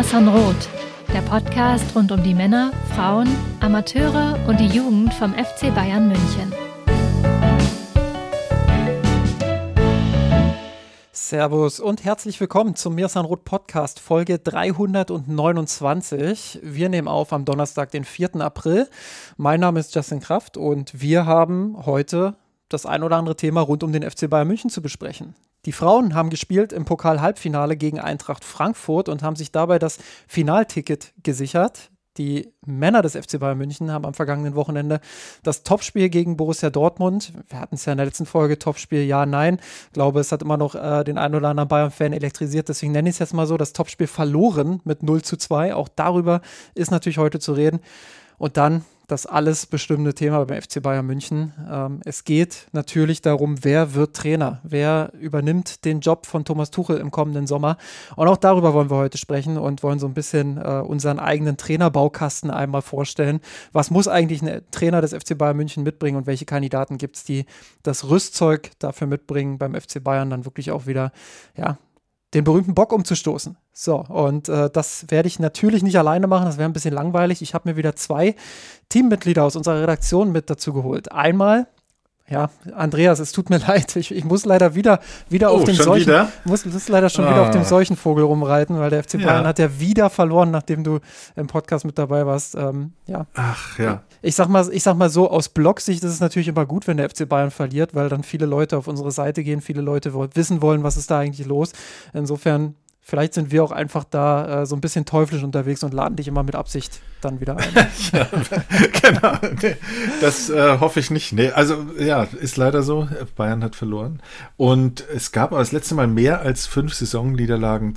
Mirsan Roth, der Podcast rund um die Männer, Frauen, Amateure und die Jugend vom FC Bayern München. Servus und herzlich willkommen zum Mirsan Roth Podcast, Folge 329. Wir nehmen auf am Donnerstag, den 4. April. Mein Name ist Justin Kraft und wir haben heute das ein oder andere Thema rund um den FC Bayern München zu besprechen. Die Frauen haben gespielt im Pokal-Halbfinale gegen Eintracht Frankfurt und haben sich dabei das Finalticket gesichert. Die Männer des FC Bayern München haben am vergangenen Wochenende das Topspiel gegen Borussia Dortmund. Wir hatten es ja in der letzten Folge, Topspiel ja, nein. Ich glaube, es hat immer noch den einen oder anderen Bayern-Fan elektrisiert. Deswegen nenne ich es jetzt mal so, das Topspiel verloren mit 0:2. Auch darüber ist natürlich heute zu reden. Und dann das alles bestimmende Thema beim FC Bayern München. Es geht natürlich darum, wer wird Trainer? Wer übernimmt den Job von Thomas Tuchel im kommenden Sommer? Und auch darüber wollen wir heute sprechen und wollen so ein bisschen unseren eigenen Trainerbaukasten einmal vorstellen. Was muss eigentlich ein Trainer des FC Bayern München mitbringen und welche Kandidaten gibt es, die das Rüstzeug dafür mitbringen, beim FC Bayern dann wirklich auch wieder, ja, den berühmten Bock umzustoßen. So, und das werde ich natürlich nicht alleine machen, das wäre ein bisschen langweilig. Ich habe mir wieder 2 Teammitglieder aus unserer Redaktion mit dazu geholt. Einmal, ja, Andreas, es tut mir leid, ich muss leider wieder auf dem Seuchenvogel rumreiten, weil der FC Bayern hat ja wieder verloren, nachdem du im Podcast mit dabei warst. Ja. Ach ja. Ich sag mal so, aus Blog-Sicht ist es natürlich immer gut, wenn der FC Bayern verliert, weil dann viele Leute auf unsere Seite gehen, viele Leute wissen wollen, was ist da eigentlich los. Insofern, vielleicht sind wir auch einfach da so ein bisschen teuflisch unterwegs und laden dich immer mit Absicht dann wieder ein. Ja, genau. Nee, das hoffe ich nicht. Nee, also ja, ist leider so. Bayern hat verloren. Und es gab aber das letzte Mal mehr als 5 Saisonniederlagen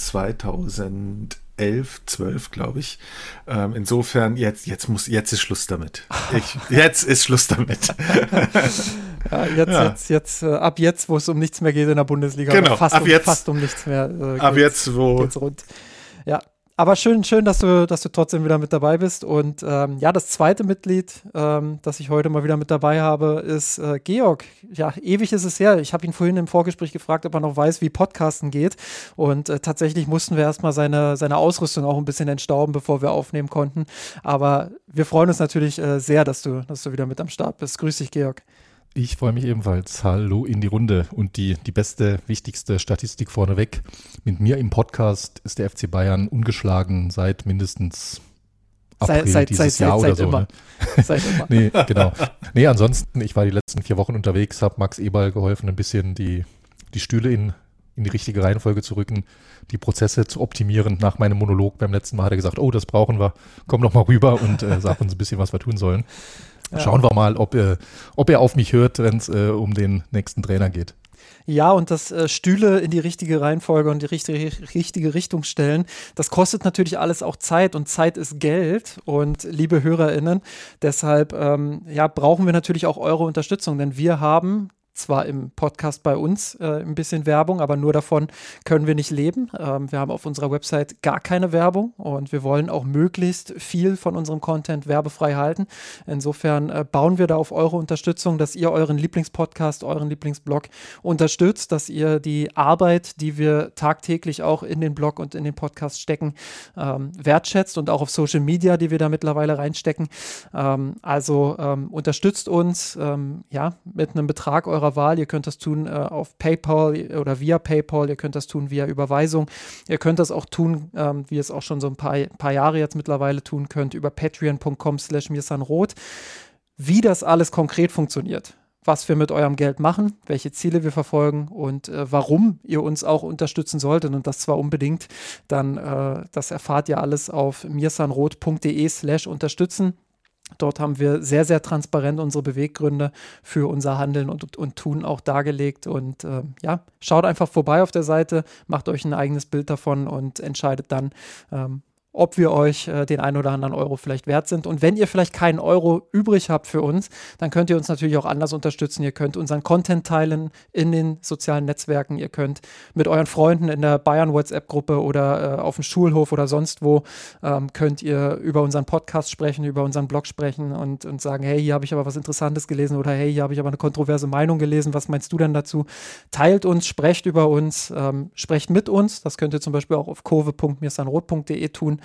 2011, 12, glaube ich. Insofern, jetzt ist Schluss damit. Jetzt ist Schluss damit. Ja, ab jetzt, wo es um nichts mehr geht in der Bundesliga. Genau, fast um nichts mehr. Geht's rund. Ja, aber schön, dass du trotzdem wieder mit dabei bist. Und das zweite Mitglied, das ich heute mal wieder mit dabei habe, ist Georg. Ja, ewig ist es her. Ich habe ihn vorhin im Vorgespräch gefragt, ob er noch weiß, wie Podcasten geht. Und tatsächlich mussten wir erstmal seine Ausrüstung auch ein bisschen entstauben, bevor wir aufnehmen konnten. Aber wir freuen uns natürlich sehr, dass du wieder mit am Start bist. Grüß dich, Georg. Ich freue mich ebenfalls. Hallo in die Runde. Und die beste, wichtigste Statistik vorneweg. Mit mir im Podcast ist der FC Bayern ungeschlagen seit mindestens April dieses Jahr oder so. Immer. Ne? Seit immer. Nee, genau. Nee, ansonsten, ich war die letzten 4 Wochen unterwegs, habe Max Eberl geholfen, ein bisschen die Stühle in die richtige Reihenfolge zu rücken, die Prozesse zu optimieren. Nach meinem Monolog beim letzten Mal hat er gesagt, oh, das brauchen wir. Komm noch mal rüber und sag uns ein bisschen, was wir tun sollen. Schauen wir mal, ob er auf mich hört, wenn es um den nächsten Trainer geht. Ja, und das Stühle in die richtige Reihenfolge und die richtige Richtung stellen, das kostet natürlich alles auch Zeit und Zeit ist Geld. Und liebe HörerInnen, deshalb brauchen wir natürlich auch eure Unterstützung, denn wir haben zwar im Podcast bei uns ein bisschen Werbung, aber nur davon können wir nicht leben. Wir haben auf unserer Website gar keine Werbung und wir wollen auch möglichst viel von unserem Content werbefrei halten. Insofern bauen wir da auf eure Unterstützung, dass ihr euren Lieblingspodcast, euren Lieblingsblog unterstützt, dass ihr die Arbeit, die wir tagtäglich auch in den Blog und in den Podcast stecken, wertschätzt und auch auf Social Media, die wir da mittlerweile reinstecken. Unterstützt uns mit einem Betrag eurer Wahl. Ihr könnt das tun auf PayPal oder via PayPal. Ihr könnt das tun via Überweisung. Ihr könnt das auch tun, wie ihr es auch schon so ein paar Jahre jetzt mittlerweile tun könnt, über patreon.com/mirsanroth. Wie das alles konkret funktioniert, was wir mit eurem Geld machen, welche Ziele wir verfolgen und warum ihr uns auch unterstützen solltet und das zwar unbedingt, dann das erfahrt ihr alles auf mirsanroth.de/unterstützen. Dort haben wir sehr, sehr transparent unsere Beweggründe für unser Handeln und Tun auch dargelegt. Und schaut einfach vorbei auf der Seite, macht euch ein eigenes Bild davon und entscheidet dann, ob wir euch den einen oder anderen Euro vielleicht wert sind. Und wenn ihr vielleicht keinen Euro übrig habt für uns, dann könnt ihr uns natürlich auch anders unterstützen. Ihr könnt unseren Content teilen in den sozialen Netzwerken. Ihr könnt mit euren Freunden in der Bayern-WhatsApp-Gruppe oder auf dem Schulhof oder sonst wo könnt ihr über unseren Podcast sprechen, über unseren Blog sprechen und sagen, hey, hier habe ich aber was Interessantes gelesen oder hey, hier habe ich aber eine kontroverse Meinung gelesen. Was meinst du denn dazu? Teilt uns, sprecht über uns, sprecht mit uns. Das könnt ihr zum Beispiel auch auf kurve.mirsanrot.de tun.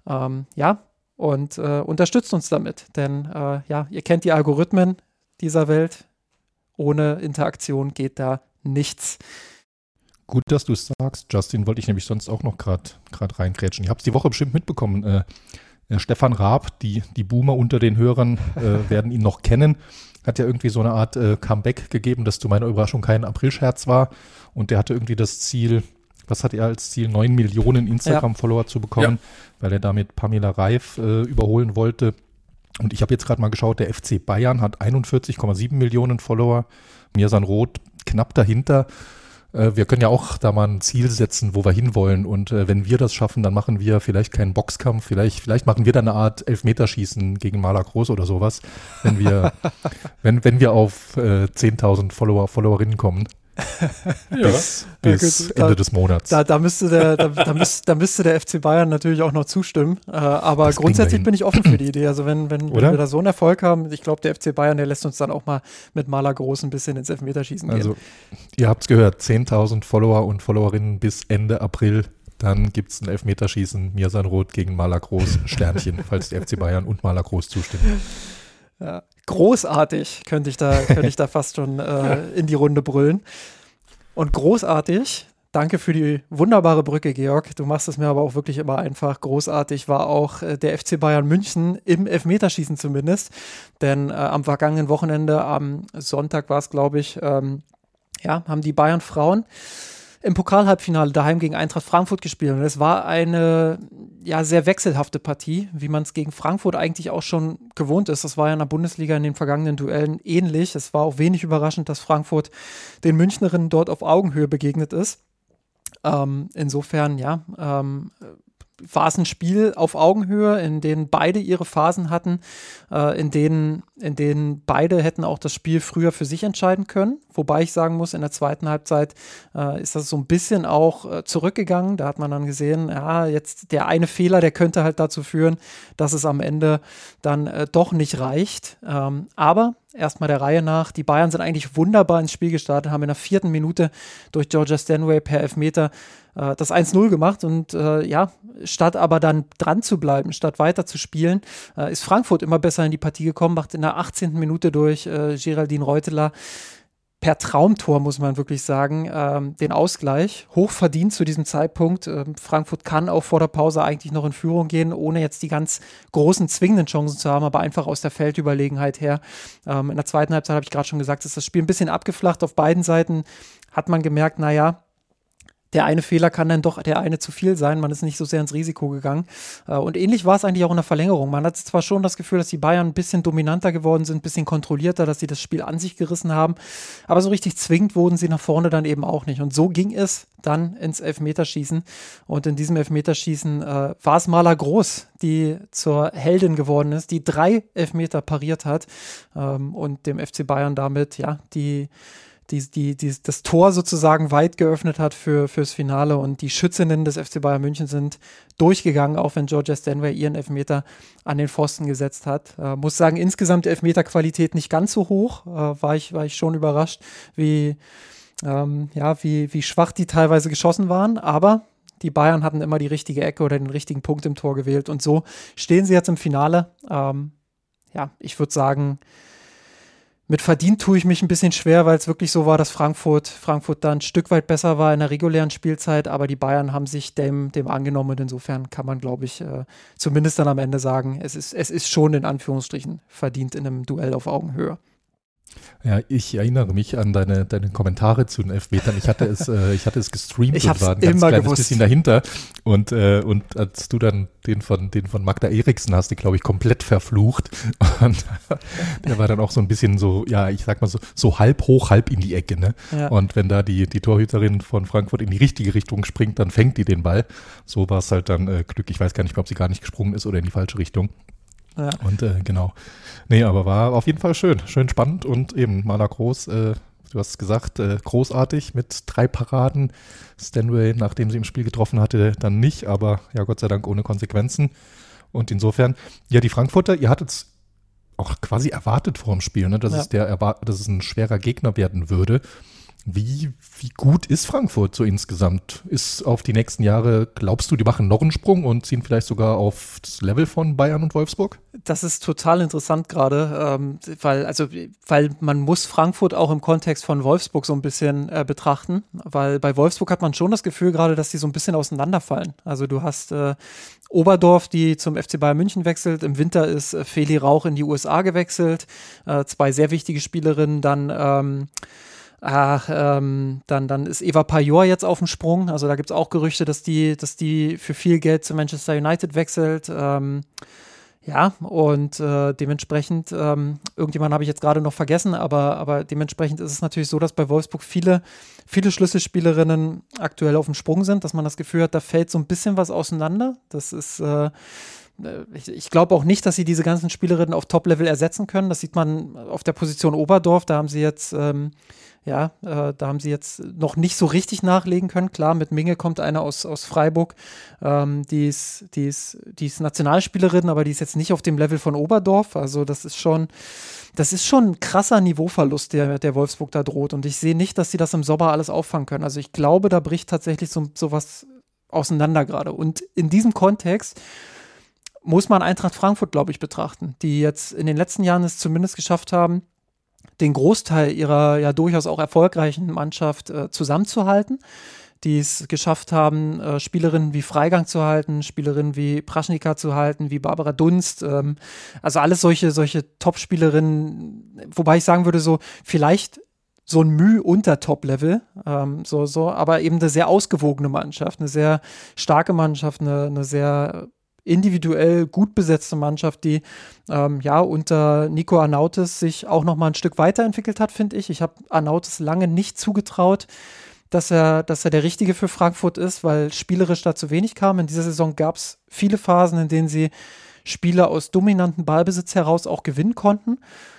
Und unterstützt uns damit. Denn ihr kennt die Algorithmen dieser Welt. Ohne Interaktion geht da nichts. Gut, dass du es sagst, Justin, wollte ich nämlich sonst auch noch gerade reingrätschen. Ich habe es die Woche bestimmt mitbekommen. Stefan Raab, die Boomer unter den Hörern werden ihn noch kennen, hat ja irgendwie so eine Art Comeback gegeben, das zu meiner Überraschung kein Aprilscherz war. Und der hatte irgendwie das Ziel, was hat er als Ziel, 9 Millionen Instagram-Follower zu bekommen, weil er damit Pamela Reif überholen wollte. Und ich habe jetzt gerade mal geschaut, der FC Bayern hat 41,7 Millionen Follower, Mirsan Roth knapp dahinter. Wir können ja auch da mal ein Ziel setzen, wo wir hinwollen. Und wenn wir das schaffen, dann machen wir vielleicht keinen Boxkampf. Vielleicht machen wir dann eine Art Elfmeterschießen gegen Maler Groß oder sowas, wenn wir, wenn wir auf 10.000 Followerinnen kommen. Bis Ende des Monats. Da müsste der FC Bayern natürlich auch noch zustimmen. Aber das grundsätzlich bin ich offen für die Idee. Also wenn wir da so einen Erfolg haben, ich glaube, der FC Bayern, der lässt uns dann auch mal mit Maler Groß ein bisschen ins Elfmeterschießen gehen. Also ihr habt es gehört, 10.000 Follower und Followerinnen bis Ende April. Dann gibt es ein Elfmeterschießen, Mirsan Roth gegen Maler Groß, Sternchen, falls der FC Bayern und Maler Groß zustimmen. Ja, großartig könnte ich da fast schon in die Runde brüllen. Und großartig, danke für die wunderbare Brücke, Georg. Du machst es mir aber auch wirklich immer einfach. Großartig war auch der FC Bayern München im Elfmeterschießen zumindest. Denn am vergangenen Wochenende, am Sonntag war es, glaube ich, haben die Bayern-Frauen im Pokalhalbfinale daheim gegen Eintracht Frankfurt gespielt. Und es war eine sehr wechselhafte Partie, wie man es gegen Frankfurt eigentlich auch schon gewohnt ist. Das war ja in der Bundesliga in den vergangenen Duellen ähnlich. Es war auch wenig überraschend, dass Frankfurt den Münchnerinnen dort auf Augenhöhe begegnet ist. Insofern, war es ein Spiel auf Augenhöhe, in denen beide ihre Phasen hatten, in denen beide hätten auch das Spiel früher für sich entscheiden können. Wobei ich sagen muss, in der zweiten Halbzeit ist das so ein bisschen auch zurückgegangen. Da hat man dann gesehen, jetzt der eine Fehler, der könnte halt dazu führen, dass es am Ende dann doch nicht reicht. Aber erstmal der Reihe nach, die Bayern sind eigentlich wunderbar ins Spiel gestartet, haben in der 4. Minute durch Georgia Stanway per Elfmeter das 1-0 gemacht und statt aber dann dran zu bleiben, statt weiter zu spielen, ist Frankfurt immer besser in die Partie gekommen, macht in der 18. Minute durch Geraldine Reuteler per Traumtor, muss man wirklich sagen, den Ausgleich. Hochverdient zu diesem Zeitpunkt. Frankfurt kann auch vor der Pause eigentlich noch in Führung gehen, ohne jetzt die ganz großen zwingenden Chancen zu haben, aber einfach aus der Feldüberlegenheit her. In der zweiten Halbzeit, habe ich gerade schon gesagt, ist das Spiel ein bisschen abgeflacht. Auf beiden Seiten hat man gemerkt, der eine Fehler kann dann doch der eine zu viel sein. Man ist nicht so sehr ins Risiko gegangen. Und ähnlich war es eigentlich auch in der Verlängerung. Man hat zwar schon das Gefühl, dass die Bayern ein bisschen dominanter geworden sind, ein bisschen kontrollierter, dass sie das Spiel an sich gerissen haben. Aber so richtig zwingend wurden sie nach vorne dann eben auch nicht. Und so ging es dann ins Elfmeterschießen. Und in diesem Elfmeterschießen war es Maler Groß, die zur Heldin geworden ist, die 3 Elfmeter pariert hat und dem FC Bayern damit das Tor sozusagen weit geöffnet hat fürs Finale, und die Schützinnen des FC Bayern München sind durchgegangen, auch wenn Georgia Stanway ihren Elfmeter an den Pfosten gesetzt hat. Muss sagen, insgesamt Elfmeterqualität nicht ganz so hoch, war ich schon überrascht, wie schwach die teilweise geschossen waren, aber die Bayern hatten immer die richtige Ecke oder den richtigen Punkt im Tor gewählt, und so stehen sie jetzt im Finale. Ich würde sagen, mit verdient tue ich mich ein bisschen schwer, weil es wirklich so war, dass Frankfurt da ein Stück weit besser war in der regulären Spielzeit, aber die Bayern haben sich dem angenommen, und insofern kann man, glaube ich, zumindest dann am Ende sagen, es ist schon in Anführungsstrichen verdient in einem Duell auf Augenhöhe. Ja, ich erinnere mich an deine Kommentare zu den Elfmetern. Ich hatte es gestreamt Ich hab's und war ein ganz immer kleines gewusst. bisschen dahinter. Und als du dann den von Magda Eriksen hast, die, glaube ich, komplett verflucht. Und der war dann auch so ein bisschen so, ja, ich sag mal so halb hoch, halb in die Ecke, ne? Ja. Und wenn da die Torhüterin von Frankfurt in die richtige Richtung springt, dann fängt die den Ball. So war es halt dann Glück. Ich weiß gar nicht mehr, ob sie gar nicht gesprungen ist oder in die falsche Richtung. Ja. Und genau. Nee, aber war auf jeden Fall schön spannend und eben Marla Groß, du hast es gesagt, großartig mit 3 Paraden. Stanway, nachdem sie im Spiel getroffen hatte, dann nicht, aber ja, Gott sei Dank ohne Konsequenzen. Und insofern, ja, die Frankfurter, ihr hattet es auch quasi erwartet vor dem Spiel, ne, dass es ein schwerer Gegner werden würde. Wie gut ist Frankfurt so insgesamt? Ist auf die nächsten Jahre, glaubst du, die machen noch einen Sprung und ziehen vielleicht sogar auf das Level von Bayern und Wolfsburg? Das ist total interessant gerade, weil man muss Frankfurt auch im Kontext von Wolfsburg so ein bisschen betrachten, weil bei Wolfsburg hat man schon das Gefühl gerade, dass die so ein bisschen auseinanderfallen. Also du hast Oberdorf, die zum FC Bayern München wechselt, im Winter ist Feli Rauch in die USA gewechselt, 2 sehr wichtige Spielerinnen, dann ist Eva Pajor jetzt auf dem Sprung. Also da gibt es auch Gerüchte, dass die für viel Geld zu Manchester United wechselt. Dementsprechend, irgendjemanden habe ich jetzt gerade noch vergessen, aber dementsprechend ist es natürlich so, dass bei Wolfsburg viele Schlüsselspielerinnen aktuell auf dem Sprung sind, dass man das Gefühl hat, da fällt so ein bisschen was auseinander. Das ist ich glaube auch nicht, dass sie diese ganzen Spielerinnen auf Top-Level ersetzen können. Das sieht man auf der Position Oberdorf. Da haben sie jetzt noch nicht so richtig nachlegen können. Klar, mit Minge kommt eine aus Freiburg, die ist Nationalspielerin, aber die ist jetzt nicht auf dem Level von Oberdorf. Also das ist schon ein krasser Niveauverlust, der Wolfsburg da droht. Und ich sehe nicht, dass sie das im Sommer alles auffangen können. Also ich glaube, da bricht tatsächlich so was auseinander gerade. Und in diesem Kontext muss man Eintracht Frankfurt, glaube ich, betrachten, die jetzt in den letzten Jahren es zumindest geschafft haben, den Großteil ihrer ja durchaus auch erfolgreichen Mannschaft zusammenzuhalten, die es geschafft haben, Spielerinnen wie Freigang zu halten, Spielerinnen wie Praschnika zu halten, wie Barbara Dunst, also alles solche Top-Spielerinnen, wobei ich sagen würde, so vielleicht so ein Mühe unter Top-Level, aber eben eine sehr ausgewogene Mannschaft, eine sehr starke Mannschaft, eine sehr individuell gut besetzte Mannschaft, die unter Nico Arnautis sich auch noch mal ein Stück weiterentwickelt hat, finde ich. Ich habe Arnautis lange nicht zugetraut, dass er der Richtige für Frankfurt ist, weil spielerisch da zu wenig kam. In dieser Saison gab es viele Phasen, in denen sie Spiele aus dominanten Ballbesitz heraus auch gewinnen konnten.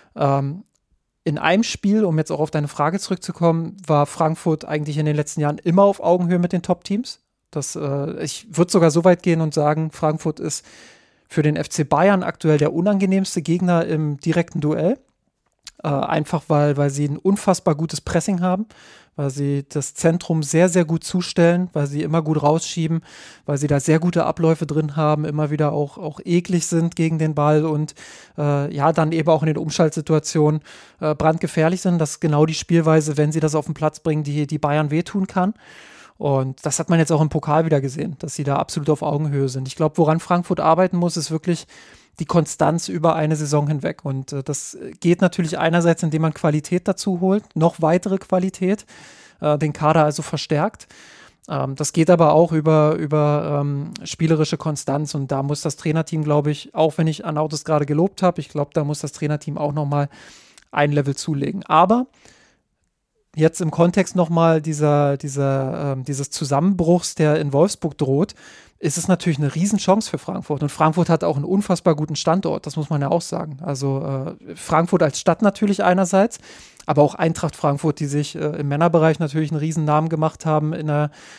In einem Spiel, um jetzt auch auf deine Frage zurückzukommen, war Frankfurt eigentlich in den letzten Jahren immer auf Augenhöhe mit den Top-Teams. Ich würde sogar so weit gehen und sagen, Frankfurt ist für den FC Bayern aktuell der unangenehmste Gegner im direkten Duell. Einfach weil sie ein unfassbar gutes Pressing haben, weil sie das Zentrum sehr, sehr gut zustellen, weil sie immer gut rausschieben, weil sie da sehr gute Abläufe drin haben, immer wieder auch eklig sind gegen den Ball und dann eben auch in den Umschaltsituationen brandgefährlich sind. Das ist genau die Spielweise, wenn sie das auf den Platz bringen, die Bayern wehtun kann. Und das hat man jetzt auch im Pokal wieder gesehen, dass sie da absolut auf Augenhöhe sind. Ich glaube, woran Frankfurt arbeiten muss, ist wirklich die Konstanz über eine Saison hinweg. Und das geht natürlich einerseits, indem man Qualität dazu holt, noch weitere Qualität, den Kader also verstärkt. Das geht aber auch über spielerische Konstanz. Und da muss das Trainerteam, glaube ich, auch wenn ich Arnautis gerade gelobt habe, ich glaube, da muss das Trainerteam auch nochmal ein Level zulegen. Aber jetzt im Kontext nochmal dieses Zusammenbruchs, der in Wolfsburg droht, ist es natürlich eine Riesenchance für Frankfurt. Und Frankfurt hat auch einen unfassbar guten Standort, das muss man ja auch sagen. Also Frankfurt als Stadt natürlich einerseits, aber auch Eintracht Frankfurt, die sich im Männerbereich natürlich einen Riesennamen gemacht haben in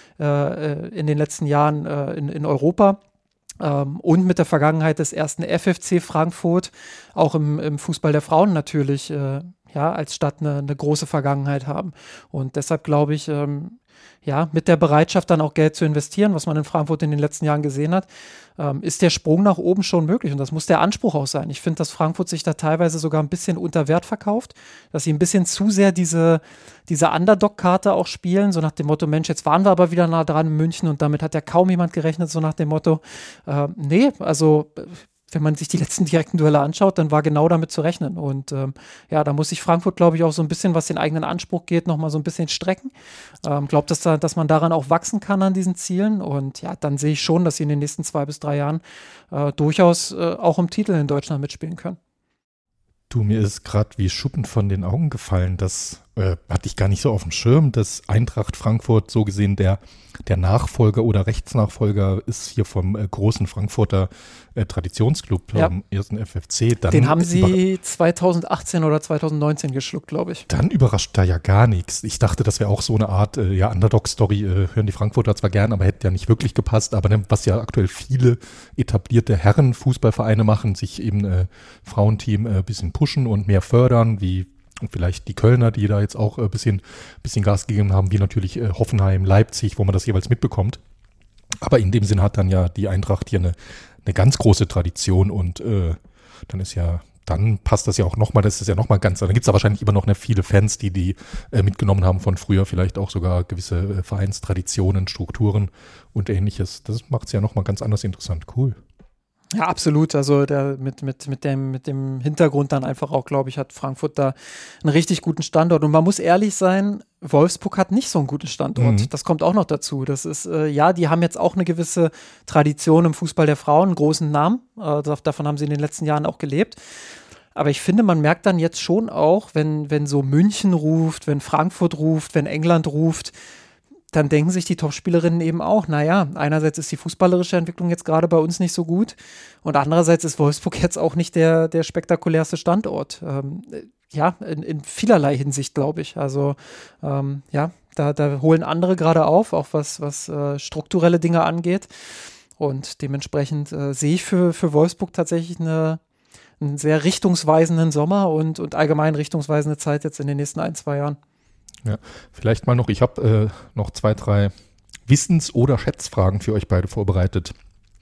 den letzten Jahren in Europa. Und mit der Vergangenheit des ersten FFC Frankfurt, auch im Fußball der Frauen natürlich als Stadt eine große Vergangenheit haben. Und deshalb glaube ich, mit der Bereitschaft dann auch Geld zu investieren, was man in Frankfurt in den letzten Jahren gesehen hat, ist der Sprung nach oben schon möglich. Und das muss der Anspruch auch sein. Ich finde, dass Frankfurt sich da teilweise sogar ein bisschen unter Wert verkauft, dass sie ein bisschen zu sehr diese Underdog-Karte auch spielen, so nach dem Motto, Mensch, jetzt waren wir aber wieder nah dran in München und damit hat ja kaum jemand gerechnet, so nach dem Motto, wenn man sich die letzten direkten Duelle anschaut, dann war genau damit zu rechnen. Und da muss sich Frankfurt, glaube ich, auch so ein bisschen, was den eigenen Anspruch geht, nochmal so ein bisschen strecken. Glaubt, dass man daran auch wachsen kann an diesen Zielen. Und ja, dann sehe ich schon, dass sie in den nächsten 2 bis 3 Jahren durchaus auch im Titel in Deutschland mitspielen können. Du, mir ist gerade wie Schuppen von den Augen gefallen, das hatte ich gar nicht so auf dem Schirm, dass Eintracht Frankfurt so gesehen der Nachfolger oder Rechtsnachfolger ist hier vom großen Frankfurter Traditionsclub, ersten FFC. Den haben sie 2018 oder 2019 geschluckt, glaube ich. Dann überrascht da ja gar nichts. Ich dachte, das wäre auch so eine Art Underdog-Story, hören die Frankfurter zwar gern, aber hätte ja nicht wirklich gepasst. Aber was ja aktuell viele etablierte Herren-Fußballvereine machen, sich eben Frauenteam ein bisschen pushen und mehr fördern, wie vielleicht die Kölner, die da jetzt auch ein bisschen Gas gegeben haben, wie natürlich Hoffenheim, Leipzig, wo man das jeweils mitbekommt. Aber in dem Sinn hat dann ja die Eintracht hier eine ganz große Tradition und dann passt das ja auch nochmal, das ist ja nochmal ganz, dann gibt es da wahrscheinlich immer noch viele Fans, die mitgenommen haben von früher, vielleicht auch sogar gewisse Vereinstraditionen, Strukturen und ähnliches. Das macht es ja nochmal ganz anders interessant. Cool. Ja, absolut. Also mit dem Hintergrund dann einfach auch, glaube ich, hat Frankfurt da einen richtig guten Standort. Und man muss ehrlich sein, Wolfsburg hat nicht so einen guten Standort. Mhm. Das kommt auch noch dazu. Das ist, die haben jetzt auch eine gewisse Tradition im Fußball der Frauen, einen großen Namen. Davon haben sie in den letzten Jahren auch gelebt. Aber ich finde, man merkt dann jetzt schon auch, wenn so München ruft, wenn Frankfurt ruft, wenn England ruft, dann denken sich die Topspielerinnen eben auch, naja, einerseits ist die fußballerische Entwicklung jetzt gerade bei uns nicht so gut und andererseits ist Wolfsburg jetzt auch nicht der spektakulärste Standort. In vielerlei Hinsicht, glaube ich. Also, da holen andere gerade auf, auch was strukturelle Dinge angeht. Und dementsprechend sehe ich für Wolfsburg tatsächlich einen sehr richtungsweisenden Sommer und allgemein richtungsweisende Zeit jetzt in den nächsten 1-2 Jahren. Ja, vielleicht mal noch, ich habe noch 2, 3 Wissens- oder Schätzfragen für euch beide vorbereitet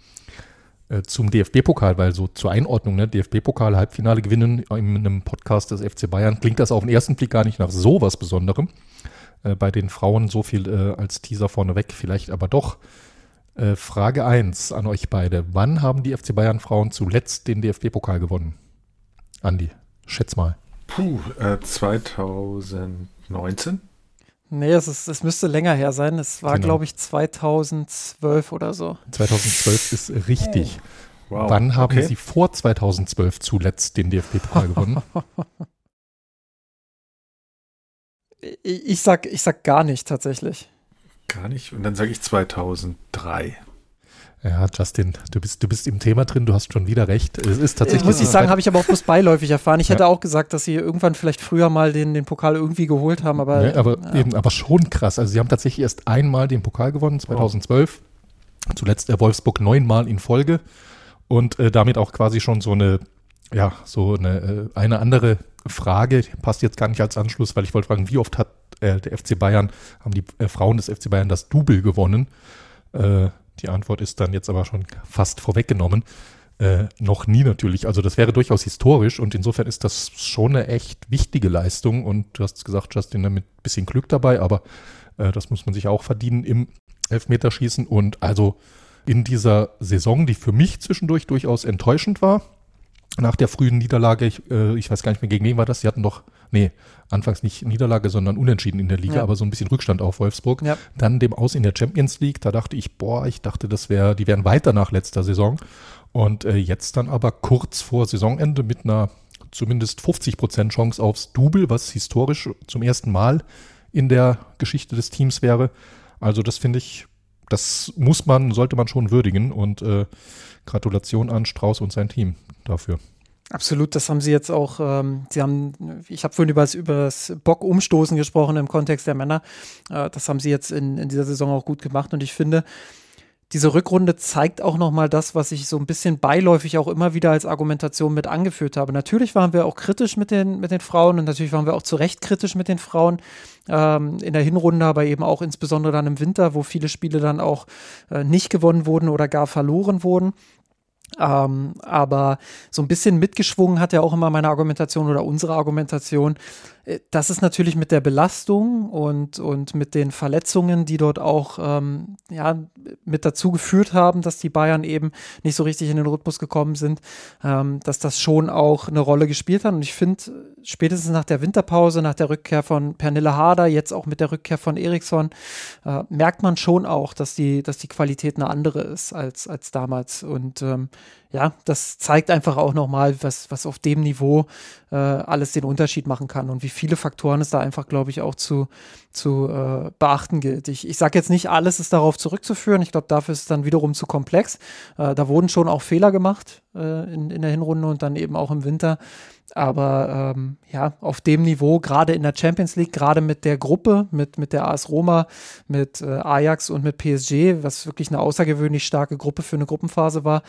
zum DFB-Pokal, weil so zur Einordnung, DFB-Pokal, Halbfinale gewinnen in einem Podcast des FC Bayern, klingt das auf den ersten Blick gar nicht nach so was Besonderem. Bei den Frauen so viel als Teaser vorneweg, vielleicht aber doch. Frage 1 an euch beide. Wann haben die FC Bayern-Frauen zuletzt den DFB-Pokal gewonnen? Andi, schätz mal. 2019? Nee, es müsste länger her sein. Es war, glaube ich, 2012 oder so. 2012 ist richtig. Oh. Wow. Wann haben Sie vor 2012 zuletzt den DFB-Pokal gewonnen? Ich sag gar nicht, tatsächlich. Gar nicht? Und dann sage ich 2003. Ja, Justin, du bist im Thema drin, du hast schon wieder recht. Es ist tatsächlich. Muss ich sagen, habe ich aber auch bloß beiläufig erfahren. Ich hätte auch gesagt, dass sie irgendwann vielleicht früher mal den Pokal irgendwie geholt haben, aber. Ja, aber schon krass. Also sie haben tatsächlich erst einmal den Pokal gewonnen, 2012. Oh. Zuletzt der Wolfsburg 9-mal in Folge und damit auch quasi schon so eine andere Frage, passt jetzt gar nicht als Anschluss, weil ich wollte fragen, wie oft hat haben die Frauen des FC Bayern das Double gewonnen? Die Antwort ist dann jetzt aber schon fast vorweggenommen. Noch nie natürlich. Also das wäre durchaus historisch und insofern ist das schon eine echt wichtige Leistung. Und du hast gesagt, Justin, mit ein bisschen Glück dabei, aber das muss man sich auch verdienen im Elfmeterschießen. Und also in dieser Saison, die für mich zwischendurch durchaus enttäuschend war, nach der frühen Niederlage, ich weiß gar nicht mehr, gegen wen war das? Sie hatten anfangs nicht Niederlage, sondern Unentschieden in der Liga, aber so ein bisschen Rückstand auf Wolfsburg. Ja. Dann dem Aus in der Champions League, da dachte ich, die wären weiter nach letzter Saison. Und jetzt dann aber kurz vor Saisonende mit einer zumindest 50% Chance aufs Double, was historisch zum ersten Mal in der Geschichte des Teams wäre. Also das finde ich, sollte man schon würdigen und Gratulation an Strauß und sein Team dafür. Absolut, das haben sie jetzt auch, ich habe vorhin über das Bock-Umstoßen gesprochen im Kontext der Männer, das haben sie jetzt in dieser Saison auch gut gemacht und ich finde, diese Rückrunde zeigt auch nochmal das, was ich so ein bisschen beiläufig auch immer wieder als Argumentation mit angeführt habe. Natürlich waren wir auch kritisch mit den Frauen und natürlich waren wir auch zu Recht kritisch mit den Frauen in der Hinrunde, aber eben auch insbesondere dann im Winter, wo viele Spiele dann auch nicht gewonnen wurden oder gar verloren wurden. Aber so ein bisschen mitgeschwungen hat ja auch immer meine Argumentation oder unsere Argumentation. Das ist natürlich mit der Belastung und mit den Verletzungen, die dort auch mit dazu geführt haben, dass die Bayern eben nicht so richtig in den Rhythmus gekommen sind, dass das schon auch eine Rolle gespielt hat. Und ich finde, spätestens nach der Winterpause, nach der Rückkehr von Pernille Harder, jetzt auch mit der Rückkehr von Eriksson, merkt man schon auch, dass die Qualität eine andere ist als damals. Und das zeigt einfach auch nochmal, was auf dem Niveau alles den Unterschied machen kann und wie viele Faktoren es da einfach, glaube ich, auch zu beachten gilt. Ich sage jetzt nicht, alles ist darauf zurückzuführen. Ich glaube, dafür ist es dann wiederum zu komplex. Da wurden schon auch Fehler gemacht in der Hinrunde und dann eben auch im Winter. Aber auf dem Niveau, gerade in der Champions League, gerade mit der Gruppe, mit der AS Roma, mit Ajax und mit PSG, was wirklich eine außergewöhnlich starke Gruppe für eine Gruppenphase war,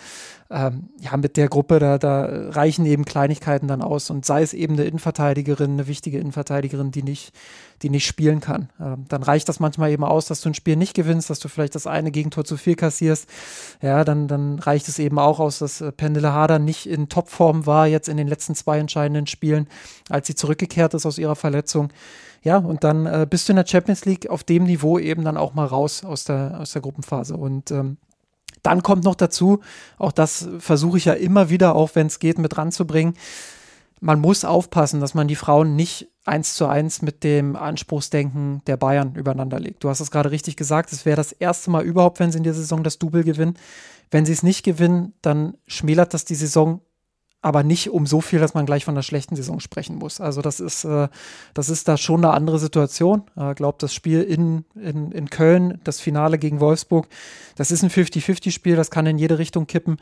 mit der Gruppe, da reichen eben Kleinigkeiten dann aus. Und sei es eben eine Innenverteidigerin, eine wichtige Innenverteidigerin, die nicht spielen kann. Dann reicht das manchmal eben aus, dass du ein Spiel nicht gewinnst, dass du vielleicht das eine Gegentor zu viel kassierst. Ja, dann reicht es eben auch aus, dass Pernille Harder nicht in Topform war, jetzt in den letzten 2 entscheidenden Spielen, als sie zurückgekehrt ist aus ihrer Verletzung. Ja, und dann bist du in der Champions League auf dem Niveau eben dann auch mal raus aus der Gruppenphase. Und dann kommt noch dazu, auch das versuche ich ja immer wieder, auch wenn es geht, mit ranzubringen, man muss aufpassen, dass man die Frauen nicht 1:1 mit dem Anspruchsdenken der Bayern übereinander legt. Du hast es gerade richtig gesagt, es wäre das erste Mal überhaupt, wenn sie in der Saison das Double gewinnen. Wenn sie es nicht gewinnen, dann schmälert das die Saison aber nicht um so viel, dass man gleich von einer schlechten Saison sprechen muss. Also das ist da schon eine andere Situation. Ich glaube, das Spiel in Köln, das Finale gegen Wolfsburg, das ist ein 50-50-Spiel, das kann in jede Richtung kippen.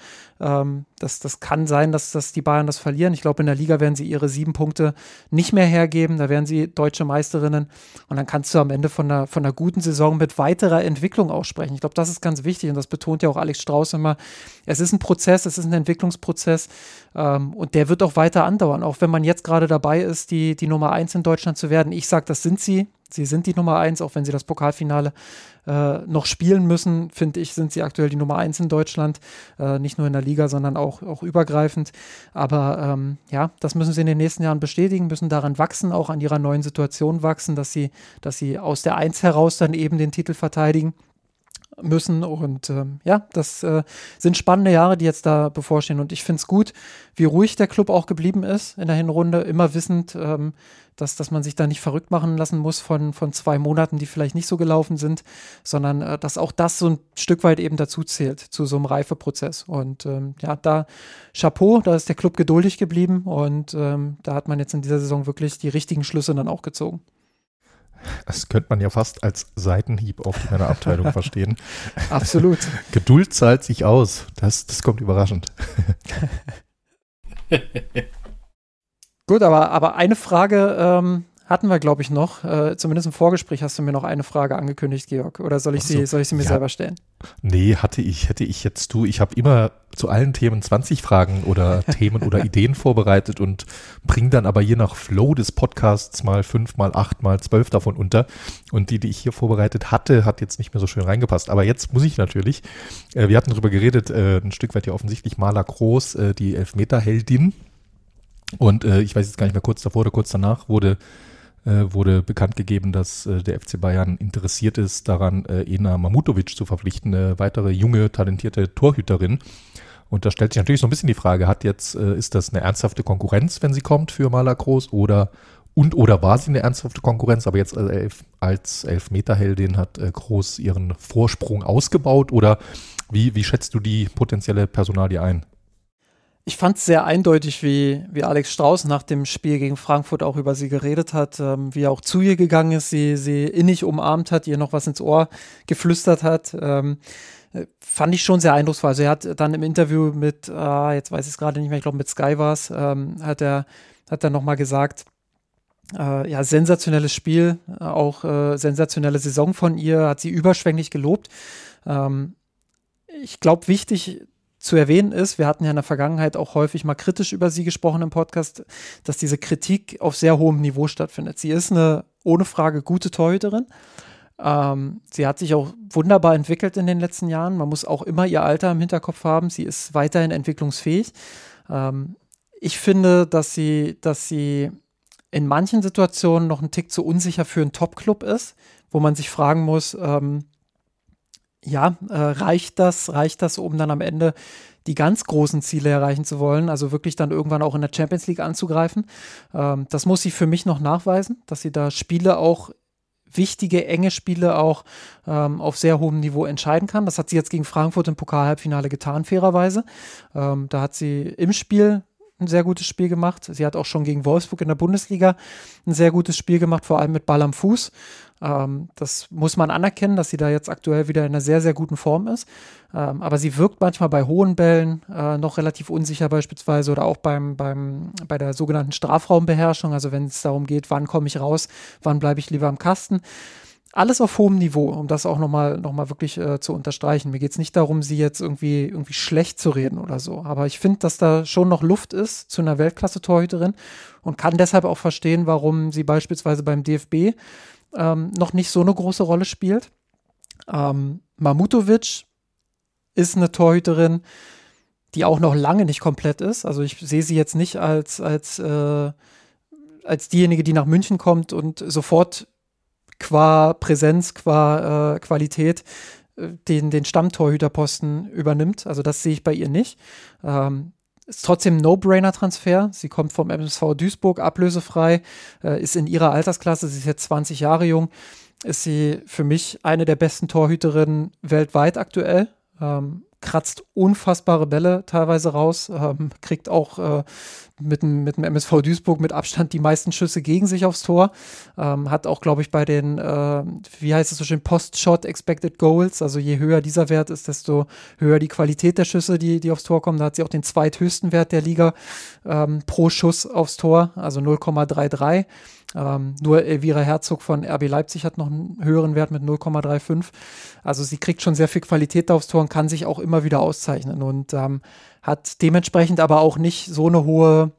Das kann sein, dass die Bayern das verlieren. Ich glaube, in der Liga werden sie ihre 7 Punkte nicht mehr hergeben. Da werden sie deutsche Meisterinnen. Und dann kannst du am Ende von einer guten Saison mit weiterer Entwicklung aussprechen. Ich glaube, das ist ganz wichtig und das betont ja auch Alex Strauß immer. Es ist ein Prozess, es ist ein Entwicklungsprozess. Und der wird auch weiter andauern, auch wenn man jetzt gerade dabei ist, die Nummer 1 in Deutschland zu werden. Ich sage, das sind sie. Sie sind die Nummer 1, auch wenn sie das Pokalfinale noch spielen müssen, finde ich, sind sie aktuell die Nummer 1 in Deutschland. Nicht nur in der Liga, sondern auch übergreifend. Aber das müssen sie in den nächsten Jahren bestätigen, müssen daran wachsen, auch an ihrer neuen Situation wachsen, dass sie aus der 1 heraus dann eben den Titel verteidigen müssen und das sind spannende Jahre, die jetzt da bevorstehen und ich finde es gut, wie ruhig der Club auch geblieben ist in der Hinrunde, immer wissend, dass man sich da nicht verrückt machen lassen muss von 2 Monaten, die vielleicht nicht so gelaufen sind, sondern dass auch das so ein Stück weit eben dazu zählt, zu so einem Reifeprozess und da Chapeau, da ist der Club geduldig geblieben und da hat man jetzt in dieser Saison wirklich die richtigen Schlüsse dann auch gezogen. Das könnte man ja fast als Seitenhieb auf die Männerabteilung verstehen. Absolut. Geduld zahlt sich aus. Das kommt überraschend. Gut, aber eine Frage hatten wir, glaube ich, noch. Zumindest im Vorgespräch hast du mir noch eine Frage angekündigt, Georg. Oder soll ich sie mir selber stellen? Nee, hätte ich jetzt ich habe immer zu allen Themen 20 Fragen oder Themen oder Ideen vorbereitet und bringe dann aber je nach Flow des Podcasts mal 5, mal 8, mal 12 davon unter. Und die ich hier vorbereitet hatte, hat jetzt nicht mehr so schön reingepasst. Aber jetzt muss ich natürlich, wir hatten darüber geredet, ein Stück weit ja offensichtlich, Marla Groß, die Elfmeterheldin. Und ich weiß jetzt gar nicht mehr, kurz davor oder kurz danach wurde bekannt gegeben, dass der FC Bayern interessiert ist, daran Ena Mamutovic zu verpflichten, eine weitere junge, talentierte Torhüterin. Und da stellt sich natürlich so ein bisschen die Frage, ist das eine ernsthafte Konkurrenz, wenn sie kommt für Marla Groß oder war sie eine ernsthafte Konkurrenz, aber jetzt als Elfmeterheldin hat Groß ihren Vorsprung ausgebaut oder wie schätzt du die potenzielle Personalie ein? Ich fand es sehr eindeutig, wie Alex Strauß nach dem Spiel gegen Frankfurt auch über sie geredet hat, wie er auch zu ihr gegangen ist, sie innig umarmt hat, ihr noch was ins Ohr geflüstert hat. Fand ich schon sehr eindrucksvoll. Also er hat dann im Interview mit, jetzt weiß ich es gerade nicht mehr, ich glaube mit Sky war es, hat er nochmal gesagt, sensationelles Spiel, auch sensationelle Saison von ihr, hat sie überschwänglich gelobt. Ich glaube, wichtig zu erwähnen ist, wir hatten ja in der Vergangenheit auch häufig mal kritisch über sie gesprochen im Podcast, dass diese Kritik auf sehr hohem Niveau stattfindet. Sie ist eine ohne Frage gute Torhüterin, Sie hat sich auch wunderbar entwickelt in den letzten Jahren. Man muss auch immer ihr Alter im Hinterkopf haben. Sie ist weiterhin entwicklungsfähig. Ich finde, dass sie in manchen Situationen noch einen Tick zu unsicher für einen Top-Club ist, wo man sich fragen muss, reicht das, um dann am Ende die ganz großen Ziele erreichen zu wollen, also wirklich dann irgendwann auch in der Champions League anzugreifen. Das muss sie für mich noch nachweisen, dass sie da Spiele auch, wichtige, enge Spiele auch auf sehr hohem Niveau entscheiden kann. Das hat sie jetzt gegen Frankfurt im Pokal-Halbfinale getan, fairerweise. Da hat sie im Spiel ein sehr gutes Spiel gemacht. Sie hat auch schon gegen Wolfsburg in der Bundesliga ein sehr gutes Spiel gemacht, vor allem mit Ball am Fuß. Das muss man anerkennen, dass sie da jetzt aktuell wieder in einer sehr, sehr guten Form ist. Aber sie wirkt manchmal bei hohen Bällen noch relativ unsicher beispielsweise oder auch bei der sogenannten Strafraumbeherrschung, also wenn es darum geht, wann komme ich raus, wann bleibe ich lieber am Kasten. Alles auf hohem Niveau, um das auch noch mal wirklich zu unterstreichen. Mir geht es nicht darum, sie jetzt irgendwie schlecht zu reden oder so. Aber ich finde, dass da schon noch Luft ist zu einer Weltklasse-Torhüterin und kann deshalb auch verstehen, warum sie beispielsweise beim DFB noch nicht so eine große Rolle spielt. Mahmutovic ist eine Torhüterin, die auch noch lange nicht komplett ist. Also ich sehe sie jetzt nicht als diejenige, die nach München kommt und sofort qua Präsenz, qua Qualität den Stammtorhüterposten übernimmt. Also das sehe ich bei ihr nicht. Ist trotzdem ein No-Brainer-Transfer. Sie kommt vom MSV Duisburg, ablösefrei, ist in ihrer Altersklasse, sie ist jetzt 20 Jahre jung, ist sie für mich eine der besten Torhüterinnen weltweit aktuell. Kratzt unfassbare Bälle teilweise raus, kriegt auch mit dem MSV Duisburg mit Abstand die meisten Schüsse gegen sich aufs Tor, hat auch, glaube ich, bei den, wie heißt es so schön, Post-Shot Expected Goals, also je höher dieser Wert ist, desto höher die Qualität der Schüsse, die aufs Tor kommen. Da hat sie auch den zweithöchsten Wert der Liga pro Schuss aufs Tor, also 0,33. Nur Elvira Herzog von RB Leipzig hat noch einen höheren Wert mit 0,35. Also sie kriegt schon sehr viel Qualität aufs Tor und kann sich auch immer wieder auszeichnen und hat dementsprechend aber auch nicht so eine hohe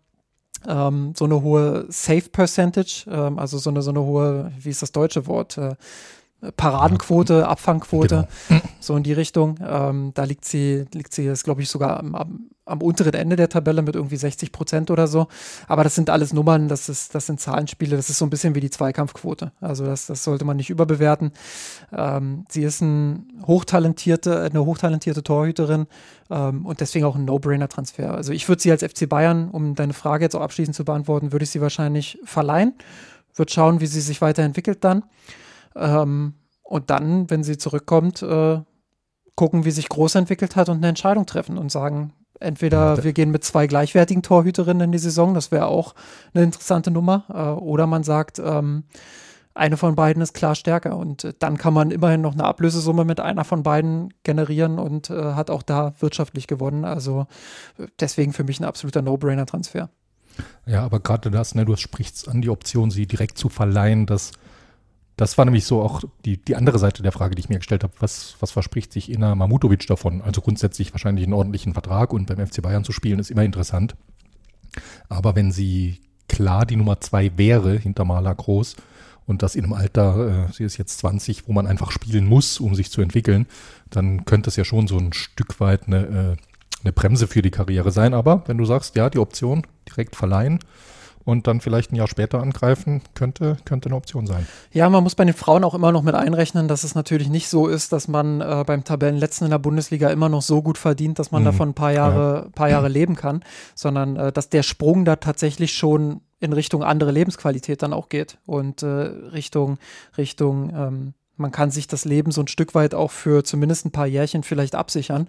Save Percentage, also so eine hohe, wie ist das deutsche Wort? Paradenquote, Abfangquote, genau. So in die Richtung. Da liegt sie jetzt, glaube ich, sogar am unteren Ende der Tabelle mit irgendwie 60% oder so. Aber das sind alles Nummern, das sind Zahlenspiele, das ist so ein bisschen wie die Zweikampfquote. Also das sollte man nicht überbewerten. Sie ist eine hochtalentierte Torhüterin und deswegen auch ein No-Brainer-Transfer. Also ich würde sie als FC Bayern, um deine Frage jetzt auch abschließend zu beantworten, würde ich sie wahrscheinlich verleihen. Würde schauen, wie sie sich weiterentwickelt dann. Und dann, wenn sie zurückkommt, gucken, wie sich Groß entwickelt hat und eine Entscheidung treffen und sagen, entweder wir gehen mit 2 gleichwertigen Torhüterinnen in die Saison, das wäre auch eine interessante Nummer, oder man sagt, eine von beiden ist klar stärker und dann kann man immerhin noch eine Ablösesumme mit einer von beiden generieren und hat auch da wirtschaftlich gewonnen. Also deswegen für mich ein absoluter No-Brainer-Transfer. Ja, aber gerade das, du sprichst an die Option, sie direkt zu verleihen, das war nämlich so auch die andere Seite der Frage, die ich mir gestellt habe. Was verspricht sich Ina Mahmutovic davon? Also grundsätzlich wahrscheinlich einen ordentlichen Vertrag und beim FC Bayern zu spielen ist immer interessant. Aber wenn sie klar die Nummer 2 wäre hinter Marla Groß und das in einem Alter, sie ist jetzt 20, wo man einfach spielen muss, um sich zu entwickeln, dann könnte es ja schon so ein Stück weit eine Bremse für die Karriere sein. Aber wenn du sagst, ja, die Option direkt verleihen, und dann vielleicht ein Jahr später angreifen, könnte eine Option sein. Ja, man muss bei den Frauen auch immer noch mit einrechnen, dass es natürlich nicht so ist, dass man beim Tabellenletzten in der Bundesliga immer noch so gut verdient, dass man davon ein paar Jahre leben kann, sondern dass der Sprung da tatsächlich schon in Richtung andere Lebensqualität dann auch geht und Richtung man kann sich das Leben so ein Stück weit auch für zumindest ein paar Jährchen vielleicht absichern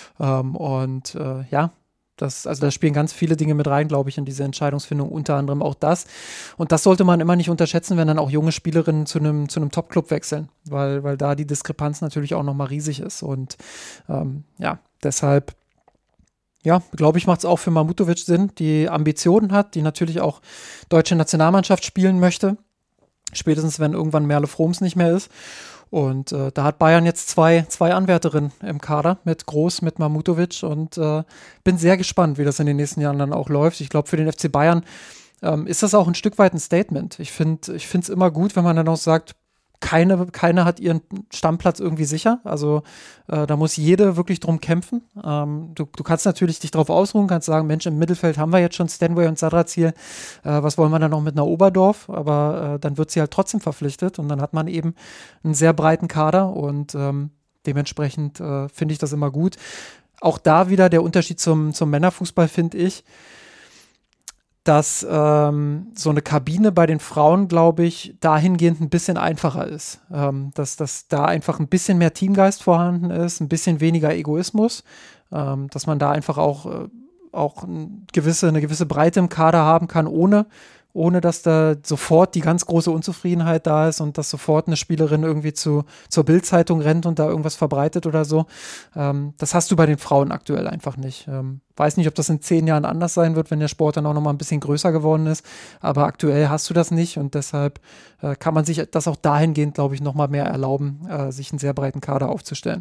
da spielen ganz viele Dinge mit rein, glaube ich, in diese Entscheidungsfindung, unter anderem auch das. Und das sollte man immer nicht unterschätzen, wenn dann auch junge Spielerinnen zu einem Top-Club wechseln, weil da die Diskrepanz natürlich auch nochmal riesig ist. Und deshalb, glaube ich, macht es auch für Mahmutovic Sinn, die Ambitionen hat, die natürlich auch deutsche Nationalmannschaft spielen möchte, spätestens wenn irgendwann Merle Froms nicht mehr ist. Und da hat Bayern jetzt zwei Anwärterinnen im Kader mit Groß, mit Mahmutovic und bin sehr gespannt, wie das in den nächsten Jahren dann auch läuft. Ich glaube, für den FC Bayern ist das auch ein Stück weit ein Statement. Ich finde es immer gut, wenn man dann auch sagt, keine hat ihren Stammplatz irgendwie sicher. Also da muss jede wirklich drum kämpfen. Du kannst natürlich dich drauf ausruhen, kannst sagen, Mensch, im Mittelfeld haben wir jetzt schon Stanway und Sadrazil. Was wollen wir dann noch mit einer Oberdorf? Aber dann wird sie halt trotzdem verpflichtet und dann hat man eben einen sehr breiten Kader und dementsprechend finde ich das immer gut. Auch da wieder der Unterschied zum Männerfußball, finde ich, dass so eine Kabine bei den Frauen, glaube ich, dahingehend ein bisschen einfacher ist. Dass da einfach ein bisschen mehr Teamgeist vorhanden ist, ein bisschen weniger Egoismus, dass man da einfach auch eine gewisse Breite im Kader haben kann, ohne dass da sofort die ganz große Unzufriedenheit da ist und dass sofort eine Spielerin irgendwie zur Bild-Zeitung rennt und da irgendwas verbreitet oder so. Das hast du bei den Frauen aktuell einfach nicht. Weiß nicht, ob das in 10 Jahren anders sein wird, wenn der Sport dann auch nochmal ein bisschen größer geworden ist, aber aktuell hast du das nicht und deshalb kann man sich das auch dahingehend, glaube ich, nochmal mehr erlauben, sich einen sehr breiten Kader aufzustellen.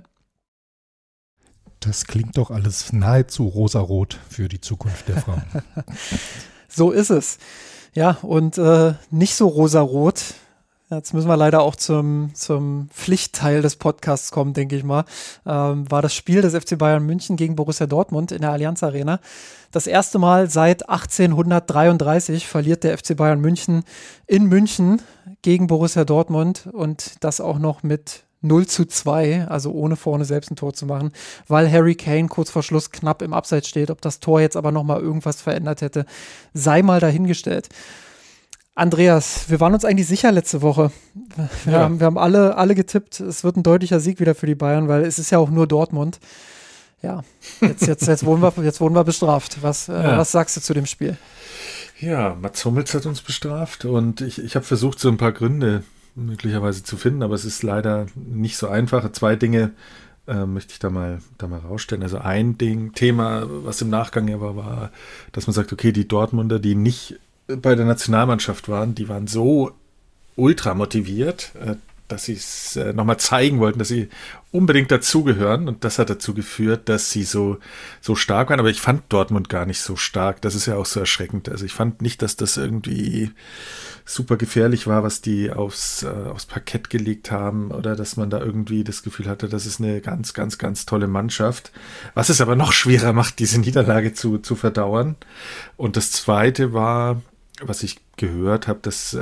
Das klingt doch alles nahezu rosarot für die Zukunft der Frauen. So ist es. Ja, und nicht so rosarot. Jetzt müssen wir leider auch zum Pflichtteil des Podcasts kommen, denke ich mal. War das Spiel des FC Bayern München gegen Borussia Dortmund in der Allianz Arena. Das erste Mal seit 1833 verliert der FC Bayern München in München gegen Borussia Dortmund und das auch noch mit 0:2, also ohne vorne selbst ein Tor zu machen, weil Harry Kane kurz vor Schluss knapp im Abseits steht. Ob das Tor jetzt aber nochmal irgendwas verändert hätte, sei mal dahingestellt. Andreas, wir waren uns eigentlich sicher letzte Woche. Wir haben alle getippt, es wird ein deutlicher Sieg wieder für die Bayern, weil es ist ja auch nur Dortmund. Ja, jetzt wurden wir bestraft. Was sagst du zu dem Spiel? Ja, Mats Hummels hat uns bestraft und ich habe versucht, so ein paar Gründe möglicherweise zu finden, aber es ist leider nicht so einfach. 2 Dinge möchte ich da mal rausstellen. Also ein Thema, was im Nachgang aber war, dass man sagt, okay, die Dortmunder, die nicht bei der Nationalmannschaft waren, die waren so ultra motiviert, dass sie es nochmal zeigen wollten, dass sie unbedingt dazugehören und das hat dazu geführt, dass sie so stark waren, aber ich fand Dortmund gar nicht so stark, das ist ja auch so erschreckend, also ich fand nicht, dass das irgendwie super gefährlich war, was die aufs Parkett gelegt haben oder dass man da irgendwie das Gefühl hatte, das ist eine ganz, ganz, ganz tolle Mannschaft, was es aber noch schwerer macht, diese Niederlage zu verdauern. Und das Zweite war, was ich gehört habe, dass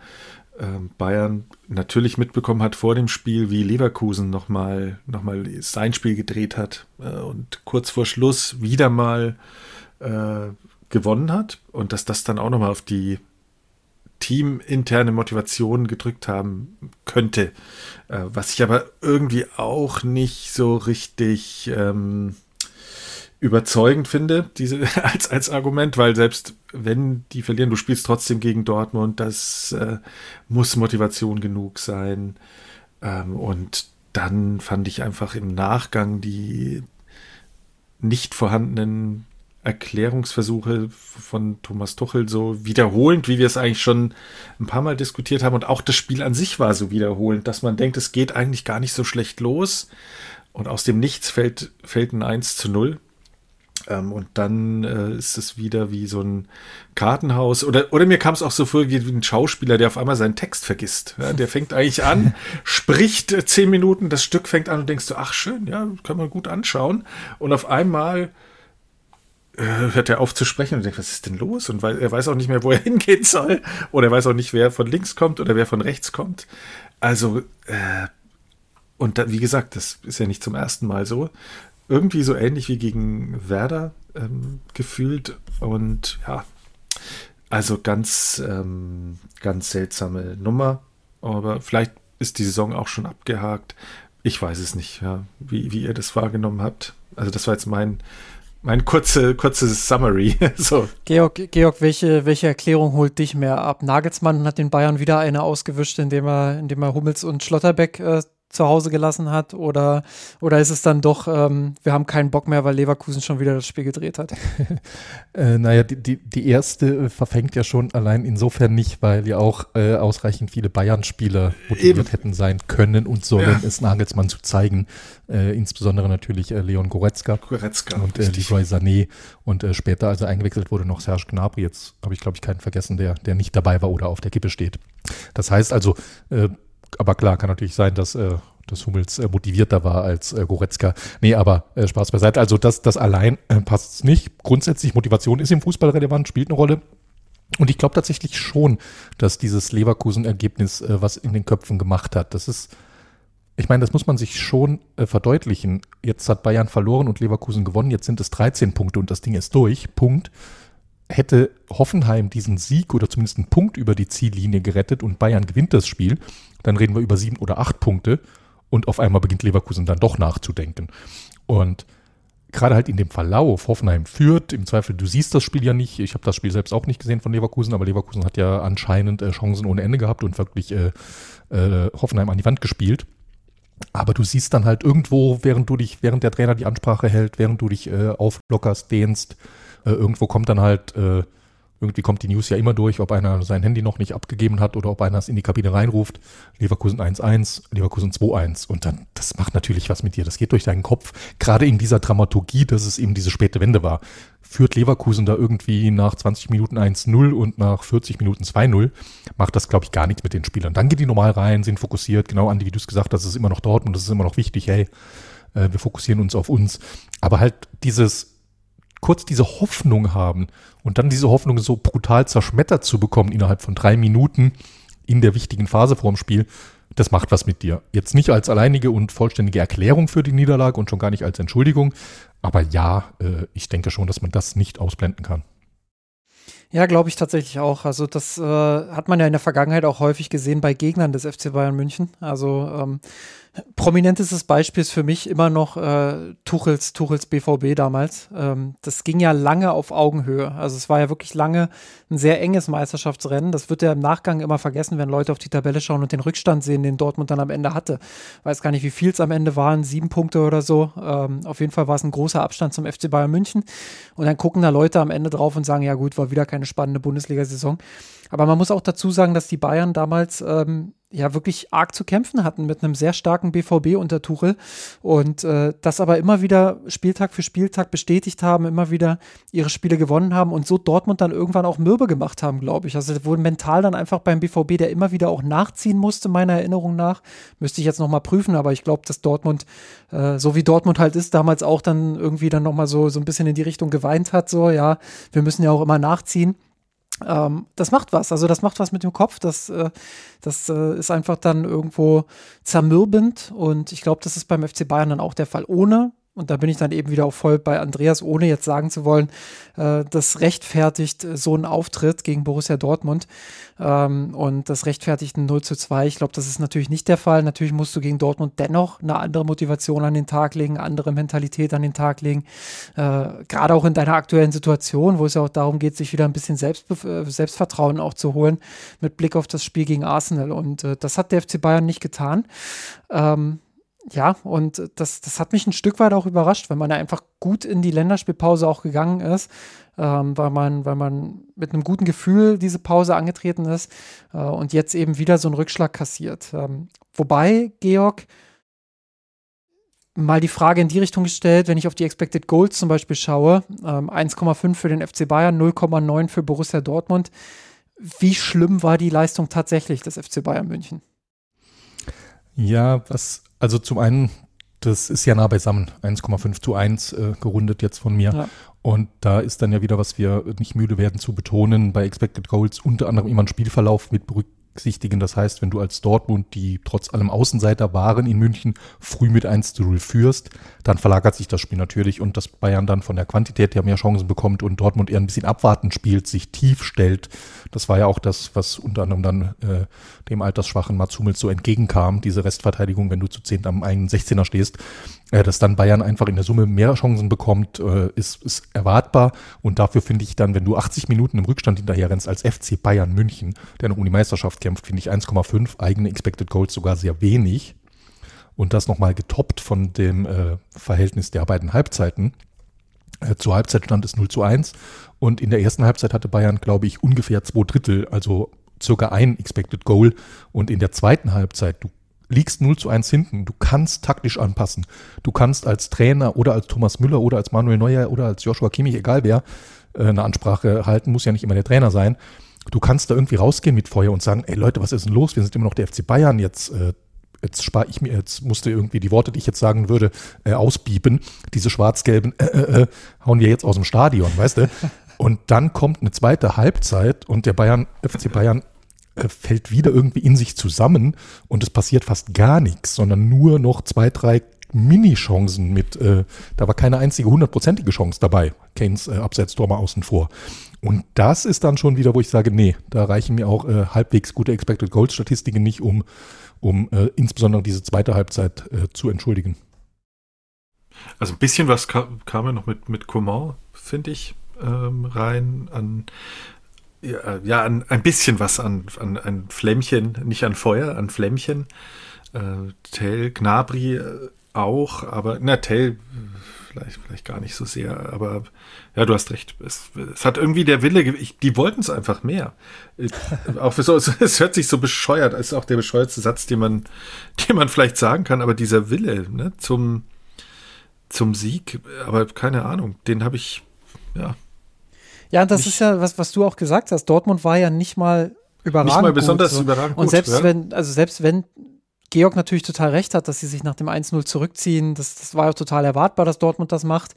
Bayern natürlich mitbekommen hat vor dem Spiel, wie Leverkusen nochmal sein Spiel gedreht hat und kurz vor Schluss wieder mal gewonnen hat und dass das dann auch nochmal auf die teaminterne Motivation gedrückt haben könnte, was ich aber irgendwie auch nicht so richtig überzeugend finde, diese als Argument, weil selbst wenn die verlieren, du spielst trotzdem gegen Dortmund, das muss Motivation genug sein. Und dann fand ich einfach im Nachgang die nicht vorhandenen Erklärungsversuche von Thomas Tuchel so wiederholend, wie wir es eigentlich schon ein paar Mal diskutiert haben. Und auch das Spiel an sich war so wiederholend, dass man denkt, es geht eigentlich gar nicht so schlecht los. Und aus dem Nichts fällt ein 1:0. Und dann ist es wieder wie so ein Kartenhaus. Oder mir kam es auch so vor wie ein Schauspieler, der auf einmal seinen Text vergisst. Ja, der fängt eigentlich an, spricht 10 Minuten, das Stück fängt an und denkst du, ach schön, ja, kann man gut anschauen. Und auf einmal hört er auf zu sprechen und denkt, was ist denn los? Und er weiß auch nicht mehr, wo er hingehen soll. Oder er weiß auch nicht, wer von links kommt oder wer von rechts kommt. Also, und da, wie gesagt, das ist ja nicht zum ersten Mal so. Irgendwie so ähnlich wie gegen Werder gefühlt. Und ja, also ganz seltsame Nummer. Aber vielleicht ist die Saison auch schon abgehakt. Ich weiß es nicht, ja, wie ihr das wahrgenommen habt. Also das war jetzt mein kurzes Summary. So. Georg, welche Erklärung holt dich mehr ab? Nagelsmann hat den Bayern wieder eine ausgewischt, indem er Hummels und Schlotterbeck zu Hause gelassen hat? Oder ist es dann doch, wir haben keinen Bock mehr, weil Leverkusen schon wieder das Spiel gedreht hat? Naja, die erste verfängt ja schon allein insofern nicht, weil ja auch ausreichend viele Bayern-Spieler motiviert hätten sein können und sollen, es Nagelsmann zu zeigen. Insbesondere natürlich Leon Goretzka und Leroy Sané und später, also eingewechselt wurde noch Serge Gnabry. Jetzt habe ich, glaube ich, keinen vergessen, der nicht dabei war oder auf der Kippe steht. Das heißt also, aber klar, kann natürlich sein, dass Hummels motivierter war als Goretzka. Nee, aber Spaß beiseite. Also das allein passt nicht. Grundsätzlich, Motivation ist im Fußball relevant, spielt eine Rolle. Und ich glaube tatsächlich schon, dass dieses Leverkusen-Ergebnis was in den Köpfen gemacht hat. Das ist, ich meine, das muss man sich schon verdeutlichen. Jetzt hat Bayern verloren und Leverkusen gewonnen. Jetzt sind es 13 Punkte und das Ding ist durch. Punkt. Hätte Hoffenheim diesen Sieg oder zumindest einen Punkt über die Ziellinie gerettet und Bayern gewinnt das Spiel, dann reden wir über 7 oder 8 Punkte und auf einmal beginnt Leverkusen dann doch nachzudenken. Und gerade halt in dem Verlauf, Hoffenheim führt, im Zweifel, du siehst das Spiel ja nicht, ich habe das Spiel selbst auch nicht gesehen von Leverkusen, aber Leverkusen hat ja anscheinend Chancen ohne Ende gehabt und wirklich Hoffenheim an die Wand gespielt. Aber du siehst dann halt irgendwo, während der Trainer die Ansprache hält, während du dich auflockerst, dehnst, irgendwo kommt dann halt, irgendwie kommt die News ja immer durch, ob einer sein Handy noch nicht abgegeben hat oder ob einer es in die Kabine reinruft. Leverkusen 1-1, Leverkusen 2-1. Und dann, das macht natürlich was mit dir. Das geht durch deinen Kopf. Gerade in dieser Dramaturgie, dass es eben diese späte Wende war. Führt Leverkusen da irgendwie nach 20 Minuten 1-0 und nach 40 Minuten 2-0, macht das, glaube ich, gar nichts mit den Spielern. Dann gehen die normal rein, sind fokussiert. Genau, Andi, wie du es gesagt hast, das ist immer noch Dortmund, das ist immer noch wichtig. Hey, wir fokussieren uns auf uns. Aber halt kurz diese Hoffnung haben und dann diese Hoffnung so brutal zerschmettert zu bekommen innerhalb von 3 Minuten in der wichtigen Phase vorm Spiel, das macht was mit dir. Jetzt nicht als alleinige und vollständige Erklärung für die Niederlage und schon gar nicht als Entschuldigung, aber ja, ich denke schon, dass man das nicht ausblenden kann. Ja, glaube ich tatsächlich auch. Also das hat man ja in der Vergangenheit auch häufig gesehen bei Gegnern des FC Bayern München. Also prominentestes Beispiel ist für mich immer noch Tuchels BVB damals. Das ging ja lange auf Augenhöhe. Also es war ja wirklich lange ein sehr enges Meisterschaftsrennen. Das wird ja im Nachgang immer vergessen, wenn Leute auf die Tabelle schauen und den Rückstand sehen, den Dortmund dann am Ende hatte. Weiß gar nicht, wie viel es am Ende waren, 7 Punkte oder so. Auf jeden Fall war es ein großer Abstand zum FC Bayern München. Und dann gucken da Leute am Ende drauf und sagen, ja gut, war wieder keine spannende Bundesliga-Saison. Aber man muss auch dazu sagen, dass die Bayern damals ja wirklich arg zu kämpfen hatten mit einem sehr starken BVB unter Tuchel und das aber immer wieder Spieltag für Spieltag bestätigt haben, immer wieder ihre Spiele gewonnen haben und so Dortmund dann irgendwann auch mürbe gemacht haben, glaube ich. Also wohl mental dann einfach beim BVB, der immer wieder auch nachziehen musste, meiner Erinnerung nach. Müsste ich jetzt nochmal prüfen, aber ich glaube, dass Dortmund, so wie Dortmund halt ist, damals auch dann irgendwie dann nochmal so ein bisschen in die Richtung geweint hat, so, ja, wir müssen ja auch immer nachziehen. Das macht was, also das macht was mit dem Kopf, das ist einfach dann irgendwo zermürbend und ich glaube, das ist beim FC Bayern dann auch der Fall, ohne, und da bin ich dann eben wieder auch voll bei Andreas, ohne jetzt sagen zu wollen, das rechtfertigt so einen Auftritt gegen Borussia Dortmund und das rechtfertigt ein 0:2. Ich glaube, das ist natürlich nicht der Fall. Natürlich musst du gegen Dortmund dennoch eine andere Motivation an den Tag legen, eine andere Mentalität an den Tag legen. Gerade auch in deiner aktuellen Situation, wo es ja auch darum geht, sich wieder ein bisschen Selbstvertrauen auch zu holen mit Blick auf das Spiel gegen Arsenal. Und das hat der FC Bayern nicht getan. Ja, und das hat mich ein Stück weit auch überrascht, weil man ja einfach gut in die Länderspielpause auch gegangen ist, weil man mit einem guten Gefühl diese Pause angetreten ist und jetzt eben wieder so einen Rückschlag kassiert. Wobei, Georg, mal die Frage in die Richtung gestellt, wenn ich auf die Expected Goals zum Beispiel schaue, 1,5 für den FC Bayern, 0,9 für Borussia Dortmund. Wie schlimm war die Leistung tatsächlich des FC Bayern München? Ja, also zum einen, das ist ja nah beisammen, 1,5:1 gerundet jetzt von mir. Ja. Und da ist dann ja wieder, was wir nicht müde werden zu betonen, bei Expected Goals unter anderem immer einen Spielverlauf mit berücksichtigen. Das heißt, wenn du als Dortmund, die trotz allem Außenseiter waren in München, früh mit 1:0 führst, dann verlagert sich das Spiel natürlich und dass Bayern dann von der Quantität her mehr Chancen bekommt und Dortmund eher ein bisschen abwartend spielt, sich tief stellt. Das war ja auch das, was unter anderem dann dem altersschwachen Mats Hummels so entgegenkam, diese Restverteidigung, wenn du zu 10 am eigenen 16er stehst, dass dann Bayern einfach in der Summe mehr Chancen bekommt, ist erwartbar und dafür finde ich dann, wenn du 80 Minuten im Rückstand hinterher rennst als FC Bayern München, der noch um die Meisterschaft kämpft, finde ich 1,5 eigene Expected Goals sogar sehr wenig und das nochmal getoppt von dem Verhältnis der beiden Halbzeiten. Zur Halbzeit stand es 0:1 und in der ersten Halbzeit hatte Bayern, glaube ich, ungefähr 2/3, also circa ein Expected Goal und in der zweiten Halbzeit, du liegst 0:1 hinten, du kannst taktisch anpassen, du kannst als Trainer oder als Thomas Müller oder als Manuel Neuer oder als Joshua Kimmich, egal wer, eine Ansprache halten, muss ja nicht immer der Trainer sein du kannst da irgendwie rausgehen mit Feuer und sagen, ey Leute, was ist denn los? Wir sind immer noch der FC Bayern, jetzt musste irgendwie die Worte, die ich jetzt sagen würde, ausbiepen. Diese schwarz-gelben hauen wir jetzt aus dem Stadion, weißt du? Und dann kommt eine zweite Halbzeit und der FC Bayern fällt wieder irgendwie in sich zusammen und es passiert fast gar nichts, sondern nur noch 2, 3 Mini-Chancen da war keine einzige 100%ige Chance dabei. Kanes Abseitstor mal außen vor. Und das ist dann schon wieder, wo ich sage, nee, da reichen mir auch halbwegs gute Expected Goals Statistiken nicht, um insbesondere diese zweite Halbzeit zu entschuldigen. Also ein bisschen was kam ja noch mit Coman, finde ich, rein an ein bisschen was an ein Flämmchen, nicht an Feuer, an Flämmchen. Tell, Gnabry auch, aber Tell vielleicht gar nicht so sehr, aber ja, du hast recht. Es hat irgendwie der Wille, die wollten es einfach mehr. Auch für es hört sich so bescheuert, als auch der bescheuertste Satz, den man vielleicht sagen kann, aber dieser Wille, ne, zum Sieg, aber keine Ahnung, den habe ich, ja. Ja, das ist ja was du auch gesagt hast. Dortmund war ja nicht mal überragend nicht mal besonders gut, so. überragend und gut. Und selbst wenn Georg natürlich total recht hat, dass sie sich nach dem 1-0 zurückziehen. Das war ja total erwartbar, dass Dortmund das macht.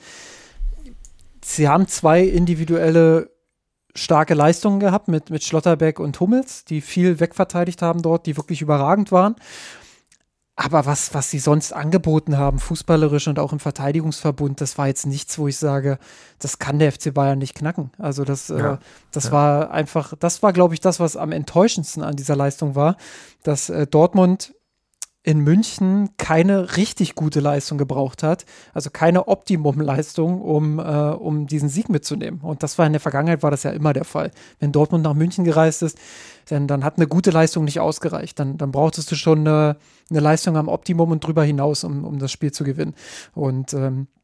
Sie haben 2 individuelle starke Leistungen gehabt mit Schlotterbeck und Hummels, die viel wegverteidigt haben dort, die wirklich überragend waren. Aber was sie sonst angeboten haben, fußballerisch und auch im Verteidigungsverbund, das war jetzt nichts, wo ich sage, das kann der FC Bayern nicht knacken. Also das war einfach, das war, glaube ich, das, was am enttäuschendsten an dieser Leistung war, dass Dortmund in München keine richtig gute Leistung gebraucht hat, also keine Optimum-Leistung, um diesen Sieg mitzunehmen. Und das war in der Vergangenheit, war das ja immer der Fall. Wenn Dortmund nach München gereist ist, dann hat eine gute Leistung nicht ausgereicht. Dann brauchtest du schon eine Leistung am Optimum und drüber hinaus, um das Spiel zu gewinnen. Und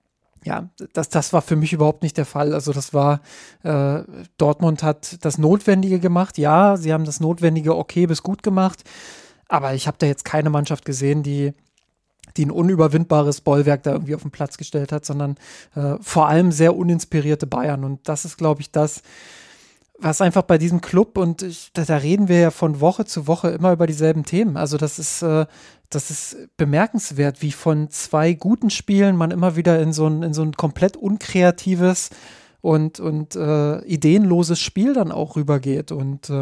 das war für mich überhaupt nicht der Fall. Also das war, Dortmund hat das Notwendige gemacht. Ja, sie haben das Notwendige okay bis gut gemacht. Aber ich habe da jetzt keine Mannschaft gesehen, die ein unüberwindbares Bollwerk da irgendwie auf den Platz gestellt hat, sondern vor allem sehr uninspirierte Bayern. Und das ist, glaube ich, das, was einfach bei diesem Club, und da reden wir ja von Woche zu Woche immer über dieselben Themen. Also das ist bemerkenswert, wie von 2 guten Spielen man immer wieder in so ein komplett unkreatives und ideenloses Spiel dann auch rübergeht. Und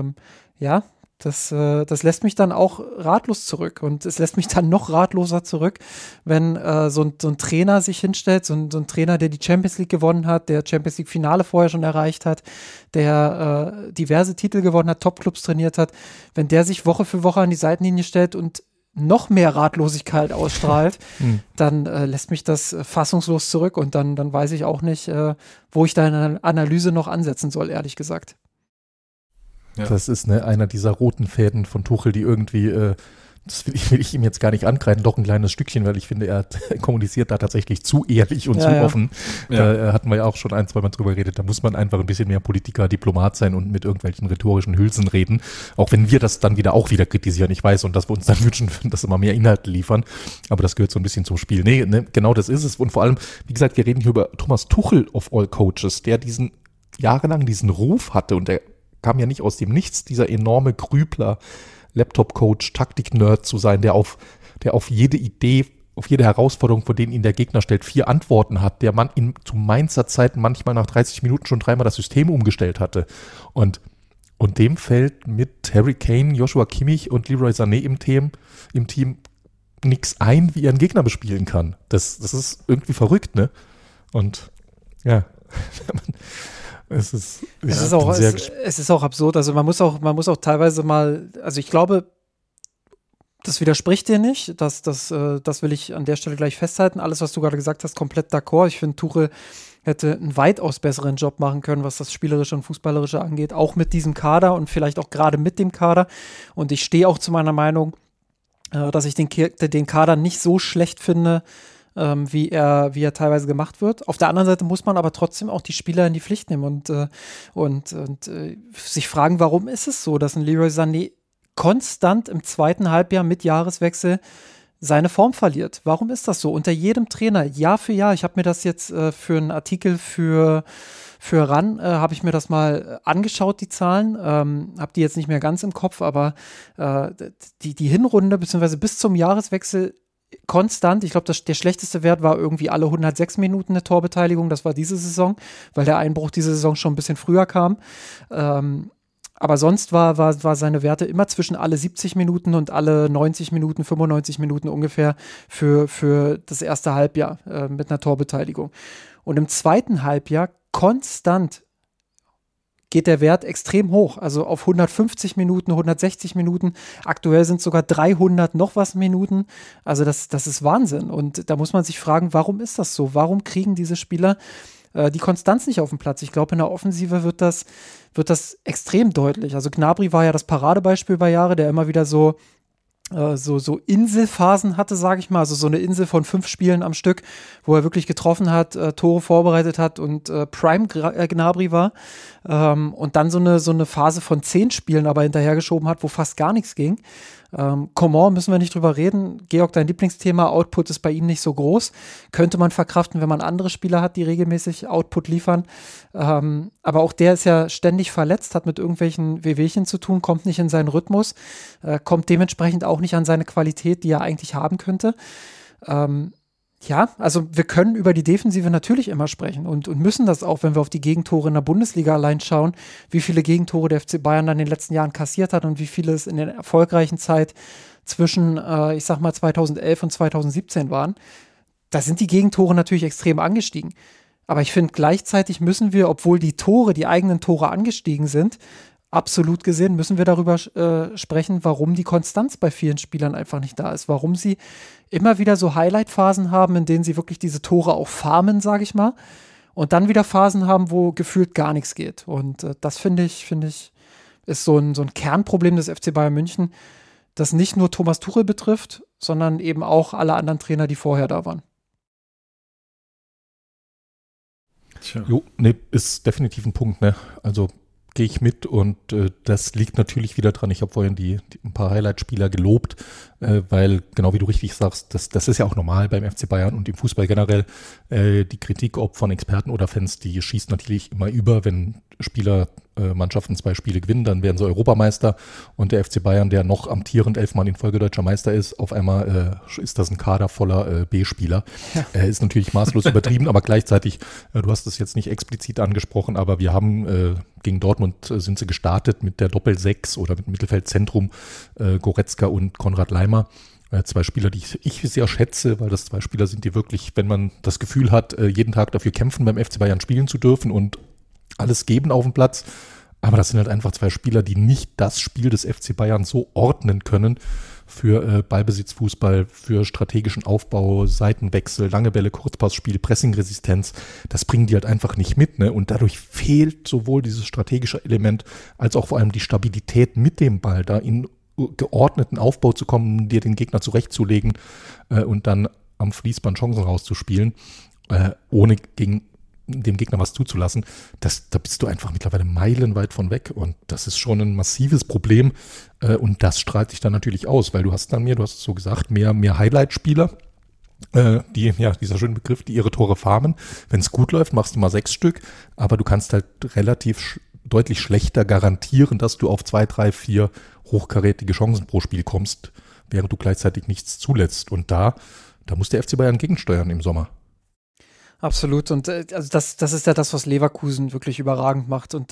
das lässt mich dann auch ratlos zurück. Und es lässt mich dann noch ratloser zurück, wenn so ein Trainer sich hinstellt, so ein Trainer, der die Champions League gewonnen hat, der Champions League Finale vorher schon erreicht hat, der diverse Titel gewonnen hat, Topclubs trainiert hat, wenn der sich Woche für Woche an die Seitenlinie stellt und noch mehr Ratlosigkeit ausstrahlt, dann lässt mich das fassungslos zurück. Und dann weiß ich auch nicht, wo ich da eine Analyse noch ansetzen soll, ehrlich gesagt. Ja. Das ist einer dieser roten Fäden von Tuchel, die irgendwie, das will ich ihm jetzt gar nicht ankreiden, doch ein kleines Stückchen, weil ich finde, er kommuniziert da tatsächlich zu ehrlich und zu offen. Ja. Da hatten wir ja auch schon 1-2 Mal drüber geredet. Da muss man einfach ein bisschen mehr Politiker, Diplomat sein und mit irgendwelchen rhetorischen Hülsen reden. Auch wenn wir das dann auch wieder kritisieren, ich weiß, und dass wir uns dann wünschen, dass immer mehr Inhalte liefern. Aber das gehört so ein bisschen zum Spiel. Nee, genau das ist es. Und vor allem, wie gesagt, wir reden hier über Thomas Tuchel of all Coaches, der jahrelang diesen Ruf hatte, und der kam ja nicht aus dem Nichts, dieser enorme Grübler, Laptop-Coach, Taktik-Nerd zu sein, der auf jede Idee, auf jede Herausforderung, vor denen ihn der Gegner stellt, 4 Antworten hat, der Mann zu Mainzer Zeiten manchmal nach 30 Minuten schon 3-mal das System umgestellt hatte. Und dem fällt mit Harry Kane, Joshua Kimmich und Leroy Sané im Team nichts ein, wie er einen Gegner bespielen kann. Das ist irgendwie verrückt, ne? Und ja, es ist auch absurd. Also man muss auch teilweise mal, also ich glaube, das widerspricht dir nicht. Das will ich an der Stelle gleich festhalten. Alles, was du gerade gesagt hast, komplett d'accord. Ich finde, Tuchel hätte einen weitaus besseren Job machen können, was das Spielerische und Fußballerische angeht, auch mit diesem Kader und vielleicht auch gerade mit dem Kader. Und ich stehe auch zu meiner Meinung, dass ich den Kader nicht so schlecht finde, wie er teilweise gemacht wird. Auf der anderen Seite muss man aber trotzdem auch die Spieler in die Pflicht nehmen und sich fragen, warum ist es so, dass ein Leroy Sané konstant im zweiten Halbjahr mit Jahreswechsel seine Form verliert. Warum ist das so? Unter jedem Trainer, Jahr für Jahr, ich habe mir das jetzt für einen Artikel für RAN, habe ich mir das mal angeschaut, die Zahlen, habe die jetzt nicht mehr ganz im Kopf, aber die Hinrunde, beziehungsweise bis zum Jahreswechsel konstant, ich glaube, der schlechteste Wert war irgendwie alle 106 Minuten eine Torbeteiligung, das war diese Saison, weil der Einbruch diese Saison schon ein bisschen früher kam. Aber sonst war seine Werte immer zwischen alle 70 Minuten und alle 90 Minuten, 95 Minuten ungefähr für das erste Halbjahr mit einer Torbeteiligung. Und im zweiten Halbjahr konstant geht der Wert extrem hoch, also auf 150 Minuten, 160 Minuten. Aktuell sind es sogar 300 noch was Minuten. Also das ist Wahnsinn. Und da muss man sich fragen, warum ist das so? Warum kriegen diese Spieler die Konstanz nicht auf dem Platz? Ich glaube, in der Offensive wird das extrem deutlich. Also Gnabry war ja das Paradebeispiel über Jahre, der immer wieder so Inselphasen hatte, sage ich mal, also so eine Insel von 5 Spielen am Stück, wo er wirklich getroffen hat, Tore vorbereitet hat und Prime Gnabry war, und dann so eine Phase von 10 Spielen aber hinterhergeschoben hat, wo fast gar nichts ging. Coman müssen wir nicht drüber reden. Georg, dein Lieblingsthema, Output ist bei ihm nicht so groß. Könnte man verkraften, wenn man andere Spieler hat, die regelmäßig Output liefern. Aber auch der ist ja ständig verletzt, hat mit irgendwelchen Wehwehchen zu tun, kommt nicht in seinen Rhythmus, kommt dementsprechend auch nicht an seine Qualität, die er eigentlich haben könnte. Ja, also wir können über die Defensive natürlich immer sprechen und müssen das auch, wenn wir auf die Gegentore in der Bundesliga allein schauen, wie viele Gegentore der FC Bayern dann in den letzten Jahren kassiert hat und wie viele es in der erfolgreichen Zeit zwischen, ich sag mal, 2011 und 2017 waren. Da sind die Gegentore natürlich extrem angestiegen. Aber ich finde, gleichzeitig müssen wir, obwohl die eigenen Tore angestiegen sind, absolut gesehen, müssen wir darüber sprechen, warum die Konstanz bei vielen Spielern einfach nicht da ist. Warum sie immer wieder so Highlight-Phasen haben, in denen sie wirklich diese Tore auch farmen, sage ich mal. Und dann wieder Phasen haben, wo gefühlt gar nichts geht. Und das finde ich, ist so ein Kernproblem des FC Bayern München, das nicht nur Thomas Tuchel betrifft, sondern eben auch alle anderen Trainer, die vorher da waren. Tja. Jo, ne, ist definitiv ein Punkt, ne? Also gehe ich mit und das liegt natürlich wieder dran. Ich habe vorhin ein paar Highlight-Spieler gelobt, weil, genau wie du richtig sagst, das ist ja auch normal beim FC Bayern und im Fußball generell. Die Kritik, ob von Experten oder Fans, die schießt natürlich immer über, wenn Mannschaften 2 Spiele gewinnen, dann werden sie Europameister und der FC Bayern, der noch amtierend 11-mal in Folge deutscher Meister ist, auf einmal ist das ein Kader voller B-Spieler. Ja. Ist natürlich maßlos übertrieben, aber gleichzeitig, du hast es jetzt nicht explizit angesprochen, aber wir haben gegen Dortmund sind sie gestartet mit der Doppel-6 oder mit Mittelfeldzentrum Goretzka und Konrad Laimer. 2 Spieler, die ich sehr schätze, weil das 2 Spieler sind, die wirklich, wenn man das Gefühl hat, jeden Tag dafür kämpfen, beim FC Bayern spielen zu dürfen und alles geben auf dem Platz. Aber das sind halt einfach 2 Spieler, die nicht das Spiel des FC Bayern so ordnen können für Ballbesitzfußball, für strategischen Aufbau, Seitenwechsel, lange Bälle, Kurzpassspiel, Pressingresistenz. Das bringen die halt einfach nicht mit, ne? Und dadurch fehlt sowohl dieses strategische Element als auch vor allem die Stabilität mit dem Ball, da in geordneten Aufbau zu kommen, dir den Gegner zurechtzulegen und dann am Fließband Chancen rauszuspielen, ohne gegen dem Gegner was zuzulassen, da bist du einfach mittlerweile meilenweit von weg und das ist schon ein massives Problem und das strahlt sich dann natürlich aus, weil du hast es so gesagt, mehr Highlight-Spieler, dieser schöne Begriff, die ihre Tore farmen. Wenn es gut läuft, machst du mal 6 Stück, aber du kannst halt relativ deutlich schlechter garantieren, dass du auf 2, 3, 4 hochkarätige Chancen pro Spiel kommst, während du gleichzeitig nichts zulässt und da muss der FC Bayern gegensteuern im Sommer. Absolut. Und also das ist ja das, was Leverkusen wirklich überragend macht. Und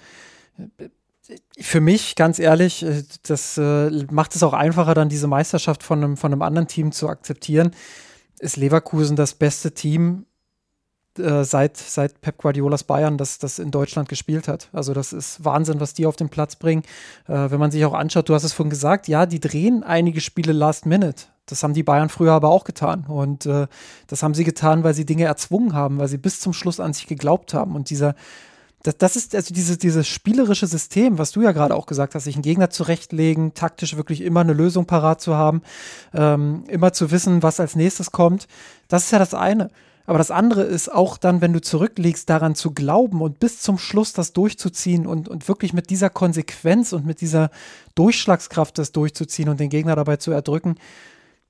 für mich, ganz ehrlich, das macht es auch einfacher, dann diese Meisterschaft von einem anderen Team zu akzeptieren. Ist Leverkusen das beste Team seit Pep Guardiolas Bayern, das in Deutschland gespielt hat. Also das ist Wahnsinn, was die auf den Platz bringen. Wenn man sich auch anschaut, du hast es vorhin gesagt, ja, die drehen einige Spiele last minute. Das haben die Bayern früher aber auch getan. Und das haben sie getan, weil sie Dinge erzwungen haben, weil sie bis zum Schluss an sich geglaubt haben. Und das ist also dieses spielerische System, was du ja gerade auch gesagt hast, sich einen Gegner zurechtlegen, taktisch wirklich immer eine Lösung parat zu haben, immer zu wissen, was als nächstes kommt. Das ist ja das eine. Aber das andere ist auch dann, wenn du zurückliegst, daran zu glauben und bis zum Schluss das durchzuziehen und wirklich mit dieser Konsequenz und mit dieser Durchschlagskraft das durchzuziehen und den Gegner dabei zu erdrücken.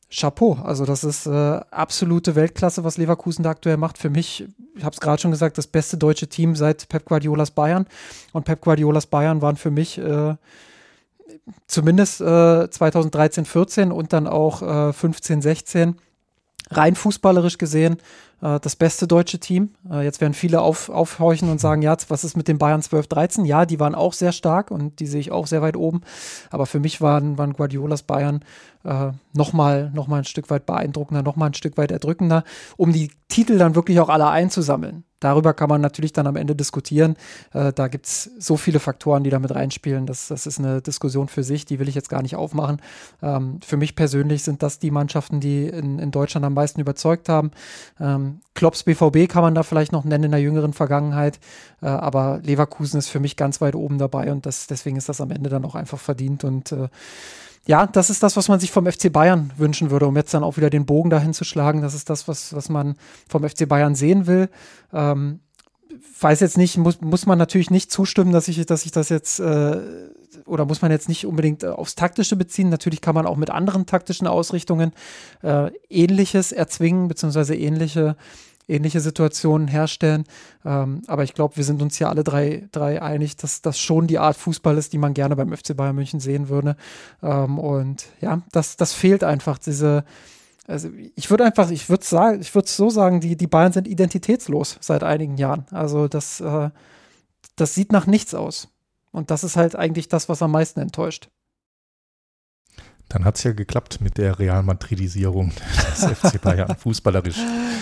Chapeau. Also das ist absolute Weltklasse, was Leverkusen da aktuell macht. Für mich, ich habe es gerade schon gesagt, das beste deutsche Team seit Pep Guardiolas Bayern. Und Pep Guardiolas Bayern waren für mich zumindest 2013, 14 und dann auch 15, 16 rein fußballerisch gesehen das beste deutsche Team. Jetzt werden viele aufhorchen und sagen, ja, was ist mit den Bayern 12, 13? Ja, die waren auch sehr stark und die sehe ich auch sehr weit oben. Aber für mich waren Guardiolas Bayern noch mal ein Stück weit beeindruckender, noch mal ein Stück weit erdrückender, um die Titel dann wirklich auch alle einzusammeln. Darüber kann man natürlich dann am Ende diskutieren. Da gibt es so viele Faktoren, die da mit reinspielen. Das ist eine Diskussion für sich, die will ich jetzt gar nicht aufmachen. Für mich persönlich sind das die Mannschaften, die in Deutschland am meisten überzeugt haben. Klopps BVB kann man da vielleicht noch nennen in der jüngeren Vergangenheit. Aber Leverkusen ist für mich ganz weit oben dabei und deswegen ist das am Ende dann auch einfach verdient. Und ja, das ist das, was man sich vom FC Bayern wünschen würde, um jetzt dann auch wieder den Bogen dahin zu schlagen. Das ist das, was man vom FC Bayern sehen will. Weiß jetzt nicht, muss man natürlich nicht zustimmen, dass ich das jetzt oder muss man jetzt nicht unbedingt aufs Taktische beziehen. Natürlich kann man auch mit anderen taktischen Ausrichtungen Ähnliches erzwingen, beziehungsweise ähnliche Situationen herstellen. Aber ich glaube, wir sind uns hier alle drei einig, dass das schon die Art Fußball ist, die man gerne beim FC Bayern München sehen würde. Und ja, das fehlt einfach, also ich würde so sagen, die Bayern sind identitätslos seit einigen Jahren. Also das sieht nach nichts aus. Und das ist halt eigentlich das, was am meisten enttäuscht. Dann hat es ja geklappt mit der Real Madridisierung des FC Bayern, fußballerisch.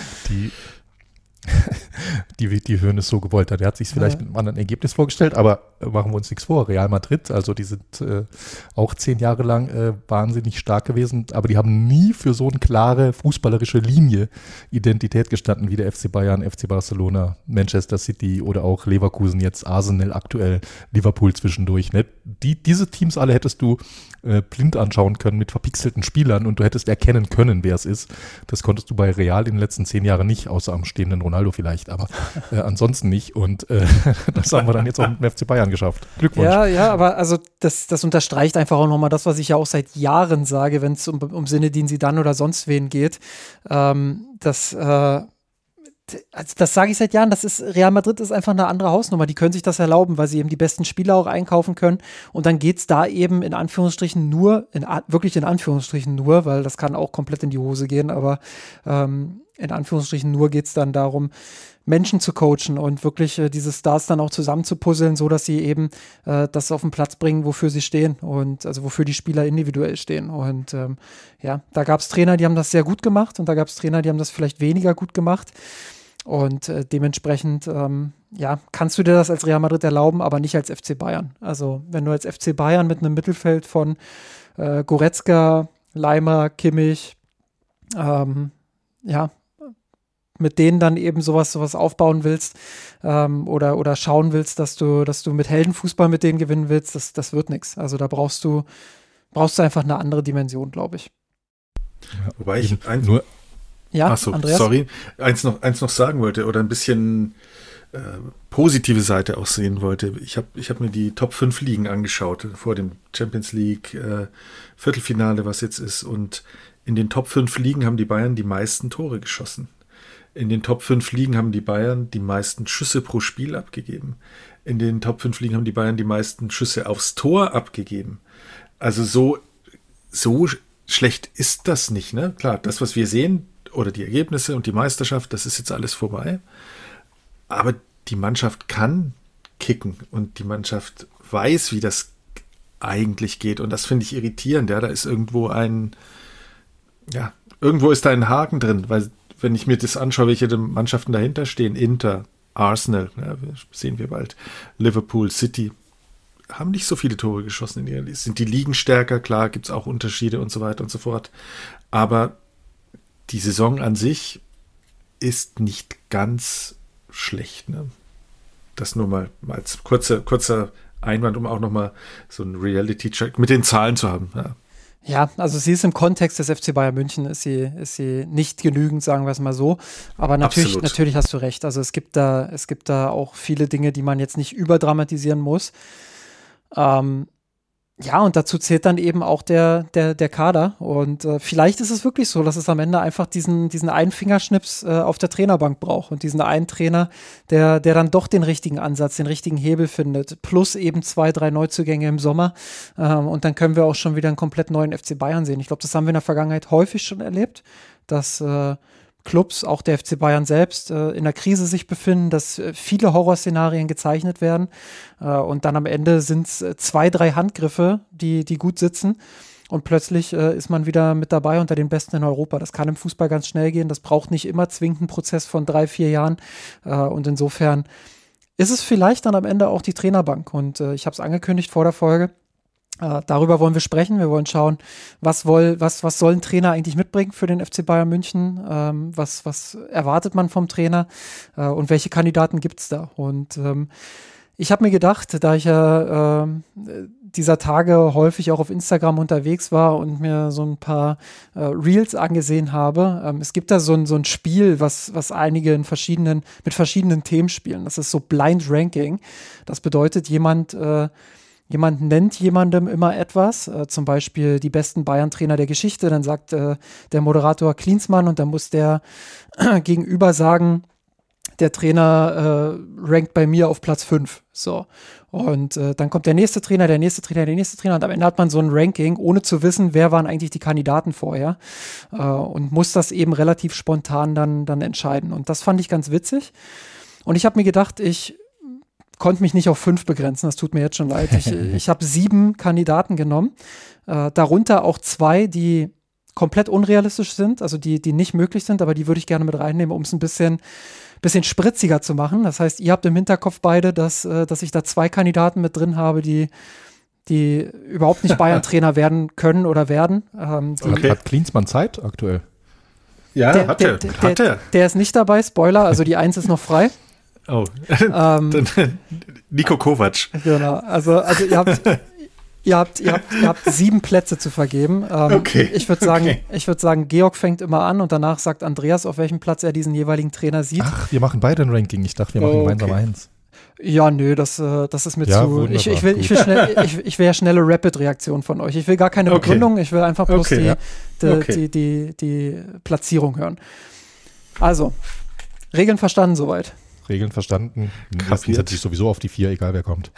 Die Hoeneß so gewollt hat. Er hat sich vielleicht mit einem anderen Ergebnis vorgestellt, aber machen wir uns nichts vor. Real Madrid, also die sind auch 10 Jahre lang wahnsinnig stark gewesen, aber die haben nie für so eine klare fußballerische Linie Identität gestanden wie der FC Bayern, FC Barcelona, Manchester City oder auch Leverkusen, jetzt Arsenal aktuell, Liverpool zwischendurch. Ne? Diese Teams alle hättest du blind anschauen können mit verpixelten Spielern und du hättest erkennen können, wer es ist. Das konntest du bei Real in den letzten 10 Jahren nicht, außer am stehenden Ronaldo vielleicht, aber ansonsten nicht. Und das haben wir dann jetzt auch mit dem FC Bayern geschafft. Glückwunsch. Ja, aber also das unterstreicht einfach auch nochmal das, was ich ja auch seit Jahren sage, wenn es um Zinedine Zidane oder sonst wen geht. Das sage ich seit Jahren, Real Madrid ist einfach eine andere Hausnummer, die können sich das erlauben, weil sie eben die besten Spieler auch einkaufen können und dann geht es da eben in Anführungsstrichen wirklich in Anführungsstrichen nur, weil das kann auch komplett in die Hose gehen, aber in Anführungsstrichen nur geht es dann darum, Menschen zu coachen und wirklich diese Stars dann auch zusammenzupuzzeln, so dass sie eben das auf den Platz bringen, wofür sie stehen und also wofür die Spieler individuell stehen. Und da gab es Trainer, die haben das sehr gut gemacht und da gab es Trainer, die haben das vielleicht weniger gut gemacht. Und dementsprechend, kannst du dir das als Real Madrid erlauben, aber nicht als FC Bayern. Also wenn du als FC Bayern mit einem Mittelfeld von Goretzka, Leimer, Kimmich, mit denen dann eben sowas aufbauen willst oder schauen willst, dass du mit Heldenfußball mit denen gewinnen willst, das wird nichts. Also da brauchst du einfach eine andere Dimension, glaube ich. Ja, wobei ich Andreas? Sorry, eins noch sagen wollte oder ein bisschen positive Seite auch sehen wollte. Ich hab mir die Top 5 Ligen angeschaut vor dem Champions League Viertelfinale, was jetzt ist, und in den Top 5 Ligen haben die Bayern die meisten Tore geschossen. In den Top 5 Ligen haben die Bayern die meisten Schüsse pro Spiel abgegeben. In den Top 5 Ligen haben die Bayern die meisten Schüsse aufs Tor abgegeben. Also so schlecht ist das nicht, ne? Klar, das, was wir sehen, oder die Ergebnisse und die Meisterschaft, das ist jetzt alles vorbei. Aber die Mannschaft kann kicken und die Mannschaft weiß, wie das eigentlich geht. Und das finde ich irritierend. Ja, da ist irgendwo irgendwo ist da ein Haken drin, weil wenn ich mir das anschaue, welche Mannschaften dahinter stehen, Inter, Arsenal, sehen wir bald, Liverpool, City, haben nicht so viele Tore geschossen. Sind die Ligen stärker? Klar, gibt es auch Unterschiede und so weiter und so fort. Aber die Saison an sich ist nicht ganz schlecht. Ne? Das nur mal als kurzer Einwand, um auch nochmal so einen Reality-Check mit den Zahlen zu haben. Ja, also sie ist im Kontext des FC Bayern München, ist sie nicht genügend, sagen wir es mal so. Aber natürlich hast du recht. Also es gibt da auch viele Dinge, die man jetzt nicht überdramatisieren muss. Ja, und dazu zählt dann eben auch der Kader. Und vielleicht ist es wirklich so, dass es am Ende einfach diesen einen Fingerschnips auf der Trainerbank braucht und diesen einen Trainer, der dann doch den richtigen Ansatz, den richtigen Hebel findet. Plus eben 2, 3 Neuzugänge im Sommer. Und dann können wir auch schon wieder einen komplett neuen FC Bayern sehen. Ich glaube, das haben wir in der Vergangenheit häufig schon erlebt, dass Clubs, auch der FC Bayern selbst, in der Krise sich befinden, dass viele Horrorszenarien gezeichnet werden und dann am Ende sind es 2, 3 Handgriffe, die gut sitzen und plötzlich ist man wieder mit dabei unter den Besten in Europa. Das kann im Fußball ganz schnell gehen, das braucht nicht immer zwingend einen Prozess von 3, 4 Jahren und insofern ist es vielleicht dann am Ende auch die Trainerbank und ich habe es angekündigt vor der Folge. Darüber wollen wir sprechen. Wir wollen schauen, was soll ein Trainer eigentlich mitbringen für den FC Bayern München? Was erwartet man vom Trainer? Und welche Kandidaten gibt es da? Und ich habe mir gedacht, da ich ja dieser Tage häufig auch auf Instagram unterwegs war und mir so ein paar Reels angesehen habe, es gibt da so ein Spiel, was einige mit verschiedenen Themen spielen. Das ist so Blind Ranking. Das bedeutet, jemand nennt jemandem immer etwas, zum Beispiel die besten Bayern-Trainer der Geschichte, dann sagt der Moderator Klinsmann und dann muss der gegenüber sagen, der Trainer rankt bei mir auf Platz 5. So. Und dann kommt der nächste Trainer und am Ende hat man so ein Ranking, ohne zu wissen, wer waren eigentlich die Kandidaten vorher und muss das eben relativ spontan dann entscheiden. Und das fand ich ganz witzig. Und ich habe mir gedacht, ich konnte mich nicht auf 5 begrenzen, das tut mir jetzt schon leid. Ich habe 7 Kandidaten genommen, darunter auch 2, die komplett unrealistisch sind, also die nicht möglich sind, aber die würde ich gerne mit reinnehmen, um es ein bisschen spritziger zu machen. Das heißt, ihr habt im Hinterkopf beide, dass ich da 2 Kandidaten mit drin habe, die überhaupt nicht Bayern-Trainer werden können oder werden. Okay. Hat Klinsmann Zeit aktuell? Ja, hat er. Der ist nicht dabei, Spoiler, also die 1 ist noch frei. Oh, Niko Kovac. Genau, also ihr habt 7 Plätze zu vergeben. Okay. Ich würde sagen, Georg fängt immer an und danach sagt Andreas, auf welchem Platz er diesen jeweiligen Trainer sieht. Ach, wir machen beide ein Ranking. Ich dachte, wir machen gemeinsam eins. Ja, nö, das ist mir ja, zu. Ich will ja schnelle Rapid-Reaktion von euch. Ich will gar keine Begründung, ich will einfach bloß die Platzierung hören. Also, Regeln verstanden soweit. Regeln verstanden. Kapiert. Setze ich sowieso auf die 4, egal wer kommt.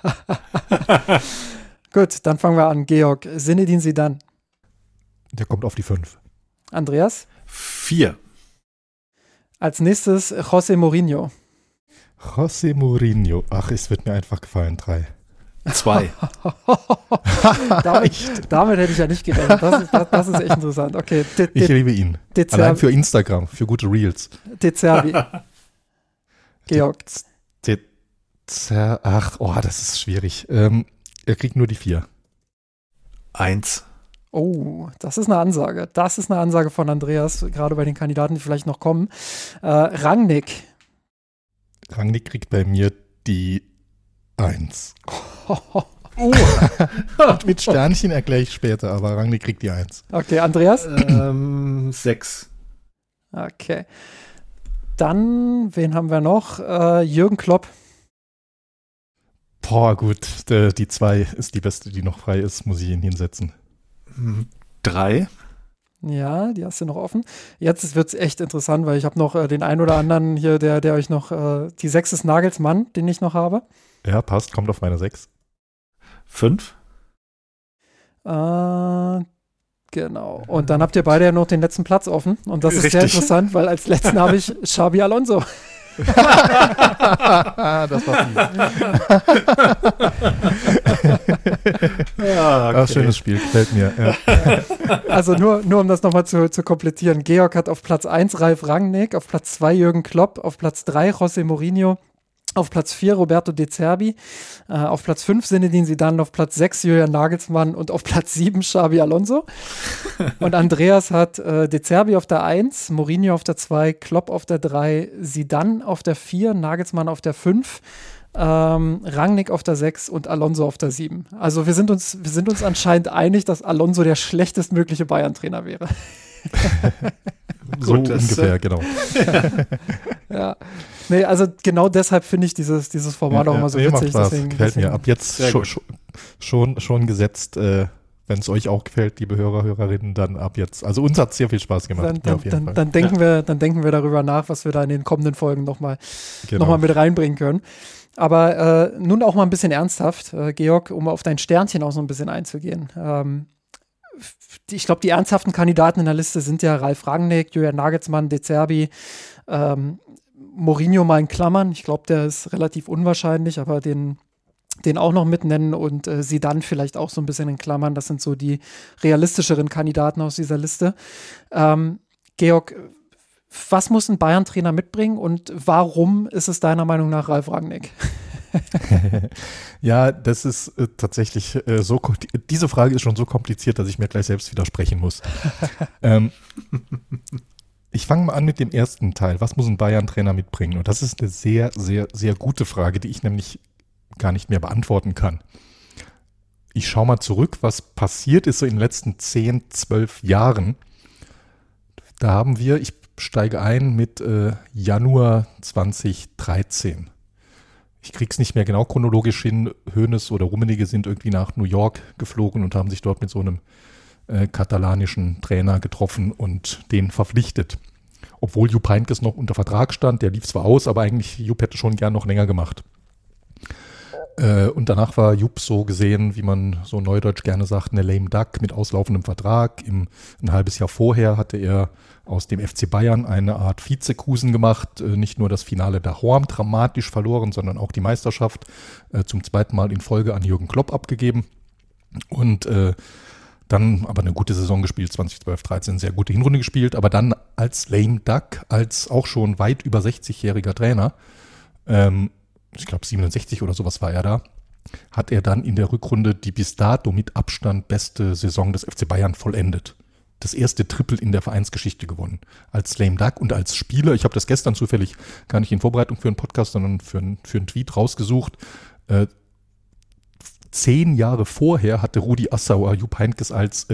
Gut, dann fangen wir an. Georg, Zinedine Zidane. Der kommt auf die 5. Andreas? 4. Als nächstes José Mourinho. José Mourinho. Ach, es wird mir einfach gefallen. 3. 2. damit hätte ich ja nicht gerechnet. Das ist echt interessant. Okay. Ich liebe ihn. Allein für Instagram, für gute Reels. De Zerbi. Georg. Das ist schwierig. Er kriegt nur die 4. 1. Oh, das ist eine Ansage. Das ist eine Ansage von Andreas, gerade bei den Kandidaten, die vielleicht noch kommen. Rangnick. Rangnick kriegt bei mir die 1. Mit Sternchen erkläre ich später, aber Rangnick kriegt die 1. Okay, Andreas? 6. Okay. Dann, wen haben wir noch? Jürgen Klopp. Boah, gut. Die 2 ist die beste, die noch frei ist, muss ich ihn hinsetzen. 3. Ja, die hast du noch offen. Jetzt wird es echt interessant, weil ich habe noch den einen oder anderen hier, der euch noch, die 6 ist Nagelsmann, den ich noch habe. Ja, passt, kommt auf meine 6. 5. Genau. Und dann habt ihr beide ja noch den letzten Platz offen. Und das ist Richtig. sehr interessant, weil als letzten habe ich Xabi Alonso. Das war fies. Ach, schönes Spiel, gefällt mir. Ja. Also nur um das nochmal zu komplettieren. Georg hat auf Platz 1 Ralf Rangnick, auf Platz 2 Jürgen Klopp, auf Platz 3 José Mourinho, auf Platz 4 Roberto De Zerbi, auf Platz 5 Zinedine Zidane, auf Platz 6 Julian Nagelsmann und auf Platz 7 Xabi Alonso. Und Andreas hat De Zerbi auf der 1, Mourinho auf der 2, Klopp auf der 3, Zidane auf der 4, Nagelsmann auf der 5, Rangnick auf der 6 und Alonso auf der 7. Also wir sind uns anscheinend einig, dass Alonso der schlechtestmögliche Bayern-Trainer wäre. So ungefähr, genau. Ja. Nee, also genau deshalb finde ich dieses Format auch immer so witzig. Gefällt mir. Ab jetzt schon gesetzt. Wenn es euch auch gefällt, liebe Hörer, Hörerinnen, dann ab jetzt. Also uns hat es sehr viel Spaß gemacht. Dann denken wir darüber nach, was wir da in den kommenden Folgen noch mal mit reinbringen können. Aber nun auch mal ein bisschen ernsthaft, Georg, um auf dein Sternchen auch so ein bisschen einzugehen. Ich glaube, die ernsthaften Kandidaten in der Liste sind ja Ralf Rangnick, Julian Nagelsmann, De Zerbi, Mourinho mal in Klammern. Ich glaube, der ist relativ unwahrscheinlich, aber den auch noch mit nennen und Zidane vielleicht auch so ein bisschen in Klammern. Das sind so die realistischeren Kandidaten aus dieser Liste. Georg, was muss ein Bayern-Trainer mitbringen und warum ist es deiner Meinung nach Ralf Rangnick? Ja, das ist tatsächlich diese Frage ist schon so kompliziert, dass ich mir gleich selbst widersprechen muss. Ich fange mal an mit dem ersten Teil. Was muss ein Bayern-Trainer mitbringen? Und das ist eine sehr, sehr, sehr gute Frage, die ich nämlich gar nicht mehr beantworten kann. Ich schaue mal zurück, was passiert ist so in den letzten 10, 12 Jahren. Da haben wir, ich steige ein mit Januar 2013. Ich krieg's nicht mehr genau chronologisch hin. Hoeneß oder Rummenigge sind irgendwie nach New York geflogen und haben sich dort mit so einem katalanischen Trainer getroffen und den verpflichtet. Obwohl Jupp Heynckes noch unter Vertrag stand, der lief zwar aus, aber eigentlich Jupp hätte schon gern noch länger gemacht. Und danach war Jupp so gesehen, wie man so neudeutsch gerne sagt, eine lame duck mit auslaufendem Vertrag. Ein halbes Jahr vorher hatte er aus dem FC Bayern eine Art Vizekusen gemacht. Nicht nur das Finale daheim dramatisch verloren, sondern auch die Meisterschaft zum zweiten Mal in Folge an Jürgen Klopp abgegeben. Und dann aber eine gute Saison gespielt, 2012/13, sehr gute Hinrunde gespielt, aber dann als lame duck, als auch schon weit über 60-jähriger Trainer, ich glaube 67 oder sowas war er da, hat er dann in der Rückrunde die bis dato mit Abstand beste Saison des FC Bayern vollendet. Das erste Triple in der Vereinsgeschichte gewonnen. Als lame duck und als Spieler, ich habe das gestern zufällig gar nicht in Vorbereitung für einen Podcast, sondern für einen Tweet rausgesucht. 10 Jahre vorher hatte Rudi Assauer Jupp Heynckes als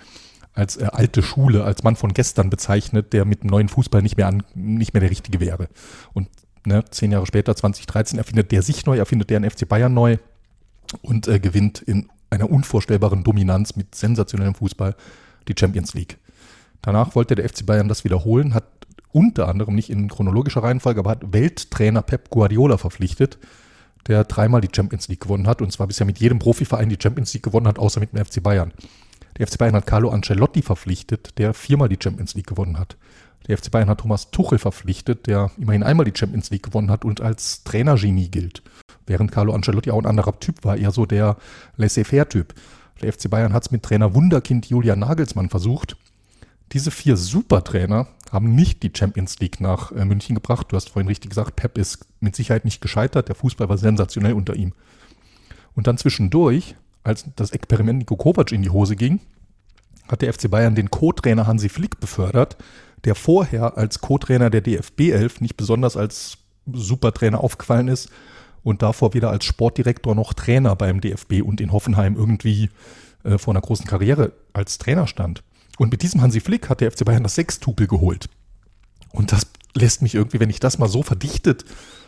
alte Schule, als Mann von gestern bezeichnet, der mit dem neuen Fußball nicht mehr der Richtige wäre. Und 10 Jahre später, 2013, erfindet der den FC Bayern neu und gewinnt in einer unvorstellbaren Dominanz mit sensationellem Fußball die Champions League. Danach wollte der FC Bayern das wiederholen, hat unter anderem nicht in chronologischer Reihenfolge, aber hat Welttrainer Pep Guardiola verpflichtet, der 3-mal die Champions League gewonnen hat und zwar bisher mit jedem Profiverein die Champions League gewonnen hat, außer mit dem FC Bayern. Der FC Bayern hat Carlo Ancelotti verpflichtet, der 4-mal die Champions League gewonnen hat. Der FC Bayern hat Thomas Tuchel verpflichtet, der immerhin einmal die Champions League gewonnen hat und als Trainergenie gilt. Während Carlo Ancelotti auch ein anderer Typ war, eher so der Laissez-faire-Typ. Der FC Bayern hat es mit Trainer Wunderkind Julian Nagelsmann versucht. Diese 4 Supertrainer haben nicht die Champions League nach München gebracht. Du hast vorhin richtig gesagt, Pep ist mit Sicherheit nicht gescheitert. Der Fußball war sensationell unter ihm. Und dann zwischendurch, als das Experiment Niko Kovac in die Hose ging, hat der FC Bayern den Co-Trainer Hansi Flick befördert, der vorher als Co-Trainer der DFB 11 nicht besonders als Supertrainer aufgefallen ist und davor wieder als Sportdirektor noch Trainer beim DFB und in Hoffenheim irgendwie vor einer großen Karriere als Trainer stand. Und mit diesem Hansi Flick hat der FC Bayern das Sechstupel geholt. Und das lässt mich irgendwie, wenn ich das mal so verdichtet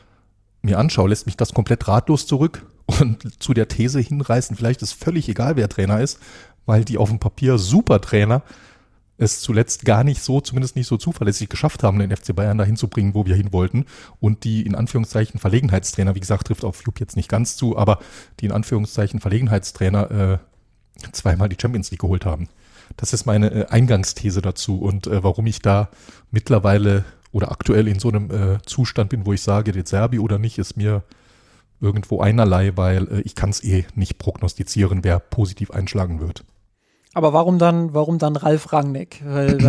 mir anschaue, lässt mich das komplett ratlos zurück und zu der These hinreißen, vielleicht ist völlig egal, wer Trainer ist, weil die auf dem Papier Supertrainer es zuletzt gar nicht so, zumindest nicht so zuverlässig geschafft haben, den FC Bayern dahin zu bringen, wo wir hin wollten. Und die in Anführungszeichen Verlegenheitstrainer, wie gesagt, trifft auf Jupp jetzt nicht ganz zu, aber die in Anführungszeichen Verlegenheitstrainer 2-mal die Champions League geholt haben. Das ist meine Eingangsthese dazu und warum ich da mittlerweile oder aktuell in so einem Zustand bin, wo ich sage, De Zerbi oder nicht, ist mir irgendwo einerlei, weil ich kann es nicht prognostizieren, wer positiv einschlagen wird. Aber warum dann Ralf Rangnick?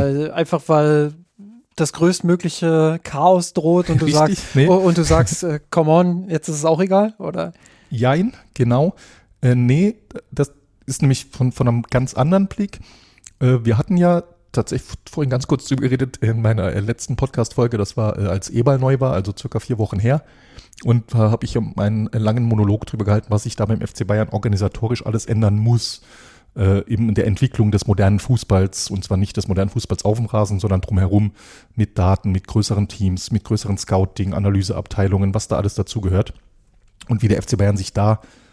Weil das größtmögliche Chaos droht und du sagst, come on, jetzt ist es auch egal, oder? Jein, genau. Nee, das ist nämlich von einem ganz anderen Blick. Wir hatten ja tatsächlich vorhin ganz kurz drüber geredet in meiner letzten Podcast-Folge, das war, als Eberl neu war, also circa 4 Wochen her. Und da habe ich einen langen Monolog drüber gehalten, was sich da beim FC Bayern organisatorisch alles ändern muss. Eben in der Entwicklung des modernen Fußballs, und zwar nicht des modernen Fußballs auf dem Rasen, sondern drumherum mit Daten, mit größeren Teams, mit größeren Scouting, Analyseabteilungen, was da alles dazugehört. Und wie der FC Bayern sich da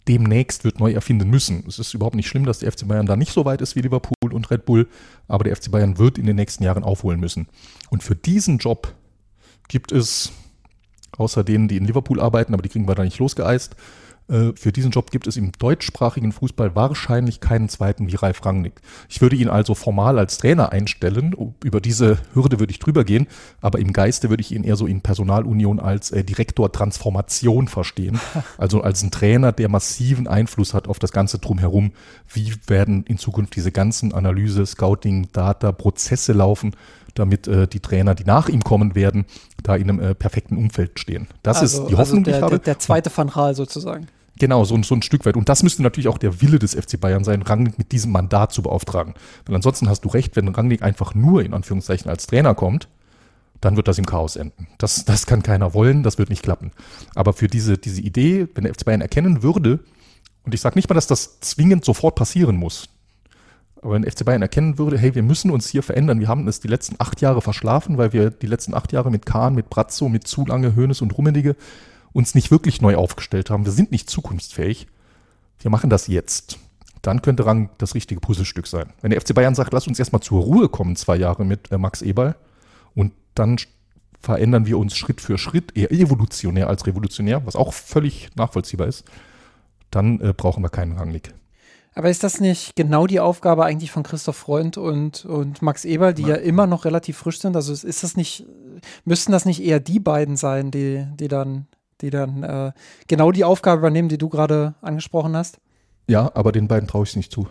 demnächst wird neu erfinden müssen. Es ist überhaupt nicht schlimm, dass der FC Bayern da nicht so weit ist wie Liverpool und Red Bull, aber der FC Bayern wird in den nächsten Jahren aufholen müssen. Und für diesen Job gibt es, außer denen, die in Liverpool arbeiten, aber die kriegen wir da nicht losgeeist, für diesen Job gibt es im deutschsprachigen Fußball wahrscheinlich keinen zweiten wie Ralf Rangnick. Ich würde ihn also formal als Trainer einstellen. Über diese Hürde würde ich drüber gehen, aber im Geiste würde ich ihn eher so in Personalunion als Direktor Transformation verstehen. Also als ein Trainer, der massiven Einfluss hat auf das Ganze drumherum. Wie werden in Zukunft diese ganzen Analyse, Scouting, Data, Prozesse laufen, damit die Trainer, die nach ihm kommen werden, da in einem perfekten Umfeld stehen. Das ist die Hoffnung, die ich habe. Der zweite Van Gaal sozusagen. Genau, so ein Stück weit. Und das müsste natürlich auch der Wille des FC Bayern sein, Rangnick mit diesem Mandat zu beauftragen. Weil ansonsten hast du recht, wenn Rangnick einfach nur in Anführungszeichen als Trainer kommt, dann wird das im Chaos enden. Das kann keiner wollen, das wird nicht klappen. Aber für diese Idee, wenn der FC Bayern erkennen würde, und ich sage nicht mal, dass das zwingend sofort passieren muss, aber wenn der FC Bayern erkennen würde, hey, wir müssen uns hier verändern, wir haben es die letzten 8 Jahre verschlafen, weil wir die letzten 8 Jahre mit Kahn, mit Brazzo, mit Zulange, Hoeneß und Rummenigge uns nicht wirklich neu aufgestellt haben. Wir sind nicht zukunftsfähig. Wir machen das jetzt. Dann könnte Rang das richtige Puzzlestück sein. Wenn der FC Bayern sagt, lass uns erstmal zur Ruhe kommen, 2 Jahre mit Max Eberl und dann verändern wir uns Schritt für Schritt, eher evolutionär als revolutionär, was auch völlig nachvollziehbar ist, dann brauchen wir keinen Rangnick. Aber ist das nicht genau die Aufgabe eigentlich von Christoph Freund und Max Eberl, die ja immer noch relativ frisch sind? Also ist das nicht, müssten das nicht eher die beiden sein, die dann genau die Aufgabe übernehmen, die du gerade angesprochen hast? Ja, aber den beiden traue ich es nicht zu.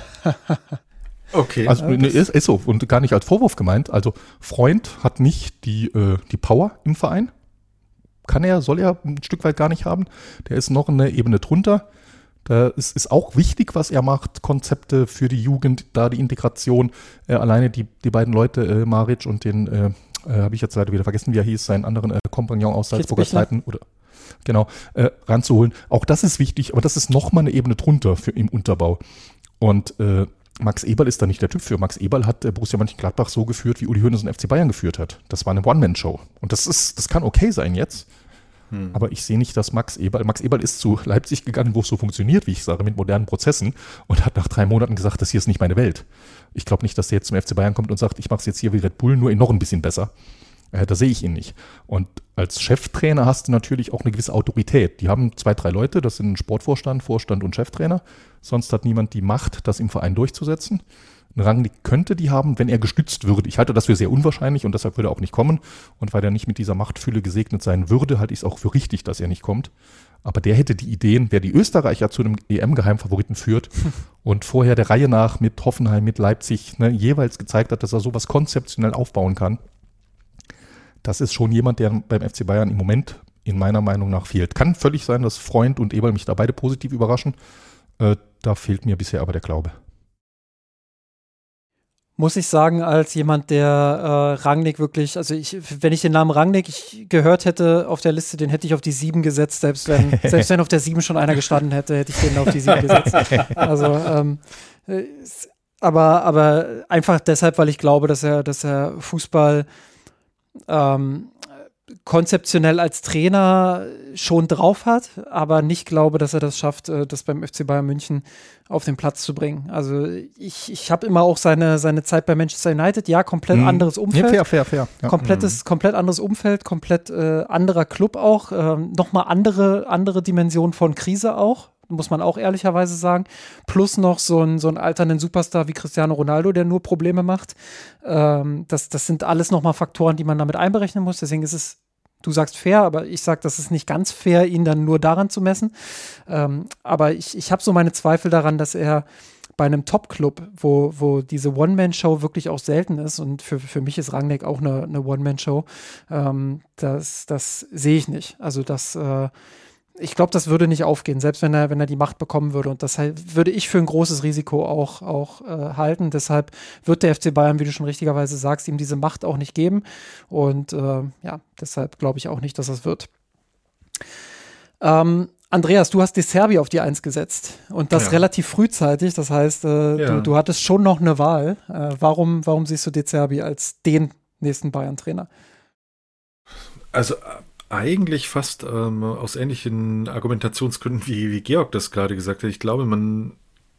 Okay. Also ist so und gar nicht als Vorwurf gemeint. Also Freund hat nicht die Power im Verein. Soll er ein Stück weit gar nicht haben. Der ist noch eine Ebene drunter. Da ist auch wichtig, was er macht. Konzepte für die Jugend, da die Integration. Alleine die beiden Leute, Maric und den habe ich jetzt leider wieder vergessen, wie er hieß, seinen anderen Kompagnon aus Salzburger Zeiten, oder genau, ranzuholen. Auch das ist wichtig, aber das ist nochmal eine Ebene drunter im Unterbau. Und Max Eberl ist da nicht der Typ für. Max Eberl hat Borussia Mönchengladbach so geführt, wie Uli Hoeneß und FC Bayern geführt hat. Das war eine One-Man-Show. Und das kann okay sein jetzt. Aber ich sehe nicht, dass Max Eberl ist zu Leipzig gegangen, wo es so funktioniert, wie ich sage, mit modernen Prozessen und hat nach 3 Monaten gesagt, das hier ist nicht meine Welt. Ich glaube nicht, dass der jetzt zum FC Bayern kommt und sagt, ich mache es jetzt hier wie Red Bull, nur noch ein bisschen besser. Da sehe ich ihn nicht. Und als Cheftrainer hast du natürlich auch eine gewisse Autorität. Die haben 2, 3 Leute, das sind Sportvorstand, Vorstand und Cheftrainer. Sonst hat niemand die Macht, das im Verein durchzusetzen. Ein Rangnick könnte die haben, wenn er gestützt würde. Ich halte das für sehr unwahrscheinlich und deshalb würde er auch nicht kommen. Und weil er nicht mit dieser Machtfülle gesegnet sein würde, halte ich es auch für richtig, dass er nicht kommt. Aber der hätte die Ideen, wer die Österreicher zu einem EM-Geheimfavoriten führt und vorher der Reihe nach mit Hoffenheim, mit Leipzig jeweils gezeigt hat, dass er sowas konzeptionell aufbauen kann. Das ist schon jemand, der beim FC Bayern im Moment in meiner Meinung nach fehlt. Kann völlig sein, dass Freund und Eberl mich da beide positiv überraschen. Da fehlt mir bisher aber der Glaube. Muss ich sagen, als jemand, der Rangnick wirklich, also wenn ich den Namen Rangnick gehört hätte auf der Liste, den hätte ich auf die 7 gesetzt, selbst wenn auf der 7 schon einer gestanden hätte, hätte ich den auf die 7 gesetzt. Also, aber einfach deshalb, weil ich glaube, dass er Fußball konzeptionell als Trainer schon drauf hat, aber nicht glaube, dass er das schafft, das beim FC Bayern München auf den Platz zu bringen. Also ich habe immer auch seine Zeit bei Manchester United, ja, komplett anderes Umfeld. Ja, fair. Ja. Komplett anderes Umfeld, komplett anderer Club auch, nochmal andere Dimension von Krise auch, muss man auch ehrlicherweise sagen. Plus noch so einen alternden Superstar wie Cristiano Ronaldo, der nur Probleme macht. Das sind alles nochmal Faktoren, die man damit einberechnen muss. Deswegen ist es, du sagst fair, aber ich sage, das ist nicht ganz fair, ihn dann nur daran zu messen. Aber ich habe so meine Zweifel daran, dass er bei einem Top-Club, wo diese One-Man-Show wirklich auch selten ist, und für mich ist Rangnick auch eine One-Man-Show, das sehe ich nicht. Also ich glaube, das würde nicht aufgehen, selbst wenn er die Macht bekommen würde. Und das würde ich für ein großes Risiko auch halten. Deshalb wird der FC Bayern, wie du schon richtigerweise sagst, ihm diese Macht auch nicht geben. Und deshalb glaube ich auch nicht, dass das wird. Andreas, du hast De Zerbi auf die 1 gesetzt und das relativ frühzeitig. Das heißt, du hattest schon noch eine Wahl. Warum siehst du De Zerbi als den nächsten Bayern-Trainer? Also eigentlich fast aus ähnlichen Argumentationsgründen, wie Georg das gerade gesagt hat. Ich glaube, man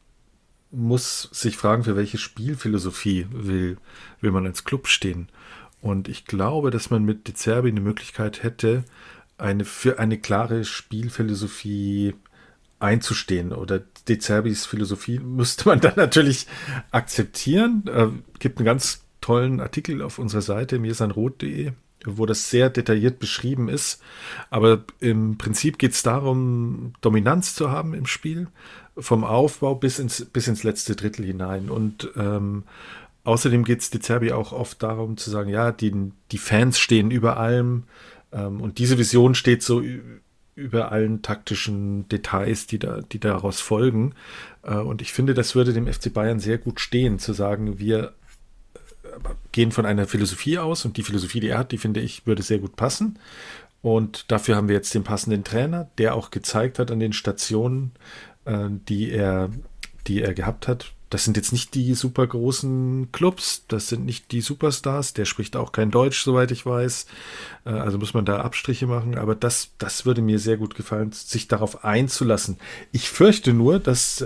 muss sich fragen, für welche Spielphilosophie will man als Club stehen. Und ich glaube, dass man mit De Zerbi eine Möglichkeit hätte, für eine klare Spielphilosophie einzustehen. Oder De Zerbis Philosophie müsste man dann natürlich akzeptieren. Gibt einen ganz tollen Artikel auf unserer Seite, mirsanrot.de, wo das sehr detailliert beschrieben ist. Aber im Prinzip geht es darum, Dominanz zu haben im Spiel, vom Aufbau bis ins letzte Drittel hinein. Und außerdem geht es De Zerbi auch oft darum zu sagen, ja, die Fans stehen über allem, und diese Vision steht so über allen taktischen Details, die daraus folgen. Und ich finde, das würde dem FC Bayern sehr gut stehen, zu sagen, wir gehen von einer Philosophie aus, und die Philosophie, die er hat, die finde ich, würde sehr gut passen. Und dafür haben wir jetzt den passenden Trainer, der auch gezeigt hat an den Stationen, die er gehabt hat. Das sind jetzt nicht die super großen Clubs, das sind nicht die Superstars, der spricht auch kein Deutsch, soweit ich weiß. Also muss man da Abstriche machen, aber das würde mir sehr gut gefallen, sich darauf einzulassen. Ich fürchte nur, dass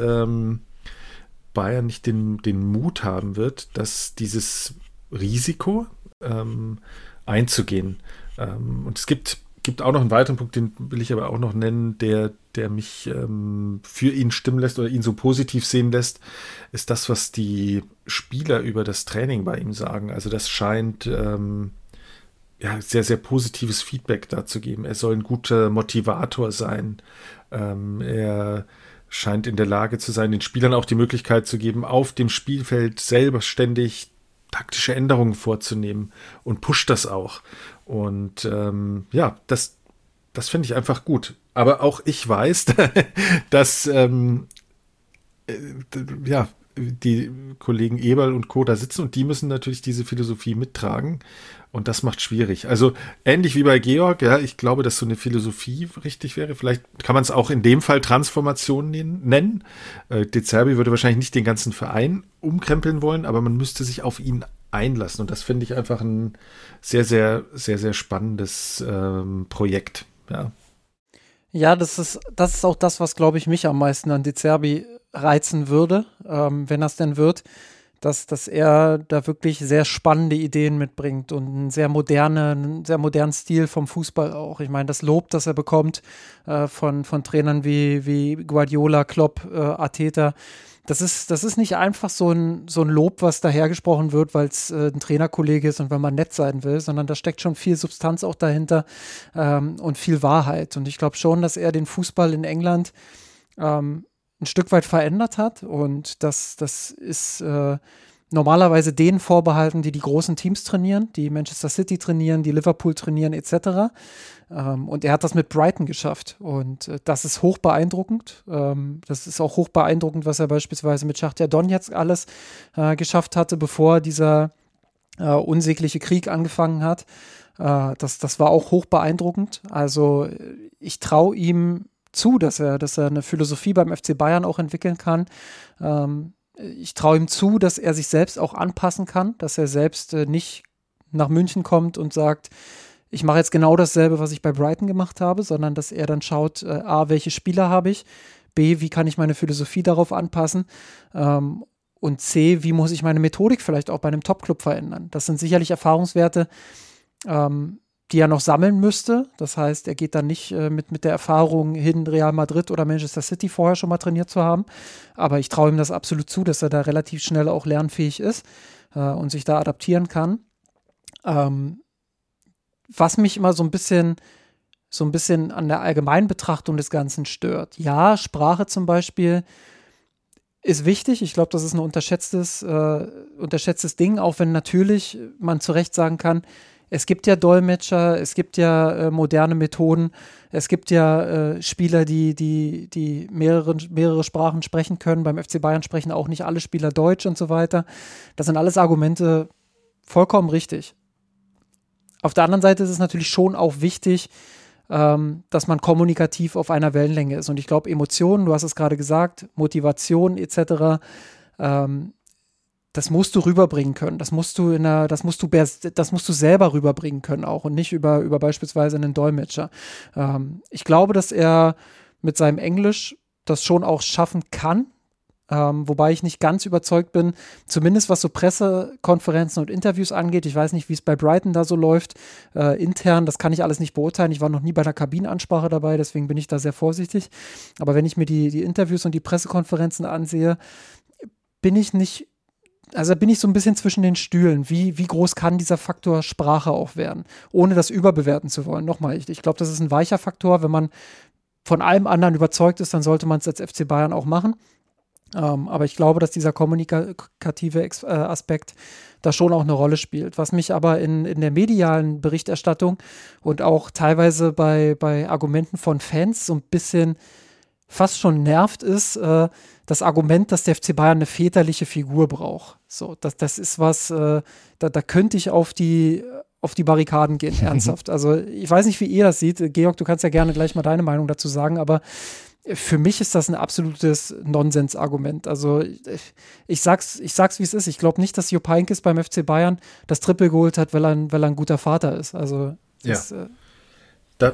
Bayern nicht den Mut haben wird, dieses Risiko einzugehen. Und es gibt auch noch einen weiteren Punkt, den will ich aber auch noch nennen, der mich für ihn stimmen lässt oder ihn so positiv sehen lässt, ist das, was die Spieler über das Training bei ihm sagen. Also das scheint sehr, sehr positives Feedback dazu geben. Er soll ein guter Motivator sein. Er scheint in der Lage zu sein, den Spielern auch die Möglichkeit zu geben, auf dem Spielfeld selber ständig taktische Änderungen vorzunehmen, und pusht das auch. Und das finde ich einfach gut. Aber auch ich weiß, dass die Kollegen Eberl und Co. da sitzen, und die müssen natürlich diese Philosophie mittragen, und das macht schwierig. Also ähnlich wie bei Georg, ja, ich glaube, dass so eine Philosophie richtig wäre. Vielleicht kann man es auch in dem Fall Transformation nennen. De Zerbi würde wahrscheinlich nicht den ganzen Verein umkrempeln wollen, aber man müsste sich auf ihn einlassen, und das finde ich einfach ein sehr, sehr, sehr, sehr spannendes Projekt. Ja, das ist auch das, was, glaube ich, mich am meisten an De Zerbi reizen würde, wenn das denn wird, dass er da wirklich sehr spannende Ideen mitbringt und einen sehr modernen Stil vom Fußball auch. Ich meine, das Lob, das er bekommt von Trainern wie Guardiola, Klopp, Arteta, das ist nicht einfach so ein Lob, was dahergesprochen wird, weil es ein Trainerkollege ist und weil man nett sein will, sondern da steckt schon viel Substanz auch dahinter und viel Wahrheit. Und ich glaube schon, dass er den Fußball in England ein Stück weit verändert hat, und das ist normalerweise denen vorbehalten, die großen Teams trainieren, die Manchester City trainieren, die Liverpool trainieren etc. Und er hat das mit Brighton geschafft, und das ist hoch beeindruckend. Das ist auch hoch beeindruckend, was er beispielsweise mit Schachtar Donetsk alles geschafft hatte, bevor dieser unsägliche Krieg angefangen hat. Das war auch hoch beeindruckend. Also ich traue ihm zu, dass er eine Philosophie beim FC Bayern auch entwickeln kann. Ich traue ihm zu, dass er sich selbst auch anpassen kann, dass er selbst nicht nach München kommt und sagt, ich mache jetzt genau dasselbe, was ich bei Brighton gemacht habe, sondern dass er dann schaut, A, welche Spieler habe ich, B, wie kann ich meine Philosophie darauf anpassen, und C, wie muss ich meine Methodik vielleicht auch bei einem Top-Club verändern. Das sind sicherlich Erfahrungswerte, die er noch sammeln müsste. Das heißt, er geht dann nicht mit der Erfahrung hin, Real Madrid oder Manchester City vorher schon mal trainiert zu haben. Aber ich traue ihm das absolut zu, dass er da relativ schnell auch lernfähig ist und sich da adaptieren kann. Was mich immer so ein bisschen an der Allgemeinbetrachtung des Ganzen stört. Ja, Sprache zum Beispiel ist wichtig. Ich glaube, das ist ein unterschätztes Ding, auch wenn natürlich man zu Recht sagen kann, es gibt ja Dolmetscher, es gibt ja moderne Methoden, es gibt ja Spieler, die mehrere Sprachen sprechen können. Beim FC Bayern sprechen auch nicht alle Spieler Deutsch und so weiter. Das sind alles Argumente, vollkommen richtig. Auf der anderen Seite ist es natürlich schon auch wichtig, dass man kommunikativ auf einer Wellenlänge ist. Und ich glaube, Emotionen, du hast es gerade gesagt, Motivation etc., das musst du rüberbringen können. Das musst du selber rüberbringen können auch und nicht über beispielsweise einen Dolmetscher. Ich glaube, dass er mit seinem Englisch das schon auch schaffen kann. Wobei ich nicht ganz überzeugt bin, zumindest was so Pressekonferenzen und Interviews angeht. Ich weiß nicht, wie es bei Brighton da so läuft. Intern, das kann ich alles nicht beurteilen. Ich war noch nie bei einer Kabinenansprache dabei, deswegen bin ich da sehr vorsichtig. Aber wenn ich mir die Interviews und die Pressekonferenzen ansehe, bin ich so ein bisschen zwischen den Stühlen. Wie groß kann dieser Faktor Sprache auch werden, ohne das überbewerten zu wollen? Nochmal, ich glaube, das ist ein weicher Faktor. Wenn man von allem anderen überzeugt ist, dann sollte man es als FC Bayern auch machen. Aber ich glaube, dass dieser kommunikative Aspekt da schon auch eine Rolle spielt. Was mich aber in der medialen Berichterstattung und auch teilweise bei Argumenten von Fans so ein bisschen fast schon nervt, ist das Argument, dass der FC Bayern eine väterliche Figur braucht. So, das ist was, da könnte ich auf die Barrikaden gehen, ernsthaft. Also ich weiß nicht, wie ihr das seht. Georg, du kannst ja gerne gleich mal deine Meinung dazu sagen, aber für mich ist das ein absolutes Nonsensargument. Also ich sag's, wie es ist. Ich glaube nicht, dass Jupp Heynckes beim FC Bayern das Triple geholt hat, weil er ein guter Vater ist. Also das, du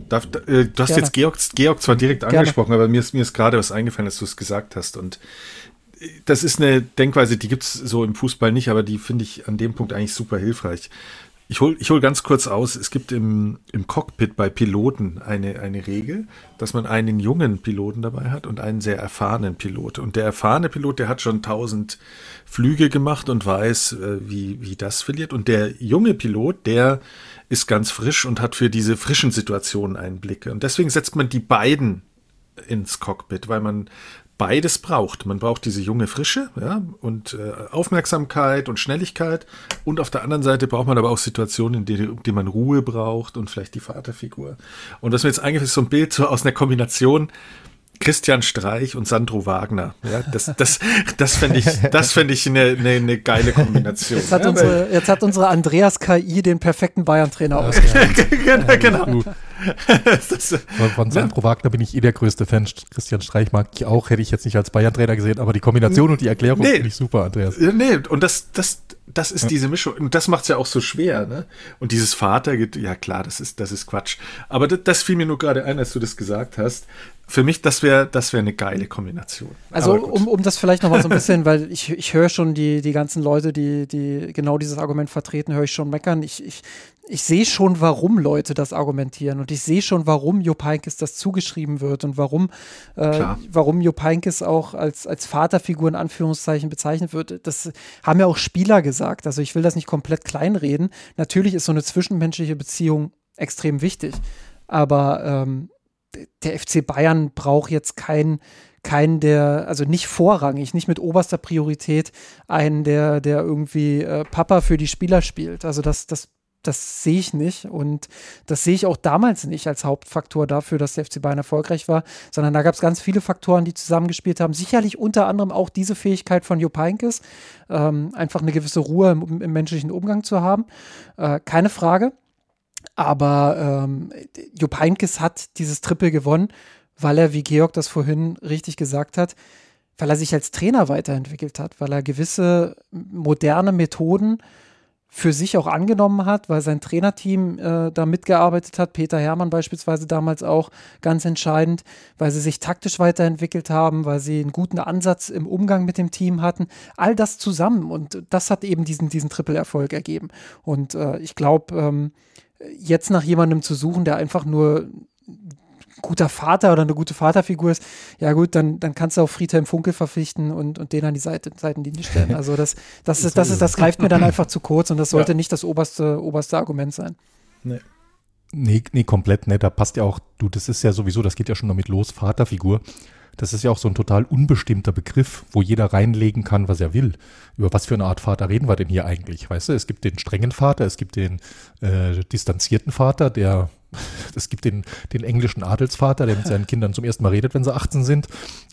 hast jetzt Georg zwar direkt angesprochen, aber mir ist gerade was eingefallen, als du es gesagt hast. Und das ist eine Denkweise, die gibt es so im Fußball nicht, aber die finde ich an dem Punkt eigentlich super hilfreich. Ich hol ganz kurz aus, es gibt im Cockpit bei Piloten eine Regel, dass man einen jungen Piloten dabei hat und einen sehr erfahrenen Pilot. Und der erfahrene Pilot, der hat schon 1000 Flüge gemacht und weiß, wie das verliert. Und der junge Pilot, der ist ganz frisch und hat für diese frischen Situationen einen Blick. Und deswegen setzt man die beiden ins Cockpit, weil man beides braucht. Man braucht diese junge Frische, ja, und Aufmerksamkeit und Schnelligkeit. Und auf der anderen Seite braucht man aber auch Situationen, in denen man Ruhe braucht und vielleicht die Vaterfigur. Und was mir jetzt eigentlich ist so ein Bild so aus einer Kombination Christian Streich und Sandro Wagner. Ja, das fände ich eine geile Kombination. Jetzt hat unsere Andreas KI den perfekten Bayern-Trainer ausgestellt. Genau. Von Sandro Wagner bin ich der größte Fan. Christian Streich mag ich auch, hätte ich jetzt nicht als Bayern-Trainer gesehen, aber die Kombination und die Erklärung finde ich super, Andreas. Nee, und das ist diese Mischung. Und das macht es ja auch so schwer, ne? Und dieses Vater, ja klar, das ist Quatsch. Aber das fiel mir nur gerade ein, als du das gesagt hast. Für mich, das wäre eine geile Kombination. Also um das vielleicht noch mal so ein bisschen, weil ich höre schon die ganzen Leute, die genau dieses Argument vertreten, höre ich schon meckern. Ich sehe schon, warum Leute das argumentieren und ich sehe schon, warum Jupp Heynckes das zugeschrieben wird und warum Jupp Heynckes auch als Vaterfigur in Anführungszeichen bezeichnet wird. Das haben ja auch Spieler gesagt. Also ich will das nicht komplett kleinreden. Natürlich ist so eine zwischenmenschliche Beziehung extrem wichtig, aber der FC Bayern braucht jetzt keinen, also nicht vorrangig, nicht mit oberster Priorität einen, der irgendwie Papa für die Spieler spielt. Also das sehe ich nicht und das sehe ich auch damals nicht als Hauptfaktor dafür, dass der FC Bayern erfolgreich war, sondern da gab es ganz viele Faktoren, die zusammengespielt haben. Sicherlich unter anderem auch diese Fähigkeit von Jupp Heynckes, einfach eine gewisse Ruhe im menschlichen Umgang zu haben. Keine Frage. Aber Jupp Heynckes hat dieses Triple gewonnen, weil er, wie Georg das vorhin richtig gesagt hat, weil er sich als Trainer weiterentwickelt hat, weil er gewisse moderne Methoden für sich auch angenommen hat, weil sein Trainerteam da mitgearbeitet hat, Peter Hermann beispielsweise damals auch ganz entscheidend, weil sie sich taktisch weiterentwickelt haben, weil sie einen guten Ansatz im Umgang mit dem Team hatten. All das zusammen und das hat eben diesen Triple-Erfolg ergeben. Und ich glaube, jetzt nach jemandem zu suchen, der einfach nur guter Vater oder eine gute Vaterfigur ist, ja gut, dann kannst du auch Friedhelm Funkel verpflichten und den an die Seitenlinie stellen. Also das greift mir dann einfach zu kurz und das sollte nicht das oberste Argument sein. Nee, komplett nicht. Da passt ja auch, das ist ja sowieso, das geht ja schon damit los, Vaterfigur. Das ist ja auch so ein total unbestimmter Begriff, wo jeder reinlegen kann, was er will. Über was für eine Art Vater reden wir denn hier eigentlich? Weißt du, es gibt den strengen Vater, es gibt den distanzierten Vater, es gibt den englischen Adelsvater, der mit seinen Kindern zum ersten Mal redet, wenn sie 18 sind.